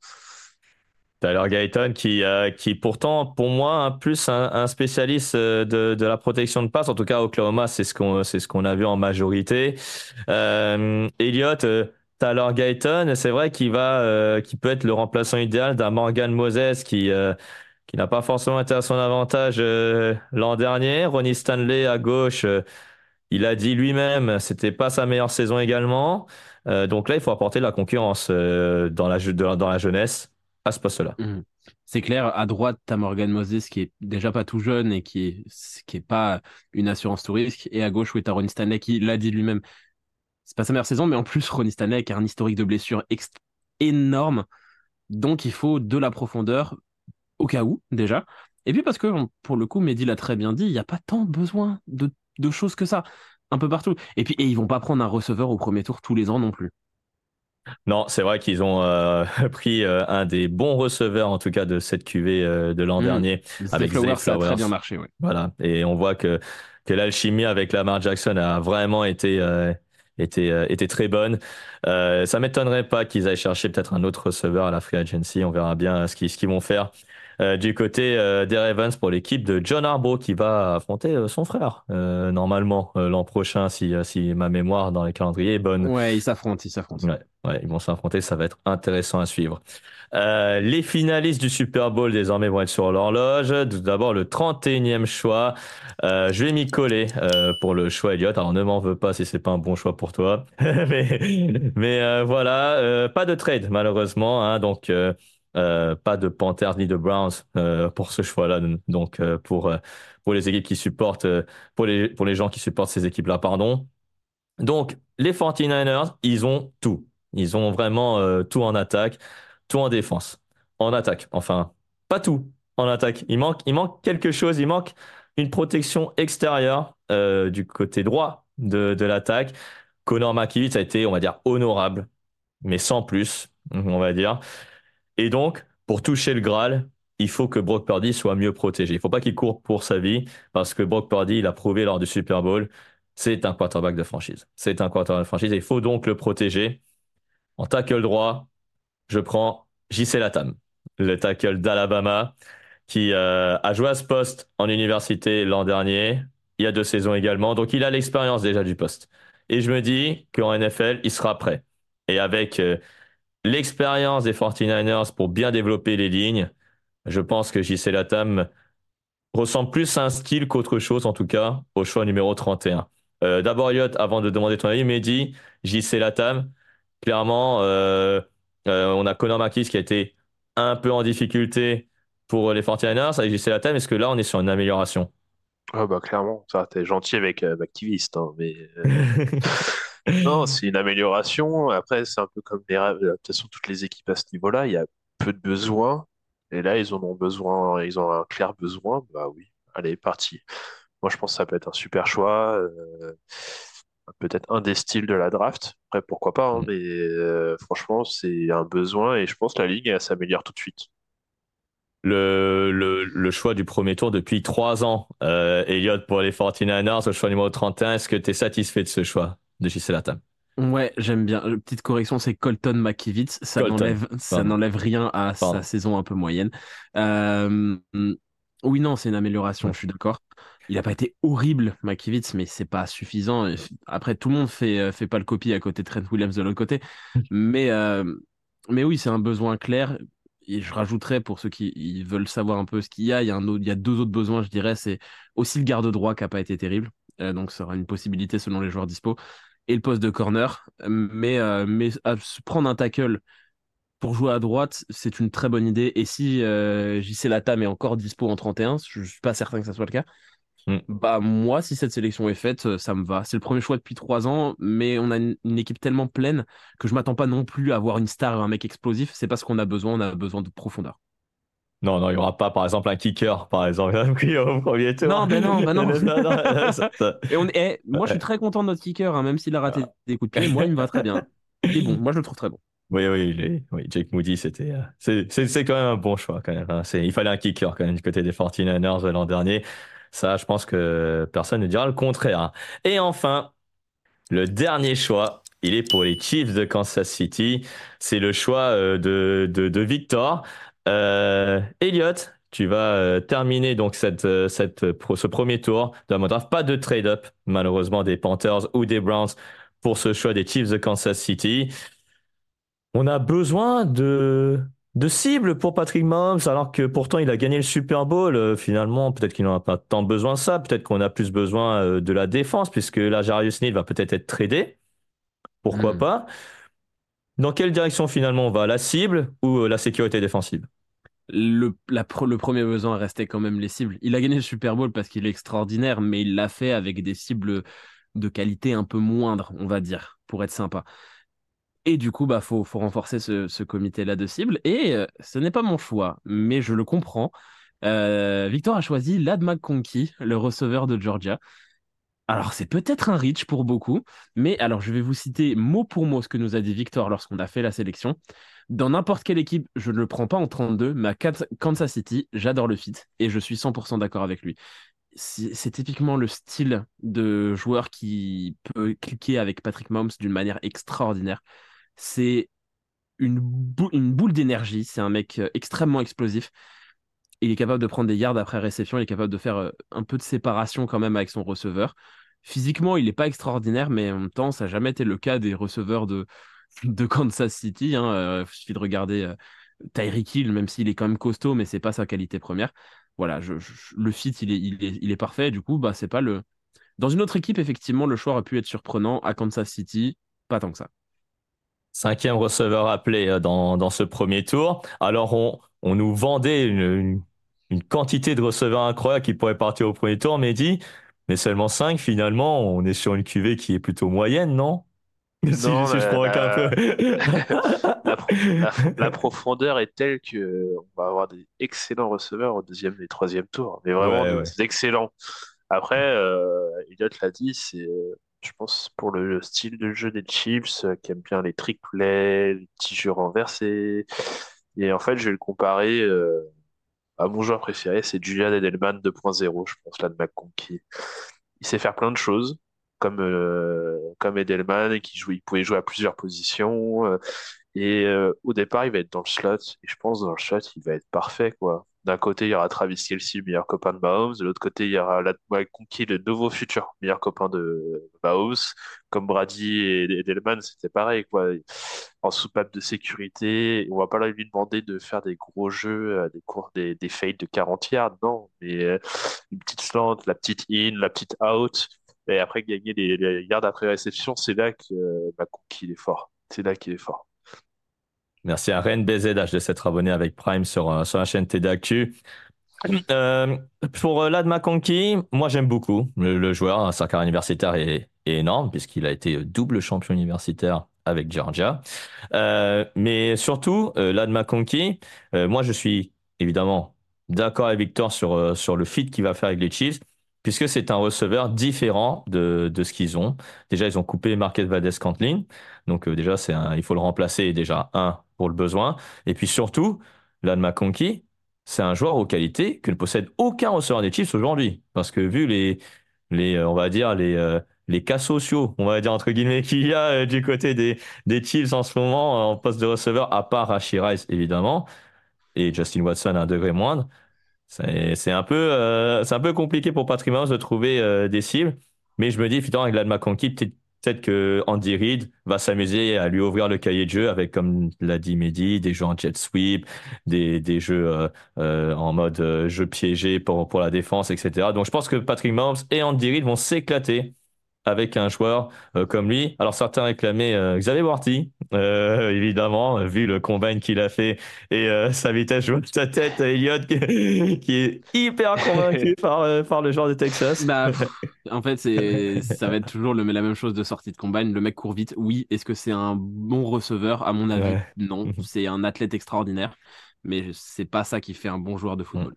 Tyler Guyton qui, euh, qui pourtant, pour moi, un plus un, un spécialiste euh, de, de la protection de passe. En tout cas, Oklahoma, c'est ce qu'on c'est ce qu'on a vu en majorité. Euh, Elliott, euh, Tyler Guyton, c'est vrai qu'il va, euh, qu'il peut être le remplaçant idéal d'un Morgan Moses qui, euh, qui n'a pas forcément été à son avantage euh, l'an dernier. Ronnie Stanley à gauche, euh, il a dit lui-même, c'était pas sa meilleure saison également. Euh, donc là, il faut apporter de la concurrence euh, dans la, je- dans dans la jeunesse à ce poste-là. Mhm. C'est clair, à droite, t'as Morgan Moses qui est déjà pas tout jeune et qui est, qui est pas une assurance tout risque. Et à gauche, oui, t'as Ronnie Stanley qui l'a dit lui-même. C'est pas sa meilleure saison, mais en plus, Ronnie Stanley qui a un historique de blessures ext- énorme. Donc, il faut de la profondeur au cas où, déjà. Et puis parce que, on- pour le coup, Mehdi l'a très bien dit, il n'y a pas tant besoin de, de choses que ça. Un peu partout. Et puis, et ils vont pas prendre un receveur au premier tour tous les ans non plus. Non, c'est vrai qu'ils ont euh, pris euh, un des bons receveurs, en tout cas de cette Q V euh, de l'an Hmm. dernier, Zay avec Zay Flowers, ça a très Flowers. bien marché, ouais. Voilà, et on voit que que l'alchimie avec Lamar Jackson a vraiment été euh, été euh, été très bonne. Euh, ça m'étonnerait pas qu'ils aillent chercher peut-être un autre receveur à la free agency. On verra bien ce qu'ils ce qu'ils vont faire. Euh, du côté euh, des Ravens pour l'équipe de John Harbaugh qui va affronter euh, son frère euh, normalement euh, l'an prochain si euh, si ma mémoire dans les calendriers est bonne. Ouais, ils s'affrontent, ils s'affrontent. Ouais, ouais, ils vont s'affronter, ça va être intéressant à suivre. Euh, les finalistes du Super Bowl désormais vont être sur l'horloge. Tout d'abord le trente et unième choix. Euh, je vais m'y coller euh, pour le choix Elliott. Alors ne m'en veux pas si c'est pas un bon choix pour toi. mais mais euh, voilà, euh, pas de trade malheureusement. Hein, donc euh, euh, pas de Panthers ni de Browns euh, pour ce choix-là. Donc euh, pour euh, pour les équipes qui supportent, euh, pour les pour les gens qui supportent ces équipes-là, pardon. Donc, les forty-niners, ils ont tout. Ils ont vraiment euh, tout en attaque, tout en défense. En attaque, enfin, pas tout en attaque. Il manque, il manque quelque chose, il manque une protection extérieure euh, du côté droit de, de l'attaque. Connor McKivitz a été, on va dire, honorable, mais sans plus, on va dire. Et donc, pour toucher le Graal, il faut que Brock Purdy soit mieux protégé. Il ne faut pas qu'il court pour sa vie, parce que Brock Purdy, il a prouvé lors du Super Bowl, c'est un quarterback de franchise. C'est un quarterback de franchise et il faut donc le protéger. En tackle droit, je prends J C Latam, le tackle d'Alabama, qui euh, a joué à ce poste en université l'an dernier, il y a deux saisons également, donc il a l'expérience déjà du poste. Et je me dis qu'en N F L, il sera prêt. Et avec euh, l'expérience des forty-niners pour bien développer les lignes, je pense que J C Latam ressemble plus à un style qu'autre chose, en tout cas, au choix numéro trente et un. Euh, d'abord, Elliot, avant de demander ton avis, Mehdi, J C Latam, clairement, euh, euh, on a Conor McKiss qui a été un peu en difficulté pour les forty-niners avec J C Latam. Est-ce que là, on est sur une amélioration? Ah bah clairement, ça, t'es gentil avec euh, l'activiste, hein, mais euh, non, c'est une amélioration. Après, c'est un peu comme les, Ra- de toute façon, toutes les équipes à ce niveau-là, il y a peu de besoins, et là, ils en ont besoin, ils ont un clair besoin. Bah oui, allez, parti. Moi, je pense que ça peut être un super choix, euh, peut-être un des styles de la draft. Après, pourquoi pas, hein, mais euh, franchement, c'est un besoin, et je pense que la ligue, elle s'améliore tout de suite. Le, le, le choix du premier tour depuis trois ans, euh, Elliot pour les forty-niners, le choix numéro trente et un, est-ce que tu es satisfait de ce choix de J C Latam? Ouais, j'aime bien. Euh, Petite correction, c'est Colton McKivitz. Ça Colton, n'enlève, ça pardon. n'enlève rien à sa Pardon. saison un peu moyenne. Euh, oui, non, c'est une amélioration, Ouais. je suis d'accord. Il n'a pas été horrible, McKivitz, mais c'est pas suffisant. Et après, tout le monde fait, euh, fait pas le copie à côté de Trent Williams de l'autre côté. Mais, euh, mais oui, c'est un besoin clair. Et je rajouterais, pour ceux qui ils veulent savoir un peu ce qu'il y a, il y a, un autre, il y a deux autres besoins, je dirais. C'est aussi le garde droit qui n'a pas été terrible. Euh, donc, ça sera une possibilité selon les joueurs dispo et le poste de corner. Mais, euh, mais à se prendre un tackle pour jouer à droite, c'est une très bonne idée. Et si euh, J C Latam est encore dispo en trente et un, je ne suis pas certain que ça soit le cas, Mm. bah moi, si cette sélection est faite, euh, ça me va. C'est le premier choix depuis trois ans, mais on a une, une équipe tellement pleine que je m'attends pas non plus à avoir une star et un mec explosif. C'est pas ce qu'on a besoin, on a besoin de profondeur. Non, non, il n'y aura pas, par exemple, un kicker, par exemple, pris au premier tour. Non, ben non, ben non. Non, non, ça- ça- Et on, eh, moi, je suis ouais. très content de notre kicker, hein, même s'il a raté des coups de pied. Moi, il me va très bien. Il est bon, moi, je le trouve très bon. Oui, oui, il est- oui, Jake Moody, c'était, euh, c'est, c'est, c'est quand même un bon choix, quand même. Hein. C'est, il fallait un kicker, quand même, du côté des forty-niners de l'an dernier. Ça, je pense que personne ne dira le contraire. Et enfin, le dernier choix, il est pour les Chiefs de Kansas City. C'est le choix euh, de, de, de Victor. Euh, Elliot, tu vas euh, terminer donc cette, euh, cette, pro- ce premier tour de la mock draft. Pas de trade-up, malheureusement, des Panthers ou des Browns pour ce choix des Chiefs de Kansas City. On a besoin de, de cibles pour Patrick Mahomes, alors que pourtant il a gagné le Super Bowl. Euh, finalement, peut-être qu'il n'en a pas tant besoin de ça. Peut-être qu'on a plus besoin euh, de la défense, puisque là, Jarius Neal va peut-être être tradé. Pourquoi Hmm. pas? Dans quelle direction finalement on va? La cible ou euh, la sécurité défensive? Le, la pre- le premier besoin restait quand même les cibles. Il a gagné le Super Bowl parce qu'il est extraordinaire, mais il l'a fait avec des cibles de qualité un peu moindre, on va dire, pour être sympa. Et du coup, bah, faut, faut renforcer ce, ce comité-là de cibles. Et euh, ce n'est pas mon choix, mais je le comprends. Euh, Victor a choisi Ladd McConkey, le receveur de Georgia. Alors, c'est peut-être un reach pour beaucoup, mais alors je vais vous citer mot pour mot ce que nous a dit Victor lorsqu'on a fait la sélection. Dans n'importe quelle équipe, je ne le prends pas en trente-deux, mais à Kat- Kansas City, j'adore le fit et je suis cent pour cent d'accord avec lui. C'est c'est typiquement le style de joueur qui peut cliquer avec Patrick Mahomes d'une manière extraordinaire. C'est une, bou- une boule d'énergie, c'est un mec euh, extrêmement explosif. Il est capable de prendre des yards après réception, il est capable de faire euh, un peu de séparation quand même avec son receveur. Physiquement, il n'est pas extraordinaire, mais en même temps, ça n'a jamais été le cas des receveurs de, de Kansas City. Hein. Euh, il suffit de regarder euh, Tyreek Hill, même s'il est quand même costaud, mais c'est pas sa qualité première. Voilà, je, je- le fit, il est, il est, il est parfait. Du coup, bah, c'est pas le. Dans une autre équipe, effectivement, le choix aurait pu être surprenant. À Kansas City, pas tant que ça. Cinquième receveur appelé euh, dans, dans ce premier tour. Alors, on, on nous vendait une, une, une quantité de receveurs incroyables qui pourraient partir au premier tour, Mehdi, mais seulement cinq finalement. On est sur une Q V qui est plutôt moyenne, non? Si, Non, si je la, provoque un peu. la, la, pro- la, la profondeur est telle que on va avoir des excellents receveurs au deuxième et troisième tour, mais vraiment Ouais, des ouais. excellents. Après, euh, Elliot l'a dit, c'est, euh, je pense, pour le style de jeu des Chiefs, euh, qui aiment bien les trick plays, les petits jeux renversés. Et en fait, je vais le comparer euh, à mon joueur préféré, c'est Julian Edelman deux point zéro, je pense, là de McConkey. Il sait faire plein de choses, comme, euh, comme Edelman, qui joue, il pouvait jouer à plusieurs positions. euh, et euh, au départ, il va être dans le slot. Et je pense dans le slot, il va être parfait, quoi. D'un côté, il y aura Travis Kelce, le meilleur copain de Mahomes. De l'autre côté, il y aura Ladd McConkey, le nouveau futur meilleur copain de Mahomes. Comme Brady et Edelman, c'était pareil, quoi. En soupape de sécurité, on va pas lui demander de faire des gros jeux, euh, des cours, des, des fades de quarante yards, non. Mais euh, une petite slant, la petite in, la petite out. Et après, gagner les, les yards après réception, c'est là que euh, McConkey, il est fort. C'est là qu'il est fort. Merci à Ren B Z H de s'être abonné avec Prime sur, euh, sur la chaîne T D Actu. Euh, pour euh, Ladd McConkey, moi j'aime beaucoup le, le joueur. Sa carrière universitaire est, est énorme puisqu'il a été double champion universitaire avec Georgia. Euh, mais surtout, euh, Ladd McConkey, euh, moi je suis évidemment d'accord avec Victor sur, euh, sur le fit qu'il va faire avec les Chiefs, puisque c'est un receveur différent de, de ce qu'ils ont. Déjà, ils ont coupé Marquez Valdez-Scantling. Donc euh, déjà, c'est un, il faut le remplacer déjà, un, pour le besoin. Et puis surtout, Ladd McConkey, c'est un joueur aux qualités que ne possède aucun receveur des Chiefs aujourd'hui. Parce que vu les, les euh, on va dire, les, euh, les cas sociaux, on va dire entre guillemets, qu'il y a euh, du côté des, des Chiefs en ce moment euh, en poste de receveur, à part Rashee Rice, évidemment, et Justin Watson à un degré moindre, c'est, c'est un peu, euh, c'est un peu compliqué pour Patrick Mahomes de trouver euh, des cibles. Mais je me dis, finalement, avec Ladd McConkey, peut-être peut-être que Andy Reid va s'amuser à lui ouvrir le cahier de jeu avec, comme l'a dit Mehdi, des jeux en jet sweep, des, des jeux euh, euh, en mode euh, jeu piégé pour, pour la défense, et cetera. Donc je pense que Patrick Mahomes et Andy Reid vont s'éclater avec un joueur euh, comme lui. Alors certains réclamaient euh, Xavier Worthy, euh, évidemment, vu le combine qu'il a fait et euh, sa vitesse, je vois sa tête, Elliott, qui, qui est hyper convaincu par, euh, par le joueur de Texas. Bah, pff, en fait, c'est, ça va être toujours le, la même chose de sortie de combine. Le mec court vite, oui. Est-ce que c'est un bon receveur? À mon avis, Ouais. non. C'est un athlète extraordinaire, mais c'est pas ça qui fait un bon joueur de football.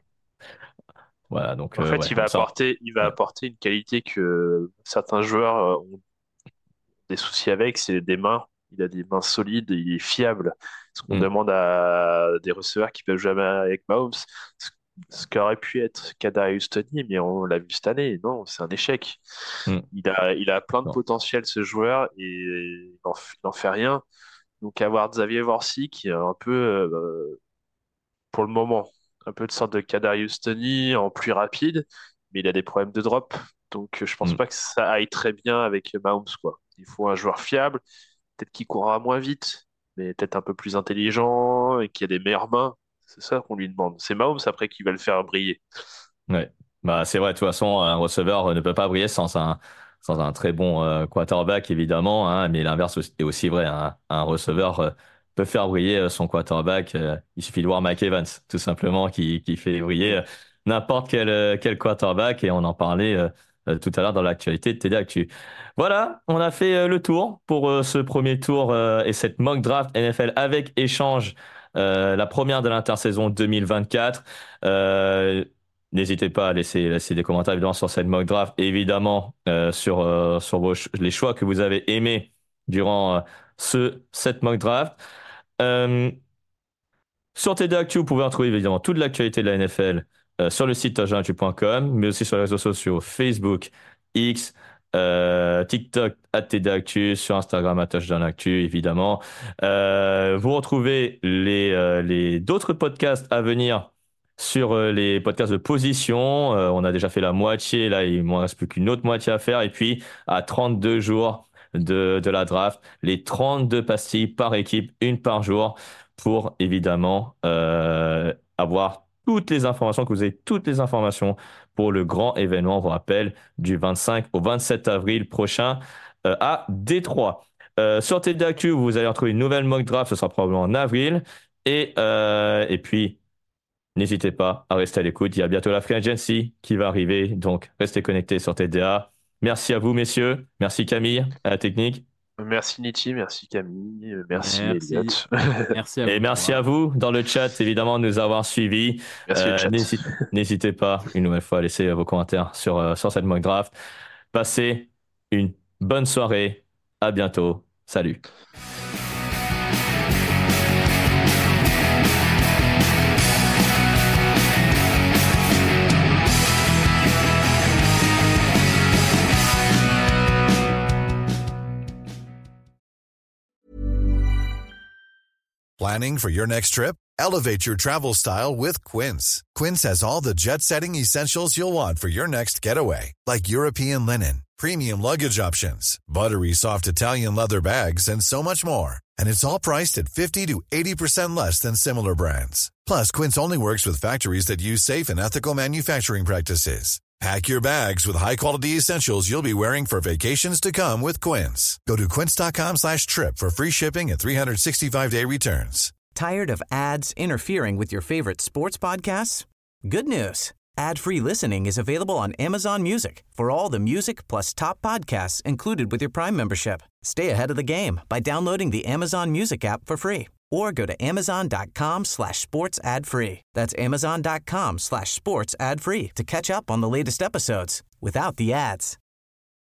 Voilà, donc En euh, fait, ouais, il va donc ça. apporter, il va Ouais. apporter une qualité que certains joueurs euh, ont des soucis avec, c'est des mains. Il a des mains solides, il est fiable. Ce qu'on Mm. demande à des receveurs qui peuvent jouer avec Mahomes, ce qu'aurait pu être Kadarius Toney, mais on l'a vu cette année. Non, c'est un échec. Mm. Il a, il a plein de bon. potentiel, ce joueur, et il n'en il fait rien. Donc, avoir Xavier Worthy, qui est un peu, euh, pour le moment, un peu de sorte de Kadarius Toney en plus rapide, mais il a des problèmes de drop. Donc, je pense mm. pas que ça aille très bien avec Mahomes, quoi. Il faut un joueur fiable, peut-être qui courra moins vite, mais peut-être un peu plus intelligent et qui a des meilleures mains. C'est ça qu'on lui demande. C'est Mahomes après qui va le faire briller. Ouais, bah c'est vrai. De toute façon, un receveur ne peut pas briller sans un sans un très bon euh, quarterback, évidemment. Hein, mais l'inverse est aussi vrai. Hein. Un receveur euh, peut faire briller son quarterback. Euh, il suffit de voir Mike Evans, tout simplement, qui qui fait briller euh, n'importe quel euh, quel quarterback. Et on en parlait euh, euh, tout à l'heure dans l'actualité de T D Actu. Voilà, on a fait euh, le tour pour euh, ce premier tour euh, et cette mock draft N F L avec échange. Euh, la première de l'intersaison deux mille vingt-quatre. Euh, n'hésitez pas à laisser, laisser des commentaires évidemment sur cette mock draft, et évidemment euh, sur, euh, sur vos, les choix que vous avez aimés durant euh, ce, cette mock draft. Euh, sur T D Actu, vous pouvez retrouver évidemment toute l'actualité de la N F L euh, sur le site touchdown actu point com, mais aussi sur les réseaux sociaux Facebook, X, Euh, TikTok à T D Actu, sur Instagram à Touchdown Actu, évidemment. Euh, vous retrouvez les, euh, les d'autres podcasts à venir sur euh, les podcasts de position. Euh, on a déjà fait la moitié, là il ne m'en reste plus qu'une autre moitié à faire. Et puis à trente-deux jours de, de la draft, les trente-deux pastilles par équipe, une par jour, pour évidemment euh, avoir toutes les informations, que vous ayez toutes les informations pour le grand événement, on vous rappelle, du vingt-cinq au vingt-sept avril prochain euh, à Détroit. Euh, sur T D Actu, vous allez retrouver une nouvelle mock draft, ce sera probablement en avril. Et, euh, et puis, n'hésitez pas à rester à l'écoute. Il y a bientôt la Free Agency qui va arriver, donc restez connectés sur T D A. Merci à vous, messieurs. Merci Camille, à la technique. Merci Niti, merci Camille, merci Merci, Elliot. merci à vous. Et merci à vous dans le chat, évidemment, de nous avoir suivis. Merci euh, le chat. N'hésitez, n'hésitez pas, une nouvelle fois, à laisser vos commentaires sur, euh, sur cette mock draft. Passez une bonne soirée. À bientôt. Salut. Planning for your next trip? Elevate your travel style with Quince. Quince has all the jet-setting essentials you'll want for your next getaway, like European linen, premium luggage options, buttery soft Italian leather bags, and so much more. And it's all priced at fifty to eighty percent less than similar brands. Plus, Quince only works with factories that use safe and ethical manufacturing practices. Pack your bags with high-quality essentials you'll be wearing for vacations to come with Quince. Go to quince.com slash trip for free shipping and three sixty-five day returns. Tired of ads interfering with your favorite sports podcasts? Good news. Ad-free listening is available on Amazon Music for all the music plus top podcasts included with your Prime membership. Stay ahead of the game by downloading the Amazon Music app for free or go to amazon.com slash sports ad free. That's amazon.com slash sports ad free to catch up on the latest episodes without the ads.